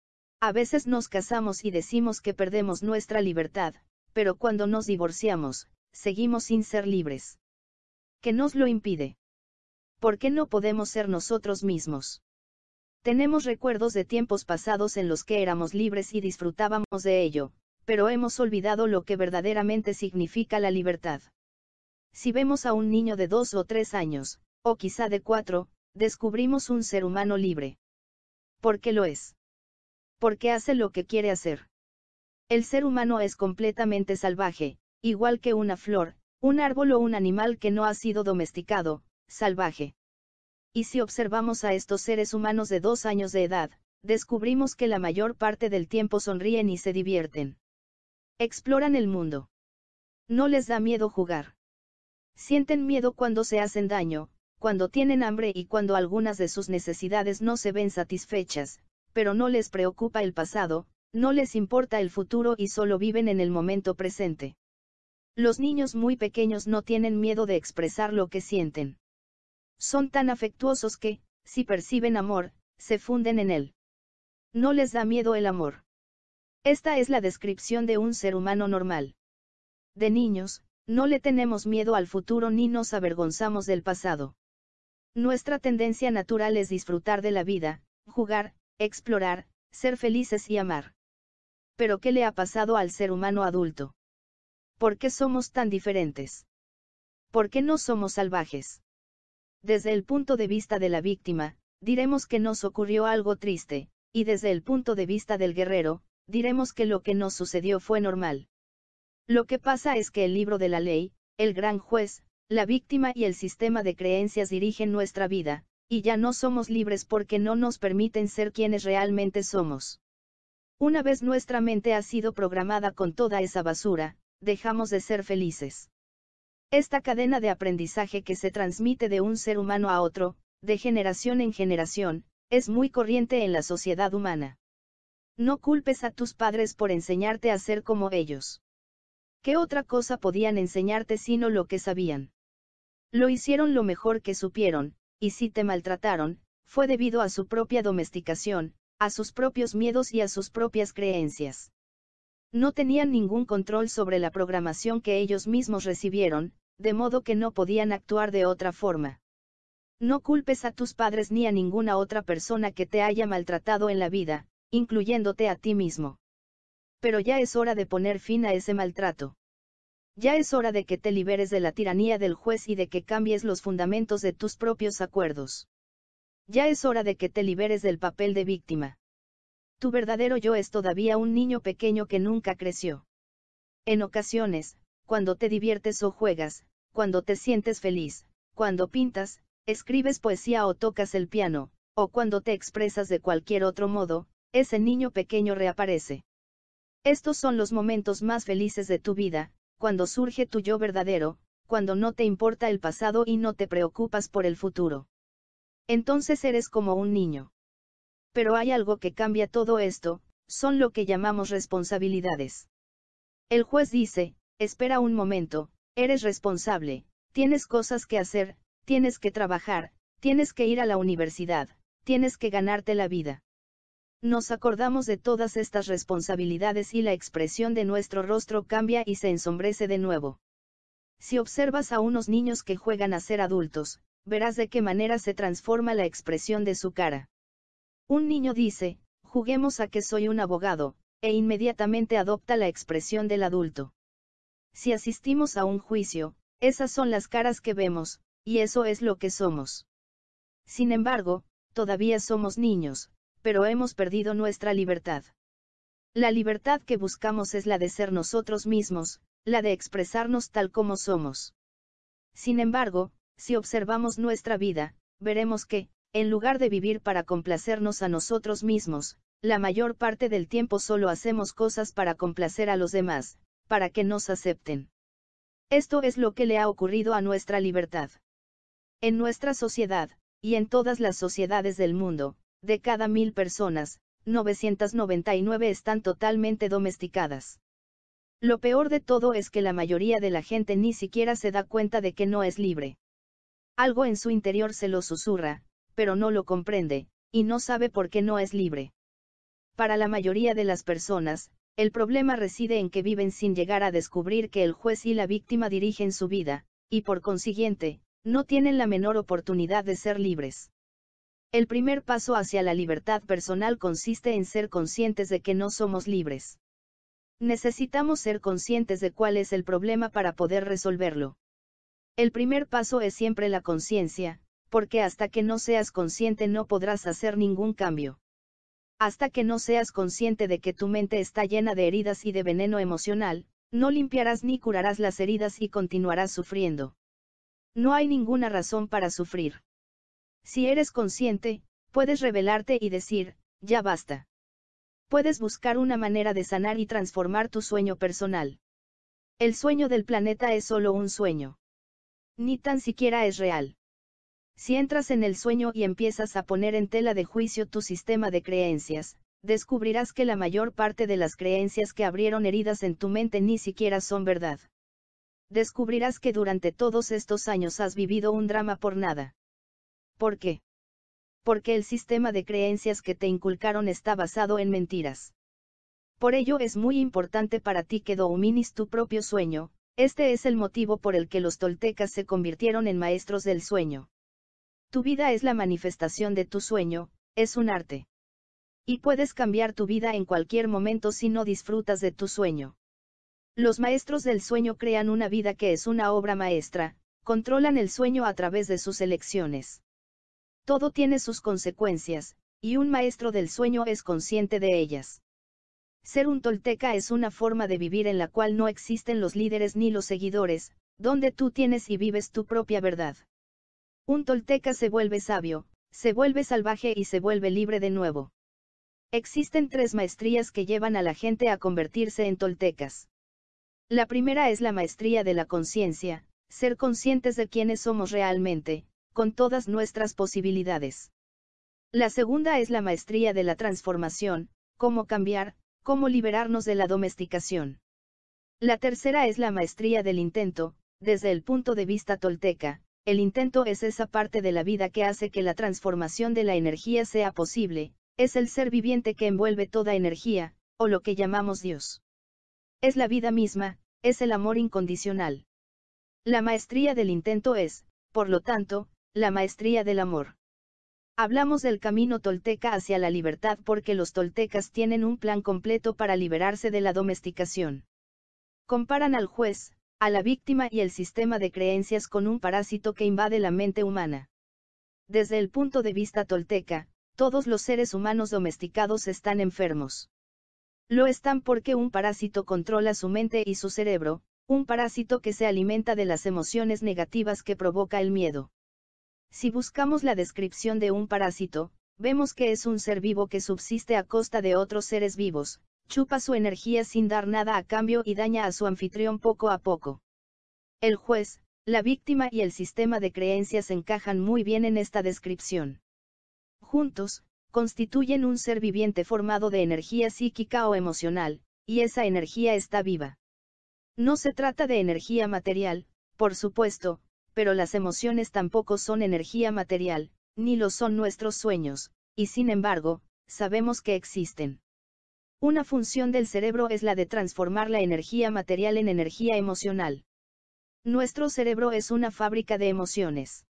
A veces nos casamos y decimos que perdemos nuestra libertad, pero cuando nos divorciamos, seguimos sin ser libres. ¿Qué nos lo impide? ¿Por qué no podemos ser nosotros mismos? Tenemos recuerdos de tiempos pasados en los que éramos libres y disfrutábamos de ello, pero hemos olvidado lo que verdaderamente significa la libertad. Si vemos a un niño de 2 o 3 años, o quizá de 4, descubrimos un ser humano libre. ¿Por qué lo es? Porque hace lo que quiere hacer. El ser humano es completamente salvaje, igual que una flor, un árbol o un animal que no ha sido domesticado, salvaje. Y si observamos a estos seres humanos de 2 años de edad, descubrimos que la mayor parte del tiempo sonríen y se divierten. Exploran el mundo. No les da miedo jugar. Sienten miedo cuando se hacen daño, cuando tienen hambre y cuando algunas de sus necesidades no se ven satisfechas, pero no les preocupa el pasado, no les importa el futuro y solo viven en el momento presente. Los niños muy pequeños no tienen miedo de expresar lo que sienten. Son tan afectuosos que, si perciben amor, se funden en él. No les da miedo el amor. Esta es la descripción de un ser humano normal. De niños, no le tenemos miedo al futuro ni nos avergonzamos del pasado. Nuestra tendencia natural es disfrutar de la vida, jugar, explorar, ser felices y amar. Pero ¿qué le ha pasado al ser humano adulto? ¿Por qué somos tan diferentes? ¿Por qué no somos salvajes? Desde el punto de vista de la víctima, diremos que nos ocurrió algo triste, y desde el punto de vista del guerrero, diremos que lo que nos sucedió fue normal. Lo que pasa es que el libro de la ley, el gran juez, la víctima y el sistema de creencias dirigen nuestra vida, y ya no somos libres porque no nos permiten ser quienes realmente somos. Una vez nuestra mente ha sido programada con toda esa basura, dejamos de ser felices. Esta cadena de aprendizaje que se transmite de un ser humano a otro, de generación en generación, es muy corriente en la sociedad humana. No culpes a tus padres por enseñarte a ser como ellos. ¿Qué otra cosa podían enseñarte sino lo que sabían? Lo hicieron lo mejor que supieron, y si te maltrataron, fue debido a su propia domesticación, a sus propios miedos y a sus propias creencias. No tenían ningún control sobre la programación que ellos mismos recibieron, de modo que no podían actuar de otra forma. No culpes a tus padres ni a ninguna otra persona que te haya maltratado en la vida, incluyéndote a ti mismo. Pero ya es hora de poner fin a ese maltrato. Ya es hora de que te liberes de la tiranía del juez y de que cambies los fundamentos de tus propios acuerdos. Ya es hora de que te liberes del papel de víctima. Tu verdadero yo es todavía un niño pequeño que nunca creció. En ocasiones, cuando te diviertes o juegas, cuando te sientes feliz, cuando pintas, escribes poesía o tocas el piano, o cuando te expresas de cualquier otro modo, ese niño pequeño reaparece. Estos son los momentos más felices de tu vida, cuando surge tu yo verdadero, cuando no te importa el pasado y no te preocupas por el futuro. Entonces eres como un niño. Pero hay algo que cambia todo esto, son lo que llamamos responsabilidades. El juez dice, espera un momento, eres responsable, tienes cosas que hacer, tienes que trabajar, tienes que ir a la universidad, tienes que ganarte la vida. Nos acordamos de todas estas responsabilidades y la expresión de nuestro rostro cambia y se ensombrece de nuevo. Si observas a unos niños que juegan a ser adultos, verás de qué manera se transforma la expresión de su cara. Un niño dice, juguemos a que soy un abogado, e inmediatamente adopta la expresión del adulto. Si asistimos a un juicio, esas son las caras que vemos, y eso es lo que somos. Sin embargo, todavía somos niños, pero hemos perdido nuestra libertad. La libertad que buscamos es la de ser nosotros mismos, la de expresarnos tal como somos. Sin embargo, si observamos nuestra vida, veremos que, en lugar de vivir para complacernos a nosotros mismos, la mayor parte del tiempo solo hacemos cosas para complacer a los demás, para que nos acepten. Esto es lo que le ha ocurrido a nuestra libertad. En nuestra sociedad, y en todas las sociedades del mundo, de cada 1000 personas, 999 están totalmente domesticadas. Lo peor de todo es que la mayoría de la gente ni siquiera se da cuenta de que no es libre. Algo en su interior se lo susurra, pero no lo comprende, y no sabe por qué no es libre. Para la mayoría de las personas, el problema reside en que viven sin llegar a descubrir que el juez y la víctima dirigen su vida, y por consiguiente, no tienen la menor oportunidad de ser libres. El primer paso hacia la libertad personal consiste en ser conscientes de que no somos libres. Necesitamos ser conscientes de cuál es el problema para poder resolverlo. El primer paso es siempre la conciencia, porque hasta que no seas consciente no podrás hacer ningún cambio. Hasta que no seas consciente de que tu mente está llena de heridas y de veneno emocional, no limpiarás ni curarás las heridas y continuarás sufriendo. No hay ninguna razón para sufrir. Si eres consciente, puedes rebelarte y decir, ya basta. Puedes buscar una manera de sanar y transformar tu sueño personal. El sueño del planeta es solo un sueño. Ni tan siquiera es real. Si entras en el sueño y empiezas a poner en tela de juicio tu sistema de creencias, descubrirás que la mayor parte de las creencias que abrieron heridas en tu mente ni siquiera son verdad. Descubrirás que durante todos estos años has vivido un drama por nada. ¿Por qué? Porque el sistema de creencias que te inculcaron está basado en mentiras. Por ello es muy importante para ti que domines tu propio sueño. Este es el motivo por el que los toltecas se convirtieron en maestros del sueño. Tu vida es la manifestación de tu sueño, es un arte. Y puedes cambiar tu vida en cualquier momento si no disfrutas de tu sueño. Los maestros del sueño crean una vida que es una obra maestra, controlan el sueño a través de sus elecciones. Todo tiene sus consecuencias, y un maestro del sueño es consciente de ellas. Ser un tolteca es una forma de vivir en la cual no existen los líderes ni los seguidores, donde tú tienes y vives tu propia verdad. Un tolteca se vuelve sabio, se vuelve salvaje y se vuelve libre de nuevo. Existen 3 maestrías que llevan a la gente a convertirse en toltecas. La primera es la maestría de la conciencia, ser conscientes de quiénes somos realmente, con todas nuestras posibilidades. La segunda es la maestría de la transformación, cómo cambiar, cómo liberarnos de la domesticación. La tercera es la maestría del intento, desde el punto de vista tolteca. El intento es esa parte de la vida que hace que la transformación de la energía sea posible, es el ser viviente que envuelve toda energía, o lo que llamamos Dios. Es la vida misma, es el amor incondicional. La maestría del intento es, por lo tanto, la maestría del amor. Hablamos del camino tolteca hacia la libertad porque los toltecas tienen un plan completo para liberarse de la domesticación. Comparan al juez, a la víctima y el sistema de creencias con un parásito que invade la mente humana. Desde el punto de vista tolteca, todos los seres humanos domesticados están enfermos. Lo están porque un parásito controla su mente y su cerebro, un parásito que se alimenta de las emociones negativas que provoca el miedo. Si buscamos la descripción de un parásito, vemos que es un ser vivo que subsiste a costa de otros seres vivos, chupa su energía sin dar nada a cambio y daña a su anfitrión poco a poco. El juez, la víctima y el sistema de creencias encajan muy bien en esta descripción. Juntos, constituyen un ser viviente formado de energía psíquica o emocional, y esa energía está viva. No se trata de energía material, por supuesto, pero las emociones tampoco son energía material, ni lo son nuestros sueños, y sin embargo, sabemos que existen. Una función del cerebro es la de transformar la energía material en energía emocional. Nuestro cerebro es una fábrica de emociones.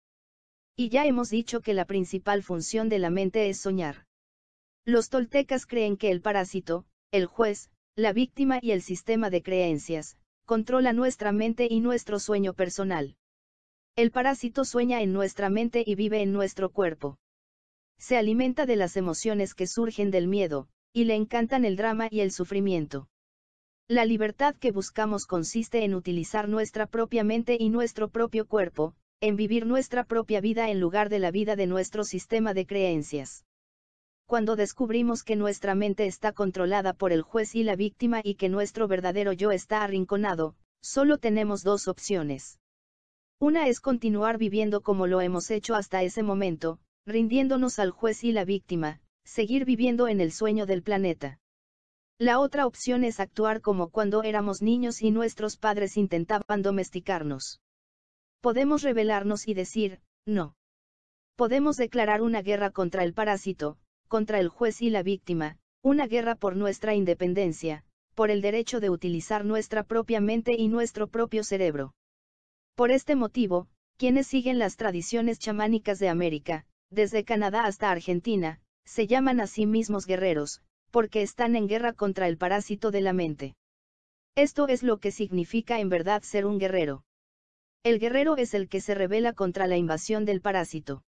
Y ya hemos dicho que la principal función de la mente es soñar. Los toltecas creen que el parásito, el juez, la víctima y el sistema de creencias, controla nuestra mente y nuestro sueño personal. El parásito sueña en nuestra mente y vive en nuestro cuerpo. Se alimenta de las emociones que surgen del miedo, y le encantan el drama y el sufrimiento. La libertad que buscamos consiste en utilizar nuestra propia mente y nuestro propio cuerpo, en vivir nuestra propia vida en lugar de la vida de nuestro sistema de creencias. Cuando descubrimos que nuestra mente está controlada por el juez y la víctima y que nuestro verdadero yo está arrinconado, solo tenemos 2 opciones. Una es continuar viviendo como lo hemos hecho hasta ese momento, rindiéndonos al juez y la víctima, seguir viviendo en el sueño del planeta. La otra opción es actuar como cuando éramos niños y nuestros padres intentaban domesticarnos. Podemos rebelarnos y decir, no. Podemos declarar una guerra contra el parásito, contra el juez y la víctima, una guerra por nuestra independencia, por el derecho de utilizar nuestra propia mente y nuestro propio cerebro. Por este motivo, quienes siguen las tradiciones chamánicas de América, desde Canadá hasta Argentina, se llaman a sí mismos guerreros, porque están en guerra contra el parásito de la mente. Esto es lo que significa en verdad ser un guerrero. El guerrero es el que se rebela contra la invasión del parásito.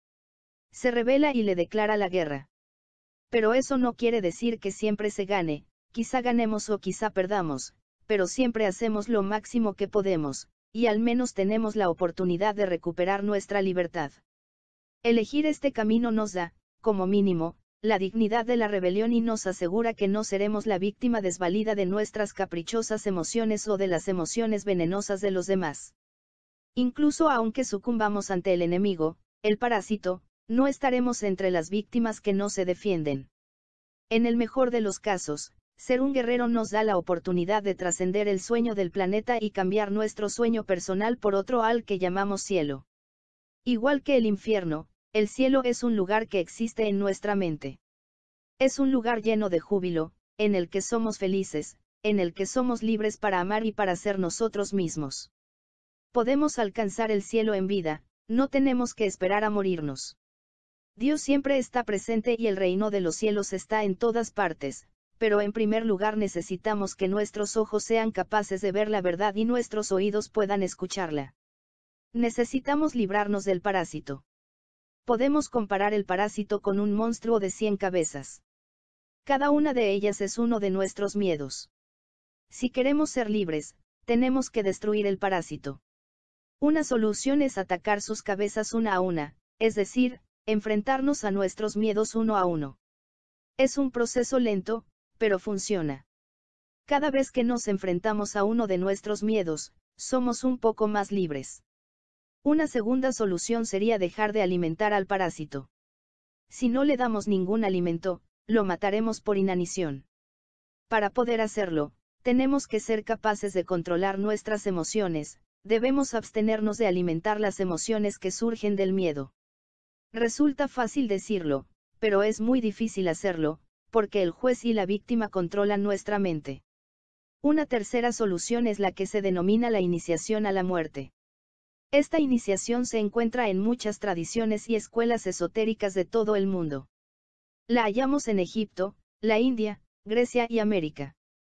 Se rebela y le declara la guerra. Pero eso no quiere decir que siempre se gane, quizá ganemos o quizá perdamos, pero siempre hacemos lo máximo que podemos, y al menos tenemos la oportunidad de recuperar nuestra libertad. Elegir este camino nos da, como mínimo, la dignidad de la rebelión y nos asegura que no seremos la víctima desvalida de nuestras caprichosas emociones o de las emociones venenosas de los demás. Incluso aunque sucumbamos ante el enemigo, el parásito, no estaremos entre las víctimas que no se defienden. En el mejor de los casos, ser un guerrero nos da la oportunidad de trascender el sueño del planeta y cambiar nuestro sueño personal por otro al que llamamos cielo. Igual que el infierno, el cielo es un lugar que existe en nuestra mente. Es un lugar lleno de júbilo, en el que somos felices, en el que somos libres para amar y para ser nosotros mismos. Podemos alcanzar el cielo en vida, no tenemos que esperar a morirnos. Dios siempre está presente y el reino de los cielos está en todas partes, pero en primer lugar necesitamos que nuestros ojos sean capaces de ver la verdad y nuestros oídos puedan escucharla. Necesitamos librarnos del parásito. Podemos comparar el parásito con un monstruo de 100 cabezas. Cada una de ellas es uno de nuestros miedos. Si queremos ser libres, tenemos que destruir el parásito. Una solución es atacar sus cabezas una a una, es decir, enfrentarnos a nuestros miedos uno a uno. Es un proceso lento, pero funciona. Cada vez que nos enfrentamos a uno de nuestros miedos, somos un poco más libres. Una segunda solución sería dejar de alimentar al parásito. Si no le damos ningún alimento, lo mataremos por inanición. Para poder hacerlo, tenemos que ser capaces de controlar nuestras emociones, debemos abstenernos de alimentar las emociones que surgen del miedo. Resulta fácil decirlo, pero es muy difícil hacerlo, porque el juez y la víctima controlan nuestra mente. Una tercera solución es la que se denomina la iniciación a la muerte. Esta iniciación se encuentra en muchas tradiciones y escuelas esotéricas de todo el mundo. La hallamos en Egipto, la India, Grecia y América.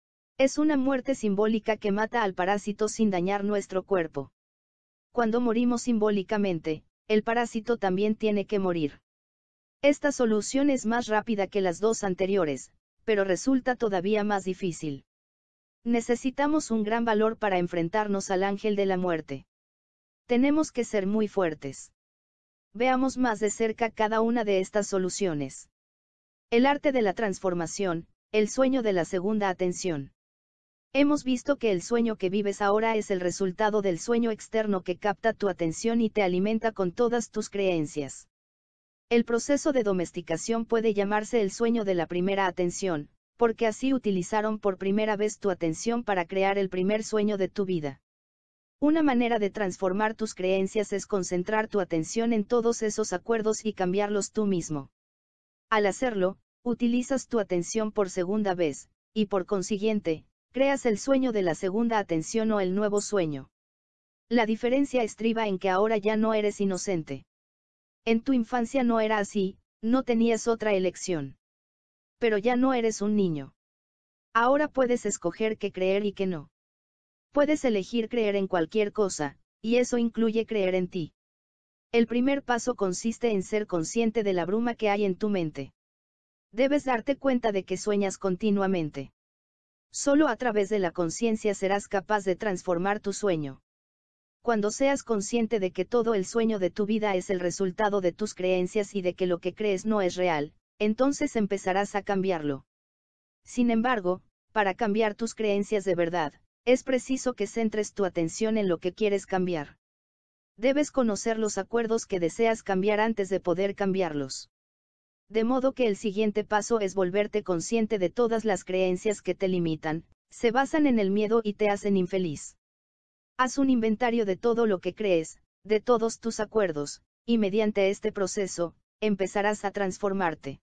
Es una muerte simbólica que mata al parásito sin dañar nuestro cuerpo. Cuando morimos simbólicamente, el parásito también tiene que morir. Esta solución es más rápida que las dos anteriores, pero resulta todavía más difícil. Necesitamos un gran valor para enfrentarnos al ángel de la muerte. Tenemos que ser muy fuertes. Veamos más de cerca cada una de estas soluciones. El arte de la transformación, el sueño de la segunda atención. Hemos visto que el sueño que vives ahora es el resultado del sueño externo que capta tu atención y te alimenta con todas tus creencias. El proceso de domesticación puede llamarse el sueño de la primera atención, porque así utilizaron por primera vez tu atención para crear el primer sueño de tu vida. Una manera de transformar tus creencias es concentrar tu atención en todos esos acuerdos y cambiarlos tú mismo. Al hacerlo, utilizas tu atención por segunda vez, y por consiguiente, creas el sueño de la segunda atención o el nuevo sueño. La diferencia estriba en que ahora ya no eres inocente. En tu infancia no era así, no tenías otra elección. Pero ya no eres un niño. Ahora puedes escoger qué creer y qué no. Puedes elegir creer en cualquier cosa, y eso incluye creer en ti. El primer paso consiste en ser consciente de la bruma que hay en tu mente. Debes darte cuenta de que sueñas continuamente. Solo a través de la conciencia serás capaz de transformar tu sueño. Cuando seas consciente de que todo el sueño de tu vida es el resultado de tus creencias y de que lo que crees no es real, entonces empezarás a cambiarlo. Sin embargo, para cambiar tus creencias de verdad, es preciso que centres tu atención en lo que quieres cambiar. Debes conocer los acuerdos que deseas cambiar antes de poder cambiarlos. De modo que el siguiente paso es volverte consciente de todas las creencias que te limitan, se basan en el miedo y te hacen infeliz. Haz un inventario de todo lo que crees, de todos tus acuerdos, y mediante este proceso, empezarás a transformarte.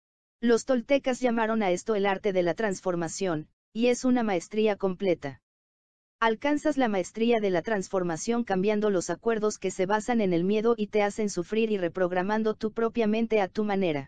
Los toltecas llamaron a esto el arte de la transformación, y es una maestría completa. Alcanzas la maestría de la transformación cambiando los acuerdos que se basan en el miedo y te hacen sufrir y reprogramando tu propia mente a tu manera.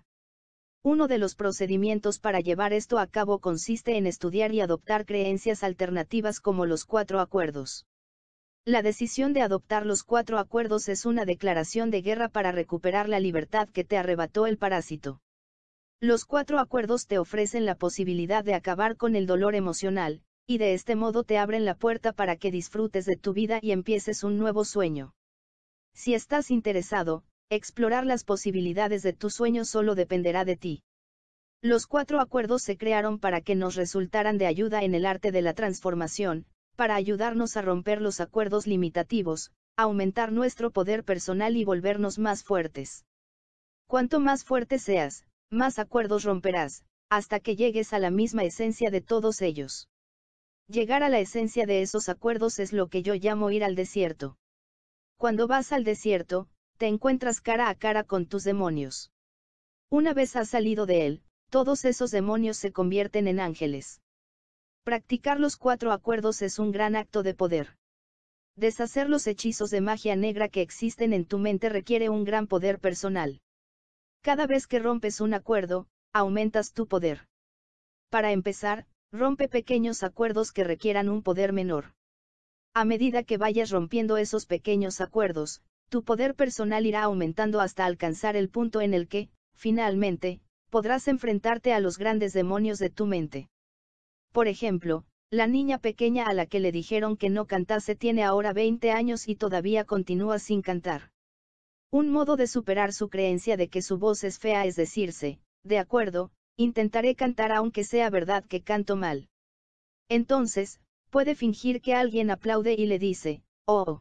Uno de los procedimientos para llevar esto a cabo consiste en estudiar y adoptar creencias alternativas como los 4 acuerdos. La decisión de adoptar los 4 acuerdos es una declaración de guerra para recuperar la libertad que te arrebató el parásito. Los 4 acuerdos te ofrecen la posibilidad de acabar con el dolor emocional, y de este modo te abren la puerta para que disfrutes de tu vida y empieces un nuevo sueño. Si estás interesado, explorar las posibilidades de tu sueño solo dependerá de ti. Los 4 acuerdos se crearon para que nos resultaran de ayuda en el arte de la transformación, para ayudarnos a romper los acuerdos limitativos, aumentar nuestro poder personal y volvernos más fuertes. Cuanto más fuerte seas, más acuerdos romperás, hasta que llegues a la misma esencia de todos ellos. Llegar a la esencia de esos acuerdos es lo que yo llamo ir al desierto. Cuando vas al desierto, te encuentras cara a cara con tus demonios. Una vez has salido de él, todos esos demonios se convierten en ángeles. Practicar los 4 acuerdos es un gran acto de poder. Deshacer los hechizos de magia negra que existen en tu mente requiere un gran poder personal. Cada vez que rompes un acuerdo, aumentas tu poder. Para empezar, rompe pequeños acuerdos que requieran un poder menor. A medida que vayas rompiendo esos pequeños acuerdos, tu poder personal irá aumentando hasta alcanzar el punto en el que, finalmente, podrás enfrentarte a los grandes demonios de tu mente. Por ejemplo, la niña pequeña a la que le dijeron que no cantase tiene ahora 20 años y todavía continúa sin cantar. Un modo de superar su creencia de que su voz es fea es decirse, de acuerdo, intentaré cantar aunque sea verdad que canto mal. Entonces, puede fingir que alguien aplaude y le dice, oh,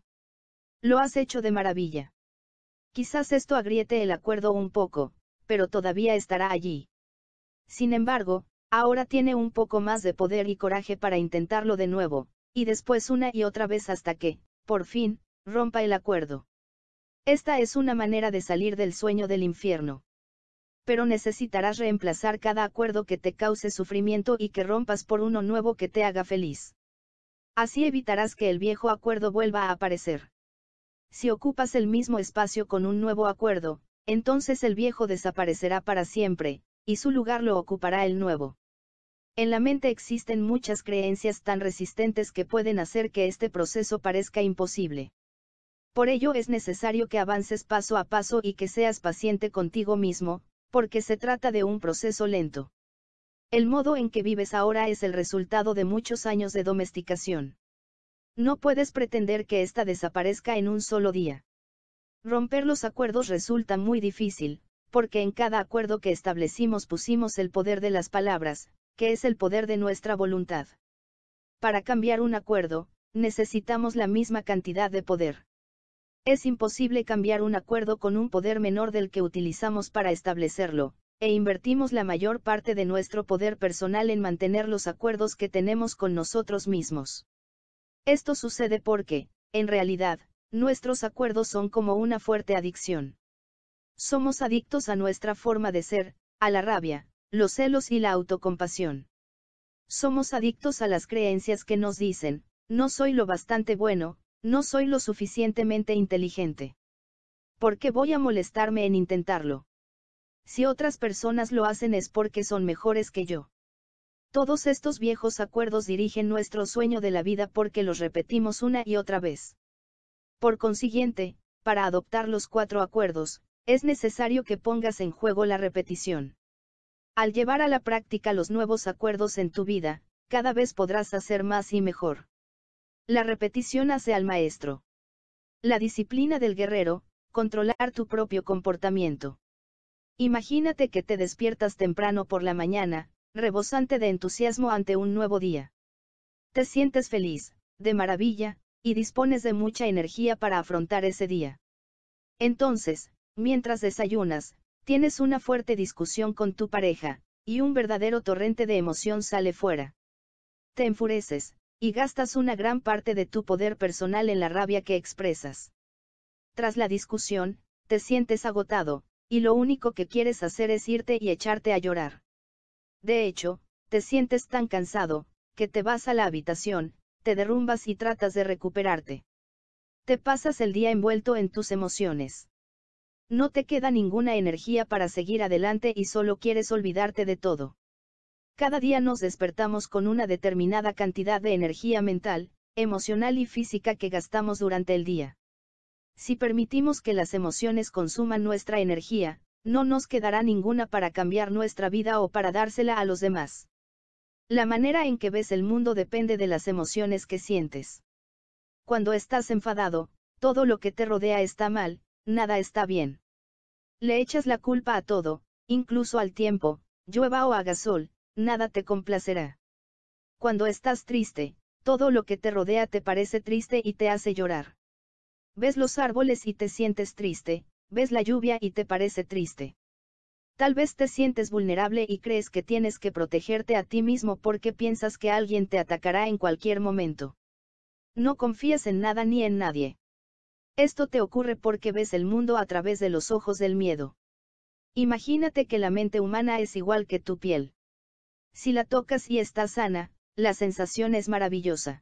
lo has hecho de maravilla. Quizás esto agriete el acuerdo un poco, pero todavía estará allí. Sin embargo, ahora tiene un poco más de poder y coraje para intentarlo de nuevo, y después una y otra vez hasta que, por fin, rompa el acuerdo. Esta es una manera de salir del sueño del infierno. Pero necesitarás reemplazar cada acuerdo que te cause sufrimiento y que rompas por uno nuevo que te haga feliz. Así evitarás que el viejo acuerdo vuelva a aparecer. Si ocupas el mismo espacio con un nuevo acuerdo, entonces el viejo desaparecerá para siempre, y su lugar lo ocupará el nuevo. En la mente existen muchas creencias tan resistentes que pueden hacer que este proceso parezca imposible. Por ello es necesario que avances paso a paso y que seas paciente contigo mismo, porque se trata de un proceso lento. El modo en que vives ahora es el resultado de muchos años de domesticación. No puedes pretender que ésta desaparezca en un solo día. Romper los acuerdos resulta muy difícil, porque en cada acuerdo que establecimos pusimos el poder de las palabras, que es el poder de nuestra voluntad. Para cambiar un acuerdo, necesitamos la misma cantidad de poder. Es imposible cambiar un acuerdo con un poder menor del que utilizamos para establecerlo, e invertimos la mayor parte de nuestro poder personal en mantener los acuerdos que tenemos con nosotros mismos. Esto sucede porque, en realidad, nuestros acuerdos son como una fuerte adicción. Somos adictos a nuestra forma de ser, a la rabia, los celos y la autocompasión. Somos adictos a las creencias que nos dicen, no soy lo bastante bueno, no soy lo suficientemente inteligente. ¿Por qué voy a molestarme en intentarlo? Si otras personas lo hacen es porque son mejores que yo. Todos estos viejos acuerdos dirigen nuestro sueño de la vida porque los repetimos una y otra vez. Por consiguiente, para adoptar los 4 acuerdos, es necesario que pongas en juego la repetición. Al llevar a la práctica los nuevos acuerdos en tu vida, cada vez podrás hacer más y mejor. La repetición hace al maestro. La disciplina del guerrero, controlar tu propio comportamiento. Imagínate que te despiertas temprano por la mañana, rebosante de entusiasmo ante un nuevo día. Te sientes feliz, de maravilla, y dispones de mucha energía para afrontar ese día. Entonces, mientras desayunas, tienes una fuerte discusión con tu pareja, y un verdadero torrente de emoción sale fuera. Te enfureces, y gastas una gran parte de tu poder personal en la rabia que expresas. Tras la discusión, te sientes agotado, y lo único que quieres hacer es irte y echarte a llorar. De hecho, te sientes tan cansado, que te vas a la habitación, te derrumbas y tratas de recuperarte. Te pasas el día envuelto en tus emociones. No te queda ninguna energía para seguir adelante y solo quieres olvidarte de todo. Cada día nos despertamos con una determinada cantidad de energía mental, emocional y física que gastamos durante el día. Si permitimos que las emociones consuman nuestra energía, no nos quedará ninguna para cambiar nuestra vida o para dársela a los demás. La manera en que ves el mundo depende de las emociones que sientes. Cuando estás enfadado, todo lo que te rodea está mal, nada está bien. Le echas la culpa a todo, incluso al tiempo, llueva o haga sol, nada te complacerá. Cuando estás triste, todo lo que te rodea te parece triste y te hace llorar. Ves los árboles y te sientes triste, ves la lluvia y te parece triste. Tal vez te sientes vulnerable y crees que tienes que protegerte a ti mismo porque piensas que alguien te atacará en cualquier momento. No confías en nada ni en nadie. Esto te ocurre porque ves el mundo a través de los ojos del miedo. Imagínate que la mente humana es igual que tu piel. Si la tocas y está sana, la sensación es maravillosa.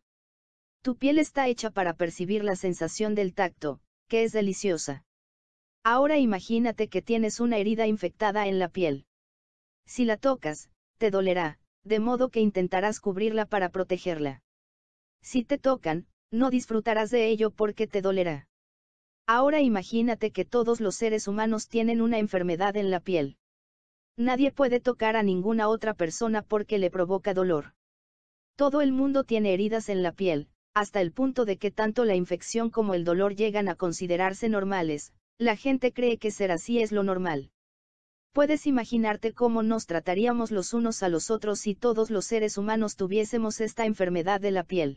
Tu piel está hecha para percibir la sensación del tacto, que es deliciosa. Ahora imagínate que tienes una herida infectada en la piel. Si la tocas, te dolerá, de modo que intentarás cubrirla para protegerla. Si te tocan, no disfrutarás de ello porque te dolerá. Ahora imagínate que todos los seres humanos tienen una enfermedad en la piel. Nadie puede tocar a ninguna otra persona porque le provoca dolor. Todo el mundo tiene heridas en la piel, hasta el punto de que tanto la infección como el dolor llegan a considerarse normales. La gente cree que ser así es lo normal. Puedes imaginarte cómo nos trataríamos los unos a los otros si todos los seres humanos tuviésemos esta enfermedad de la piel.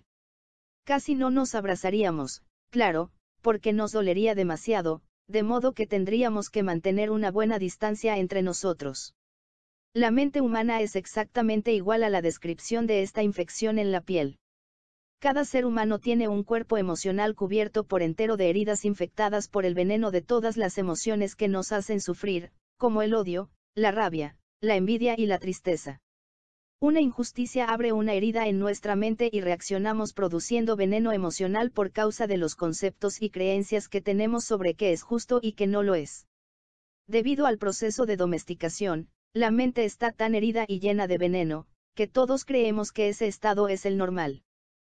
Casi no nos abrazaríamos, claro, porque nos dolería demasiado, de modo que tendríamos que mantener una buena distancia entre nosotros. La mente humana es exactamente igual a la descripción de esta infección en la piel. Cada ser humano tiene un cuerpo emocional cubierto por entero de heridas infectadas por el veneno de todas las emociones que nos hacen sufrir, como el odio, la rabia, la envidia y la tristeza. Una injusticia abre una herida en nuestra mente y reaccionamos produciendo veneno emocional por causa de los conceptos y creencias que tenemos sobre qué es justo y qué no lo es. Debido al proceso de domesticación, la mente está tan herida y llena de veneno, que todos creemos que ese estado es el normal.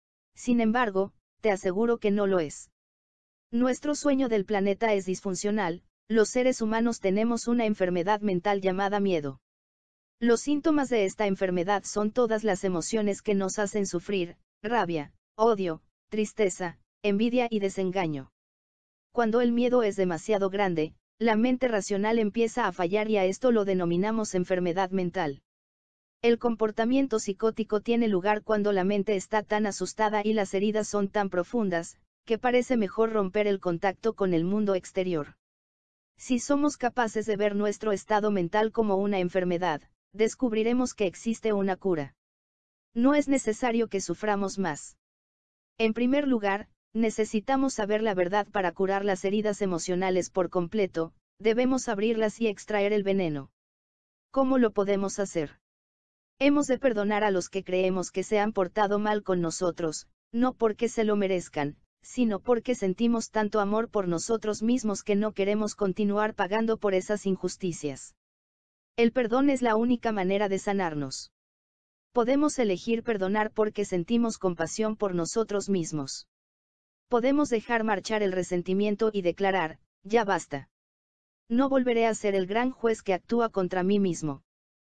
Sin embargo, te aseguro que no lo es. Nuestro sueño del planeta es disfuncional, los seres humanos tenemos una enfermedad mental llamada miedo. Los síntomas de esta enfermedad son todas las emociones que nos hacen sufrir, rabia, odio, tristeza, envidia y desengaño. Cuando el miedo es demasiado grande, la mente racional empieza a fallar y a esto lo denominamos enfermedad mental. El comportamiento psicótico tiene lugar cuando la mente está tan asustada y las heridas son tan profundas, que parece mejor romper el contacto con el mundo exterior. Si somos capaces de ver nuestro estado mental como una enfermedad, descubriremos que existe una cura. No es necesario que suframos más. En primer lugar, necesitamos saber la verdad para curar las heridas emocionales por completo, debemos abrirlas y extraer el veneno. ¿Cómo lo podemos hacer? Hemos de perdonar a los que creemos que se han portado mal con nosotros, no porque se lo merezcan, sino porque sentimos tanto amor por nosotros mismos que no queremos continuar pagando por esas injusticias. El perdón es la única manera de sanarnos. Podemos elegir perdonar porque sentimos compasión por nosotros mismos. Podemos dejar marchar el resentimiento y declarar, ya basta. No volveré a ser el gran juez que actúa contra mí mismo.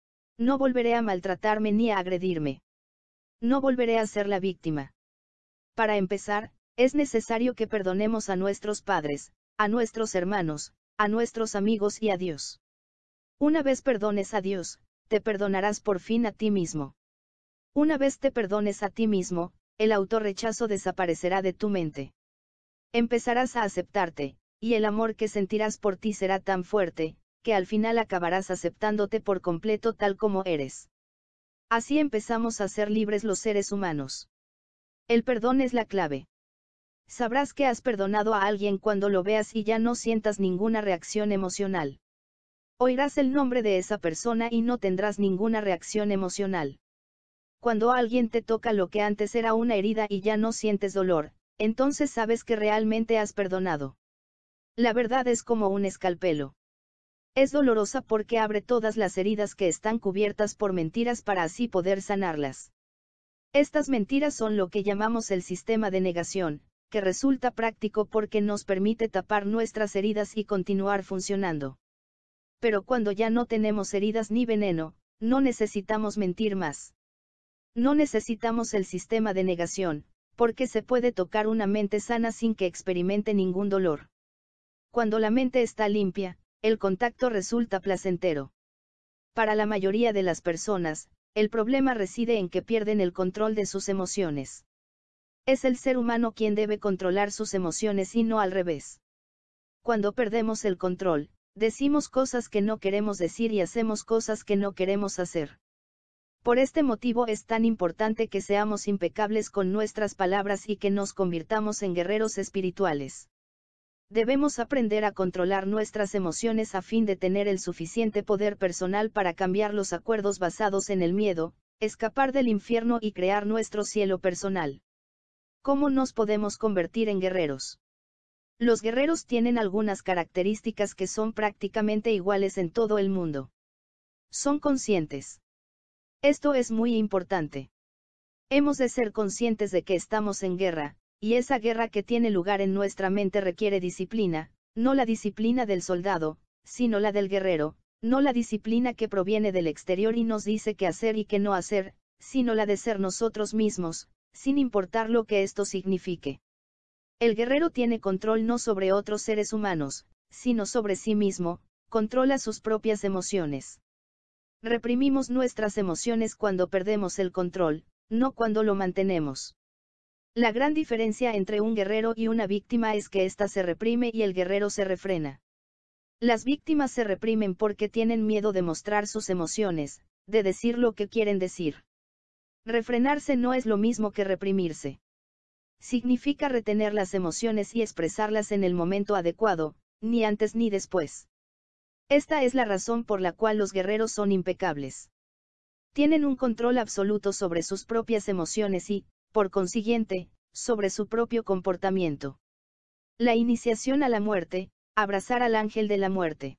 No volveré a maltratarme ni a agredirme. No volveré a ser la víctima. Para empezar, es necesario que perdonemos a nuestros padres, a nuestros hermanos, a nuestros amigos y a Dios. Una vez perdones a Dios, te perdonarás por fin a ti mismo. Una vez te perdones a ti mismo, el autorrechazo desaparecerá de tu mente. Empezarás a aceptarte, y el amor que sentirás por ti será tan fuerte, que al final acabarás aceptándote por completo tal como eres. Así empezamos a ser libres los seres humanos. El perdón es la clave. Sabrás que has perdonado a alguien cuando lo veas y ya no sientas ninguna reacción emocional. Oirás el nombre de esa persona y no tendrás ninguna reacción emocional. Cuando alguien te toca lo que antes era una herida y ya no sientes dolor, entonces sabes que realmente has perdonado. La verdad es como un escalpelo. Es dolorosa porque abre todas las heridas que están cubiertas por mentiras para así poder sanarlas. Estas mentiras son lo que llamamos el sistema de negación, que resulta práctico porque nos permite tapar nuestras heridas y continuar funcionando. Pero cuando ya no tenemos heridas ni veneno, no necesitamos mentir más. No necesitamos el sistema de negación, porque se puede tocar una mente sana sin que experimente ningún dolor. Cuando la mente está limpia, el contacto resulta placentero. Para la mayoría de las personas, el problema reside en que pierden el control de sus emociones. Es el ser humano quien debe controlar sus emociones y no al revés. Cuando perdemos el control, decimos cosas que no queremos decir y hacemos cosas que no queremos hacer. Por este motivo es tan importante que seamos impecables con nuestras palabras y que nos convirtamos en guerreros espirituales. Debemos aprender a controlar nuestras emociones a fin de tener el suficiente poder personal para cambiar los acuerdos basados en el miedo, escapar del infierno y crear nuestro cielo personal. ¿Cómo nos podemos convertir en guerreros? Los guerreros tienen algunas características que son prácticamente iguales en todo el mundo. Son conscientes. Esto es muy importante. Hemos de ser conscientes de que estamos en guerra, y esa guerra que tiene lugar en nuestra mente requiere disciplina, no la disciplina del soldado, sino la del guerrero, no la disciplina que proviene del exterior y nos dice qué hacer y qué no hacer, sino la de ser nosotros mismos, sin importar lo que esto signifique. El guerrero tiene control no sobre otros seres humanos, sino sobre sí mismo, controla sus propias emociones. Reprimimos nuestras emociones cuando perdemos el control, no cuando lo mantenemos. La gran diferencia entre un guerrero y una víctima es que ésta se reprime y el guerrero se refrena. Las víctimas se reprimen porque tienen miedo de mostrar sus emociones, de decir lo que quieren decir. Refrenarse no es lo mismo que reprimirse. Significa retener las emociones y expresarlas en el momento adecuado, ni antes ni después. Esta es la razón por la cual los guerreros son impecables. Tienen un control absoluto sobre sus propias emociones y, por consiguiente, sobre su propio comportamiento. La iniciación a la muerte, abrazar al ángel de la muerte.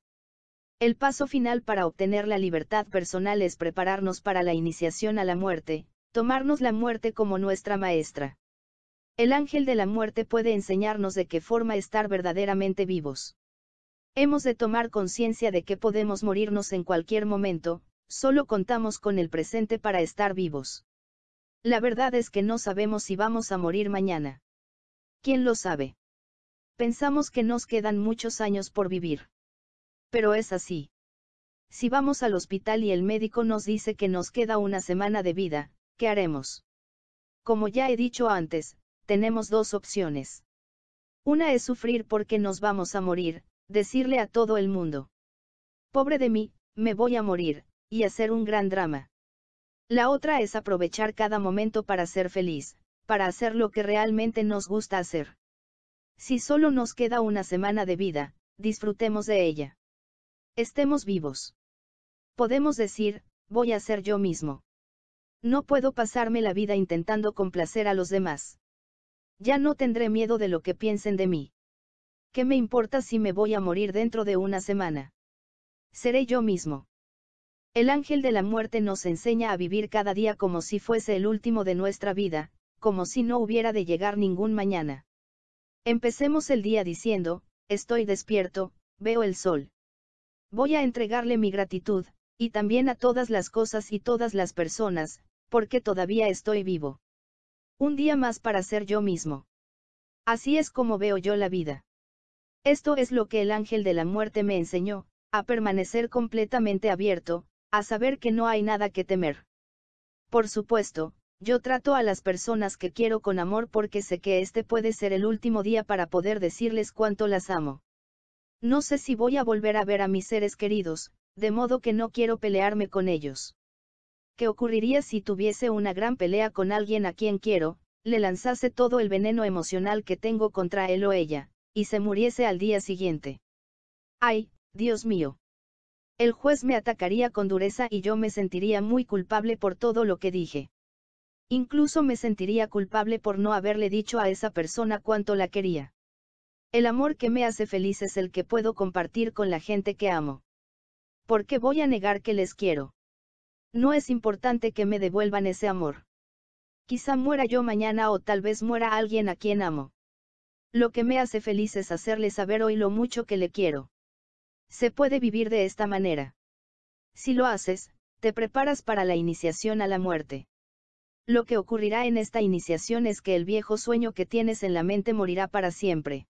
El paso final para obtener la libertad personal es prepararnos para la iniciación a la muerte, tomarnos la muerte como nuestra maestra. El ángel de la muerte puede enseñarnos de qué forma estar verdaderamente vivos. Hemos de tomar conciencia de que podemos morirnos en cualquier momento, solo contamos con el presente para estar vivos. La verdad es que no sabemos si vamos a morir mañana. ¿Quién lo sabe? Pensamos que nos quedan muchos años por vivir. Pero es así. Si vamos al hospital y el médico nos dice que nos queda una semana de vida, ¿qué haremos? Como ya he dicho antes, tenemos dos opciones. Una es sufrir porque nos vamos a morir, decirle a todo el mundo: pobre de mí, me voy a morir, y hacer un gran drama. La otra es aprovechar cada momento para ser feliz, para hacer lo que realmente nos gusta hacer. Si solo nos queda una semana de vida, disfrutemos de ella. Estemos vivos. Podemos decir: voy a ser yo mismo. No puedo pasarme la vida intentando complacer a los demás. Ya no tendré miedo de lo que piensen de mí. ¿Qué me importa si me voy a morir dentro de una semana? Seré yo mismo. El ángel de la muerte nos enseña a vivir cada día como si fuese el último de nuestra vida, como si no hubiera de llegar ningún mañana. Empecemos el día diciendo: estoy despierto, veo el sol. Voy a entregarle mi gratitud, y también a todas las cosas y todas las personas, porque todavía estoy vivo. Un día más para ser yo mismo. Así es como veo yo la vida. Esto es lo que el ángel de la muerte me enseñó, a permanecer completamente abierto, a saber que no hay nada que temer. Por supuesto, yo trato a las personas que quiero con amor porque sé que este puede ser el último día para poder decirles cuánto las amo. No sé si voy a volver a ver a mis seres queridos, de modo que no quiero pelearme con ellos. ¿Qué ocurriría si tuviese una gran pelea con alguien a quien quiero? le lanzase todo el veneno emocional que tengo contra él o ella, y se muriese al día siguiente. ¡Ay, Dios mío! El juez me atacaría con dureza y yo me sentiría muy culpable por todo lo que dije. Incluso me sentiría culpable por no haberle dicho a esa persona cuánto la quería. El amor que me hace feliz es el que puedo compartir con la gente que amo. ¿Por qué voy a negar que les quiero? No es importante que me devuelvan ese amor. Quizá muera yo mañana o tal vez muera alguien a quien amo. Lo que me hace feliz es hacerle saber hoy lo mucho que le quiero. Se puede vivir de esta manera. Si lo haces, te preparas para la iniciación a la muerte. Lo que ocurrirá en esta iniciación es que el viejo sueño que tienes en la mente morirá para siempre.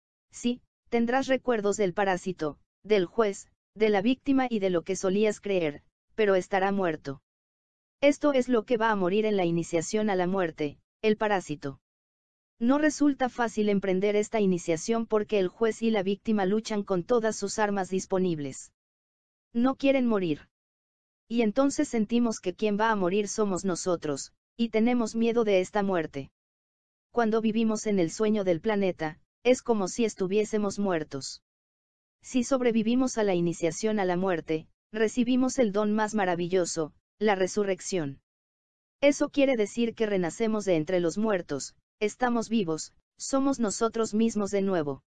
Sí, tendrás recuerdos del parásito, del juez, de la víctima y de lo que solías creer, pero estará muerto. Esto es lo que va a morir en la iniciación a la muerte, el parásito. No resulta fácil emprender esta iniciación porque el juez y la víctima luchan con todas sus armas disponibles. No quieren morir. Y entonces sentimos que quien va a morir somos nosotros, y tenemos miedo de esta muerte. Cuando vivimos en el sueño del planeta, es como si estuviésemos muertos. Si sobrevivimos a la iniciación a la muerte, recibimos el don más maravilloso, la resurrección. Eso quiere decir que renacemos de entre los muertos, estamos vivos, somos nosotros mismos de nuevo.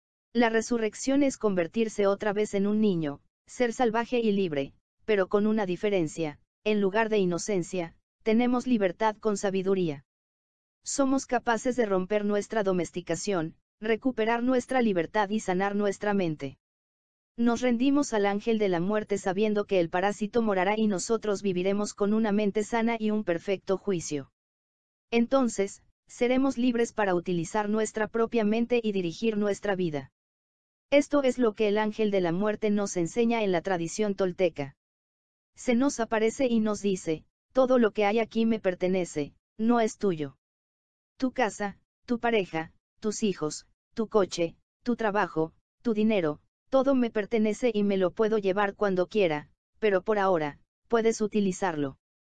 La resurrección es convertirse otra vez en un niño, ser salvaje y libre, pero con una diferencia: en lugar de inocencia, tenemos libertad con sabiduría. Somos capaces de romper nuestra domesticación, recuperar nuestra libertad y sanar nuestra mente. Nos rendimos al ángel de la muerte sabiendo que el parásito morará y nosotros viviremos con una mente sana y un perfecto juicio. Entonces, seremos libres para utilizar nuestra propia mente y dirigir nuestra vida. Esto es lo que el ángel de la muerte nos enseña en la tradición tolteca. Se nos aparece y nos dice: todo lo que hay aquí me pertenece, no es tuyo. Tu casa, tu pareja, tus hijos, tu coche, tu trabajo, tu dinero, todo me pertenece y me lo puedo llevar cuando quiera, pero por ahora, puedes utilizarlo.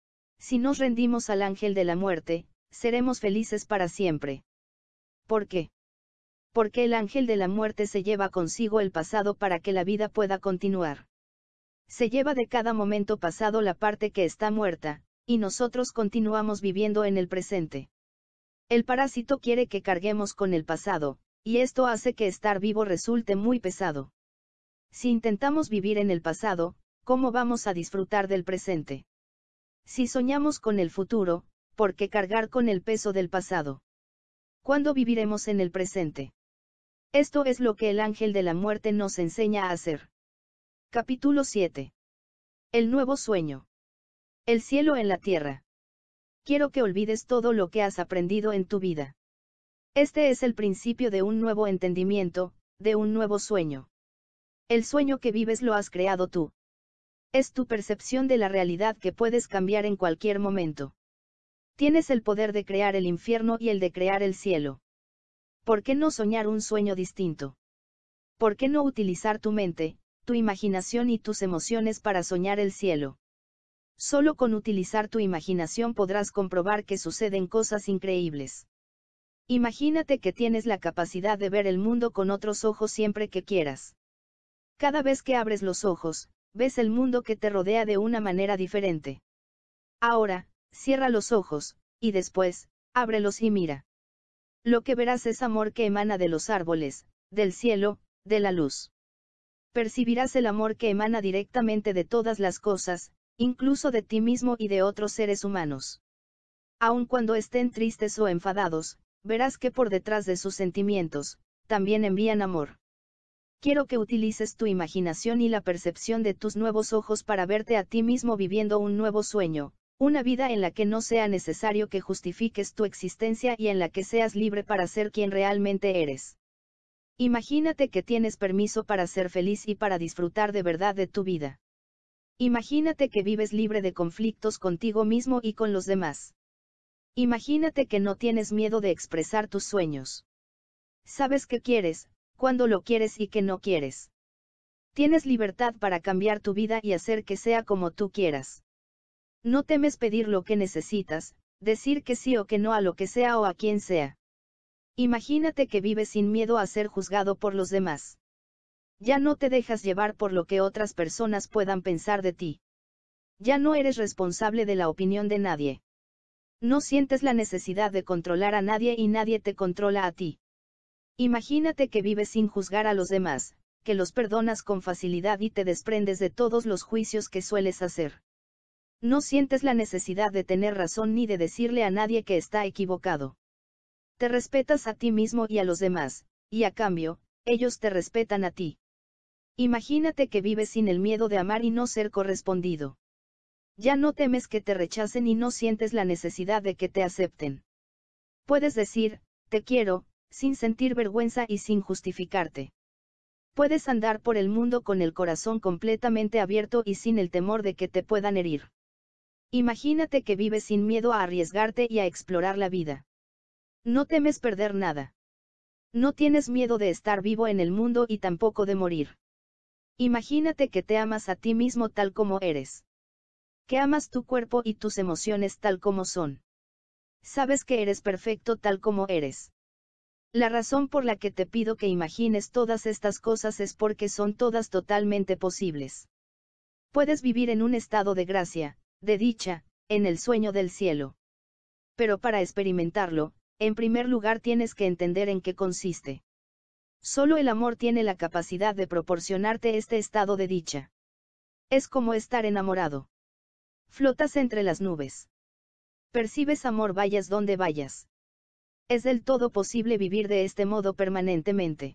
Si nos rendimos al ángel de la muerte, seremos felices para siempre. ¿Por qué? Porque el ángel de la muerte se lleva consigo el pasado para que la vida pueda continuar. Se lleva de cada momento pasado la parte que está muerta, y nosotros continuamos viviendo en el presente. El parásito quiere que carguemos con el pasado, y esto hace que estar vivo resulte muy pesado. Si intentamos vivir en el pasado, ¿cómo vamos a disfrutar del presente? Si soñamos con el futuro, ¿por qué cargar con el peso del pasado? ¿Cuándo viviremos en el presente? Esto es lo que el ángel de la muerte nos enseña a hacer. Capítulo 7. El nuevo sueño. El cielo en la tierra. Quiero que olvides todo lo que has aprendido en tu vida. Este es el principio de un nuevo entendimiento, de un nuevo sueño. El sueño que vives lo has creado tú. Es tu percepción de la realidad que puedes cambiar en cualquier momento. Tienes el poder de crear el infierno y el de crear el cielo. ¿Por qué no soñar un sueño distinto? ¿Por qué no utilizar tu mente, tu imaginación y tus emociones para soñar el cielo? Solo con utilizar tu imaginación podrás comprobar que suceden cosas increíbles. Imagínate que tienes la capacidad de ver el mundo con otros ojos siempre que quieras. Cada vez que abres los ojos, ves el mundo que te rodea de una manera diferente. Ahora, cierra los ojos, y después, ábrelos y mira. Lo que verás es amor que emana de los árboles, del cielo, de la luz. Percibirás el amor que emana directamente de todas las cosas, incluso de ti mismo y de otros seres humanos. Aun cuando estén tristes o enfadados, verás que por detrás de sus sentimientos, también envían amor. Quiero que utilices tu imaginación y la percepción de tus nuevos ojos para verte a ti mismo viviendo un nuevo sueño, una vida en la que no sea necesario que justifiques tu existencia y en la que seas libre para ser quien realmente eres. Imagínate que tienes permiso para ser feliz y para disfrutar de verdad de tu vida. Imagínate que vives libre de conflictos contigo mismo y con los demás. Imagínate que no tienes miedo de expresar tus sueños. Sabes qué quieres, cuándo lo quieres y qué no quieres. Tienes libertad para cambiar tu vida y hacer que sea como tú quieras. No temes pedir lo que necesitas, decir que sí o que no a lo que sea o a quien sea. Imagínate que vives sin miedo a ser juzgado por los demás. Ya no te dejas llevar por lo que otras personas puedan pensar de ti. Ya no eres responsable de la opinión de nadie. No sientes la necesidad de controlar a nadie y nadie te controla a ti. Imagínate que vives sin juzgar a los demás, que los perdonas con facilidad y te desprendes de todos los juicios que sueles hacer. No sientes la necesidad de tener razón ni de decirle a nadie que está equivocado. Te respetas a ti mismo y a los demás, y a cambio, ellos te respetan a ti. Imagínate que vives sin el miedo de amar y no ser correspondido. Ya no temes que te rechacen y no sientes la necesidad de que te acepten. Puedes decir, te quiero, sin sentir vergüenza y sin justificarte. Puedes andar por el mundo con el corazón completamente abierto y sin el temor de que te puedan herir. Imagínate que vives sin miedo a arriesgarte y a explorar la vida. No temes perder nada. No tienes miedo de estar vivo en el mundo y tampoco de morir. Imagínate que te amas a ti mismo tal como eres. Que amas tu cuerpo y tus emociones tal como son. Sabes que eres perfecto tal como eres. La razón por la que te pido que imagines todas estas cosas es porque son todas totalmente posibles. Puedes vivir en un estado de gracia, de dicha, en el sueño del cielo. Pero para experimentarlo, en primer lugar tienes que entender en qué consiste. Solo el amor tiene la capacidad de proporcionarte este estado de dicha. Es como estar enamorado. Flotas entre las nubes. Percibes amor vayas donde vayas. Es del todo posible vivir de este modo permanentemente.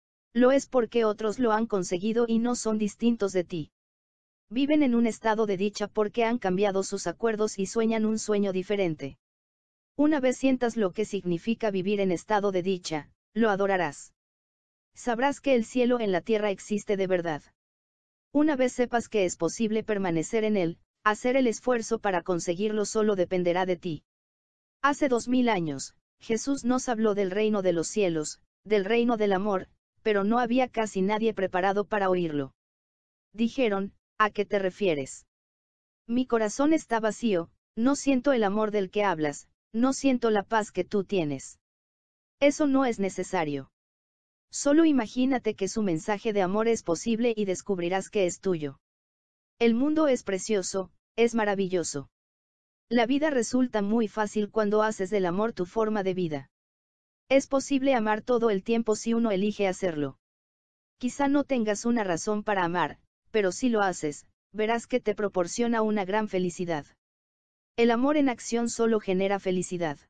Lo es porque otros lo han conseguido y no son distintos de ti. Viven en un estado de dicha porque han cambiado sus acuerdos y sueñan un sueño diferente. Una vez sientas lo que significa vivir en estado de dicha, lo adorarás. Sabrás que el cielo en la tierra existe de verdad. Una vez sepas que es posible permanecer en él, hacer el esfuerzo para conseguirlo solo dependerá de ti. Hace 2000 años, Jesús nos habló del reino de los cielos, del reino del amor, pero no había casi nadie preparado para oírlo. Dijeron, ¿a qué te refieres? Mi corazón está vacío, no siento el amor del que hablas, no siento la paz que tú tienes. Eso no es necesario. Solo imagínate que su mensaje de amor es posible y descubrirás que es tuyo. El mundo es precioso, es maravilloso. La vida resulta muy fácil cuando haces del amor tu forma de vida. Es posible amar todo el tiempo si uno elige hacerlo. Quizá no tengas una razón para amar, pero si lo haces, verás que te proporciona una gran felicidad. El amor en acción solo genera felicidad.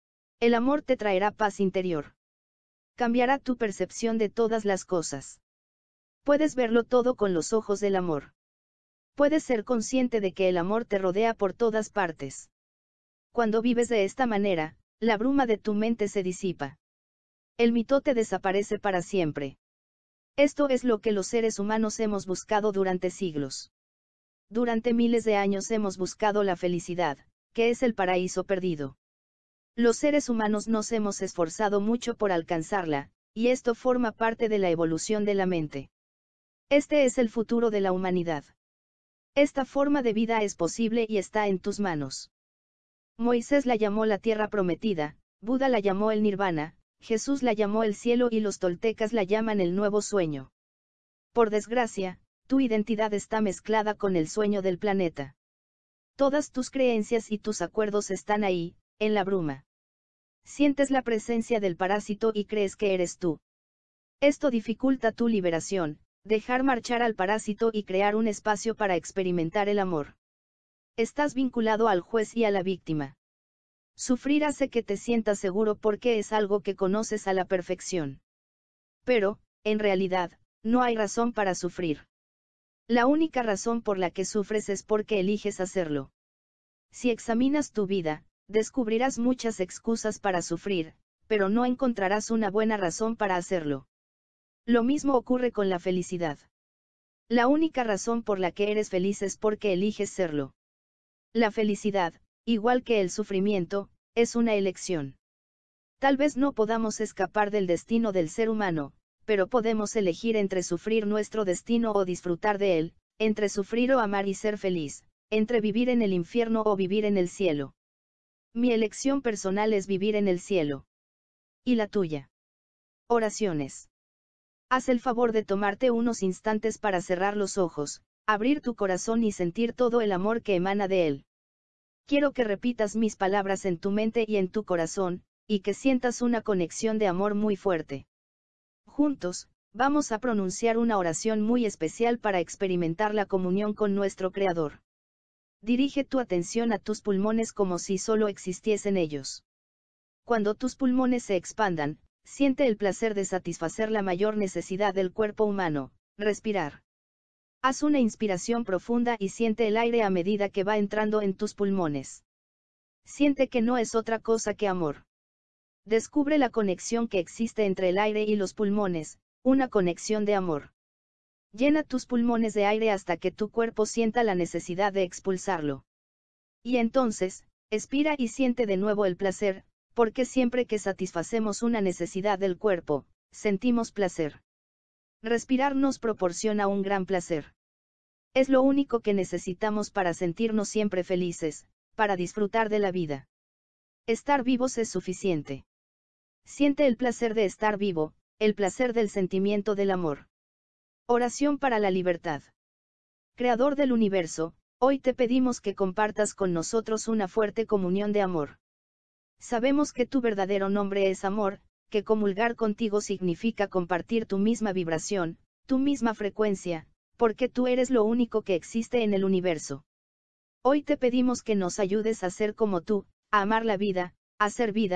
El amor te traerá paz interior. Cambiará tu percepción de todas las cosas. Puedes verlo todo con los ojos del amor. Puedes ser consciente de que el amor te rodea por todas partes. Cuando vives de esta manera, la bruma de tu mente se disipa. El mitote desaparece para siempre. Esto es lo que los seres humanos hemos buscado durante siglos. Durante miles de años hemos buscado la felicidad, que es el paraíso perdido. Los seres humanos nos hemos esforzado mucho por alcanzarla, y esto forma parte de la evolución de la mente. Este es el futuro de la humanidad. Esta forma de vida es posible y está en tus manos. Moisés la llamó la tierra prometida, Buda la llamó el nirvana, Jesús la llamó el cielo y los toltecas la llaman el nuevo sueño. Por desgracia, tu identidad está mezclada con el sueño del planeta. Todas tus creencias y tus acuerdos están ahí, en la bruma. Sientes la presencia del parásito y crees que eres tú. Esto dificulta tu liberación, dejar marchar al parásito y crear un espacio para experimentar el amor. Estás vinculado al juez y a la víctima. Sufrir hace que te sientas seguro porque es algo que conoces a la perfección. Pero, en realidad, no hay razón para sufrir. La única razón por la que sufres es porque eliges hacerlo. Si examinas tu vida, descubrirás muchas excusas para sufrir, pero no encontrarás una buena razón para hacerlo. Lo mismo ocurre con la felicidad. La única razón por la que eres feliz es porque eliges serlo. La felicidad, igual que el sufrimiento, es una elección. Tal vez no podamos escapar del destino del ser humano, pero podemos elegir entre sufrir nuestro destino o disfrutar de él, entre sufrir o amar y ser feliz, entre vivir en el infierno o vivir en el cielo. Mi elección personal es vivir en el cielo. ¿Y la tuya? Oraciones. Haz el favor de tomarte unos instantes para cerrar los ojos, abrir tu corazón y sentir todo el amor que emana de él. Quiero que repitas mis palabras en tu mente y en tu corazón, y que sientas una conexión de amor muy fuerte. Juntos, vamos a pronunciar una oración muy especial para experimentar la comunión con nuestro Creador. Dirige tu atención a tus pulmones como si solo existiesen ellos. Cuando tus pulmones se expandan, siente el placer de satisfacer la mayor necesidad del cuerpo humano, respirar. Haz una inspiración profunda y siente el aire a medida que va entrando en tus pulmones. Siente que no es otra cosa que amor. Descubre la conexión que existe entre el aire y los pulmones, una conexión de amor. Llena tus pulmones de aire hasta que tu cuerpo sienta la necesidad de expulsarlo. Y entonces, expira y siente de nuevo el placer, porque siempre que satisfacemos una necesidad del cuerpo, sentimos placer. Respirar nos proporciona un gran placer. Es lo único que necesitamos para sentirnos siempre felices, para disfrutar de la vida. Estar vivos es suficiente. Siente el placer de estar vivo, el placer del sentimiento del amor. Oración para la libertad. Creador del universo, hoy te pedimos que compartas con nosotros una fuerte comunión de amor. Sabemos que tu verdadero nombre es amor, que comulgar contigo significa compartir tu misma vibración, tu misma frecuencia, porque tú eres lo único que existe en el universo. Hoy te pedimos que nos ayudes a ser como tú, a amar la vida, a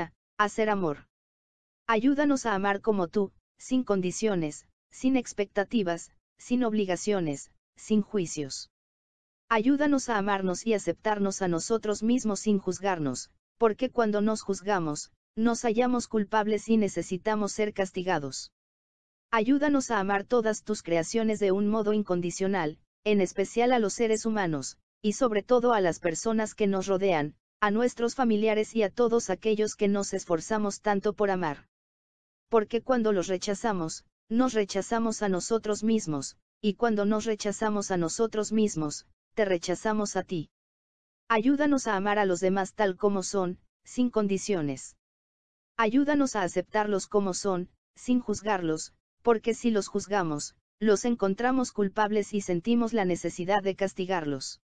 ser amor. Ayúdanos a amar como tú, sin condiciones, sin expectativas, sin obligaciones, sin juicios. Ayúdanos a amarnos y aceptarnos a nosotros mismos sin juzgarnos, porque cuando nos juzgamos, nos hallamos culpables y necesitamos ser castigados. Ayúdanos a amar todas tus creaciones de un modo incondicional, en especial a los seres humanos, y sobre todo a las personas que nos rodean, a nuestros familiares y a todos aquellos que nos esforzamos tanto por amar. Porque cuando los rechazamos, nos rechazamos a nosotros mismos, y cuando nos rechazamos a nosotros mismos, te rechazamos a ti. Ayúdanos a amar a los demás tal como son, sin condiciones. Ayúdanos a aceptarlos como son, sin juzgarlos, porque si los juzgamos, los encontramos culpables y sentimos la necesidad de castigarlos.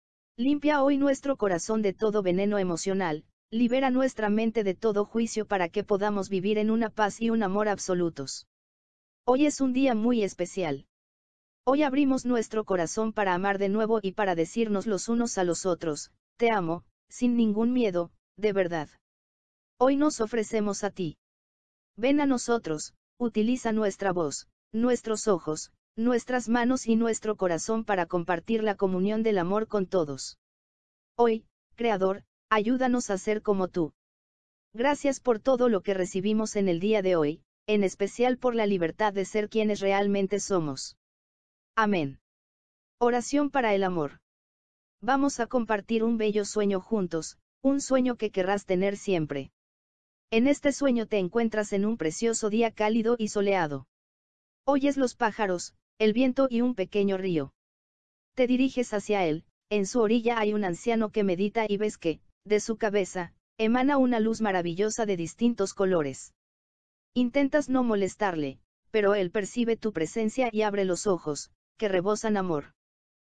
Limpia hoy nuestro corazón de todo veneno emocional, libera nuestra mente de todo juicio para que podamos vivir en una paz y un amor absolutos. Hoy es un día muy especial. Hoy abrimos nuestro corazón para amar de nuevo y para decirnos los unos a los otros, te amo, sin ningún miedo, de verdad. Hoy nos ofrecemos a ti. Ven a nosotros, utiliza nuestra voz, nuestros ojos, nuestras manos y nuestro corazón para compartir la comunión del amor con todos. Hoy, Creador, ayúdanos a ser como tú. Gracias por todo lo que recibimos en el día de hoy, en especial por la libertad de ser quienes realmente somos. Amén. Oración para el amor. Vamos a compartir un bello sueño juntos, un sueño que querrás tener siempre. En este sueño te encuentras en un precioso día cálido y soleado. Oyes los pájaros, el viento y un pequeño río. Te diriges hacia él, en su orilla hay un anciano que medita y ves que, de su cabeza, emana una luz maravillosa de distintos colores. Intentas no molestarle, pero él percibe tu presencia y abre los ojos, que rebosan amor.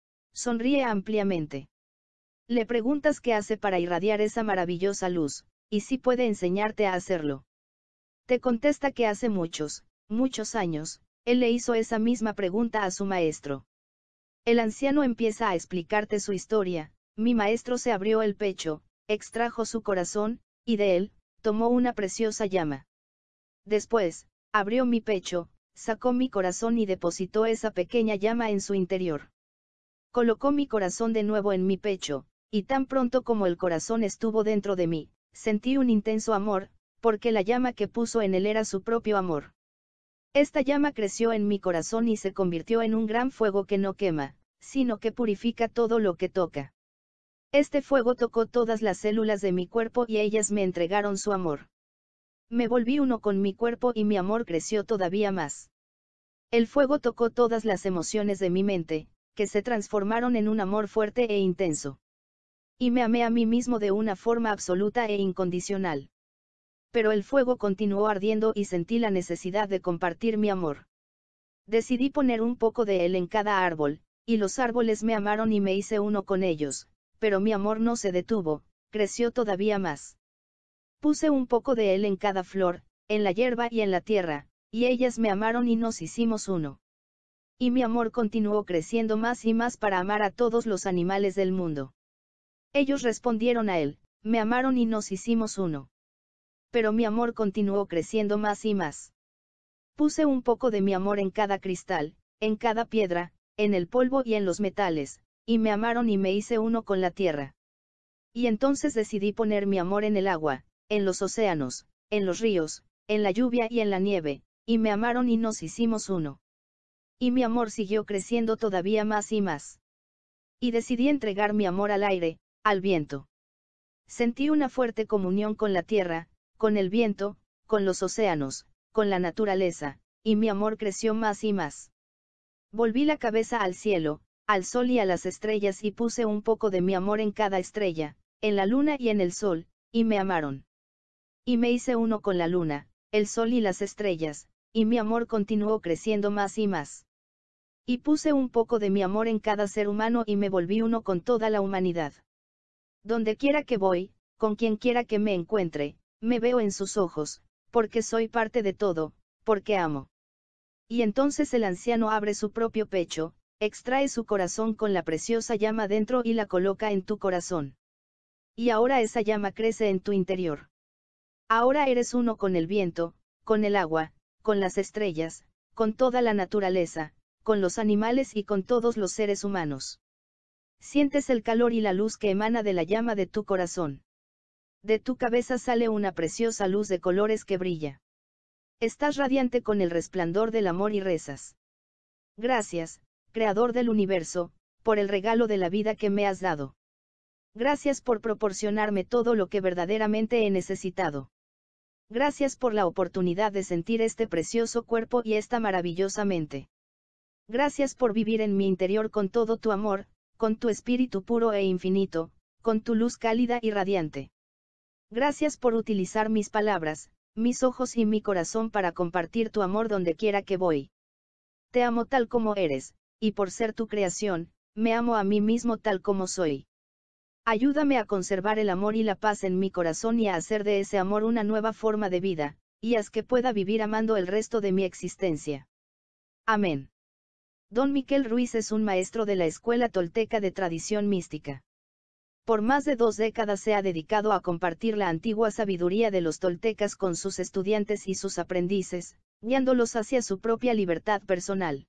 Sonríe ampliamente. Le preguntas qué hace para irradiar esa maravillosa luz, y si puede enseñarte a hacerlo. Te contesta que hace muchos años, él le hizo esa misma pregunta a su maestro. El anciano empieza a explicarte su historia, mi maestro se abrió el pecho, extrajo su corazón, y de él, tomó una preciosa llama. Después, abrió mi pecho, sacó mi corazón y depositó esa pequeña llama en su interior. Colocó mi corazón de nuevo en mi pecho, y tan pronto como el corazón estuvo dentro de mí, sentí un intenso amor, porque la llama que puso en él era su propio amor. Esta llama creció en mi corazón y se convirtió en un gran fuego que no quema, sino que purifica todo lo que toca. Este fuego tocó todas las células de mi cuerpo y ellas me entregaron su amor. Me volví uno con mi cuerpo y mi amor creció todavía más. El fuego tocó todas las emociones de mi mente, que se transformaron en un amor fuerte e intenso. Y me amé a mí mismo de una forma absoluta e incondicional. Pero el fuego continuó ardiendo y sentí la necesidad de compartir mi amor. Decidí poner un poco de él en cada árbol, y los árboles me amaron y me hice uno con ellos, pero mi amor no se detuvo, creció todavía más. Puse un poco de él en cada flor, en la hierba y en la tierra, y ellas me amaron y nos hicimos uno. Y mi amor continuó creciendo más y más para amar a todos los animales del mundo. Ellos respondieron a él, me amaron y nos hicimos uno. Pero mi amor continuó creciendo más y más. Puse un poco de mi amor en cada cristal, en cada piedra, en el polvo y en los metales, y me amaron y me hice uno con la tierra. Y entonces decidí poner mi amor en el agua, en los océanos, en los ríos, en la lluvia y en la nieve, y me amaron y nos hicimos uno. Y mi amor siguió creciendo todavía más y más. Y decidí entregar mi amor al aire, al viento. Sentí una fuerte comunión con la tierra, con el viento, con los océanos, con la naturaleza, y mi amor creció más y más. Volví la cabeza al cielo, al sol y a las estrellas y puse un poco de mi amor en cada estrella, en la luna y en el sol, y me amaron. Y me hice uno con la luna, el sol y las estrellas, y mi amor continuó creciendo más y más. Y puse un poco de mi amor en cada ser humano y me volví uno con toda la humanidad. Donde quiera que voy, con quien quiera que me encuentre, me veo en sus ojos, porque soy parte de todo, porque amo. Y entonces el anciano abre su propio pecho, extrae su corazón con la preciosa llama dentro y la coloca en tu corazón. Y ahora esa llama crece en tu interior. Ahora eres uno con el viento, con el agua, con las estrellas, con toda la naturaleza, con los animales y con todos los seres humanos. Sientes el calor y la luz que emana de la llama de tu corazón. De tu cabeza sale una preciosa luz de colores que brilla. Estás radiante con el resplandor del amor y rezas. Gracias, Creador del universo, por el regalo de la vida que me has dado. Gracias por proporcionarme todo lo que verdaderamente he necesitado. Gracias por la oportunidad de sentir este precioso cuerpo y esta maravillosa mente. Gracias por vivir en mi interior con todo tu amor, con tu espíritu puro e infinito, con tu luz cálida y radiante. Gracias por utilizar mis palabras, mis ojos y mi corazón para compartir tu amor donde quiera que voy. Te amo tal como eres, y por ser tu creación, me amo a mí mismo tal como soy. Ayúdame a conservar el amor y la paz en mi corazón y a hacer de ese amor una nueva forma de vida, y haz que pueda vivir amando el resto de mi existencia. Amén. Don Miquel Ruiz es un maestro de la Escuela Tolteca de Tradición Mística. Por más de 2 décadas se ha dedicado a compartir la antigua sabiduría de los toltecas con sus estudiantes y sus aprendices, guiándolos hacia su propia libertad personal.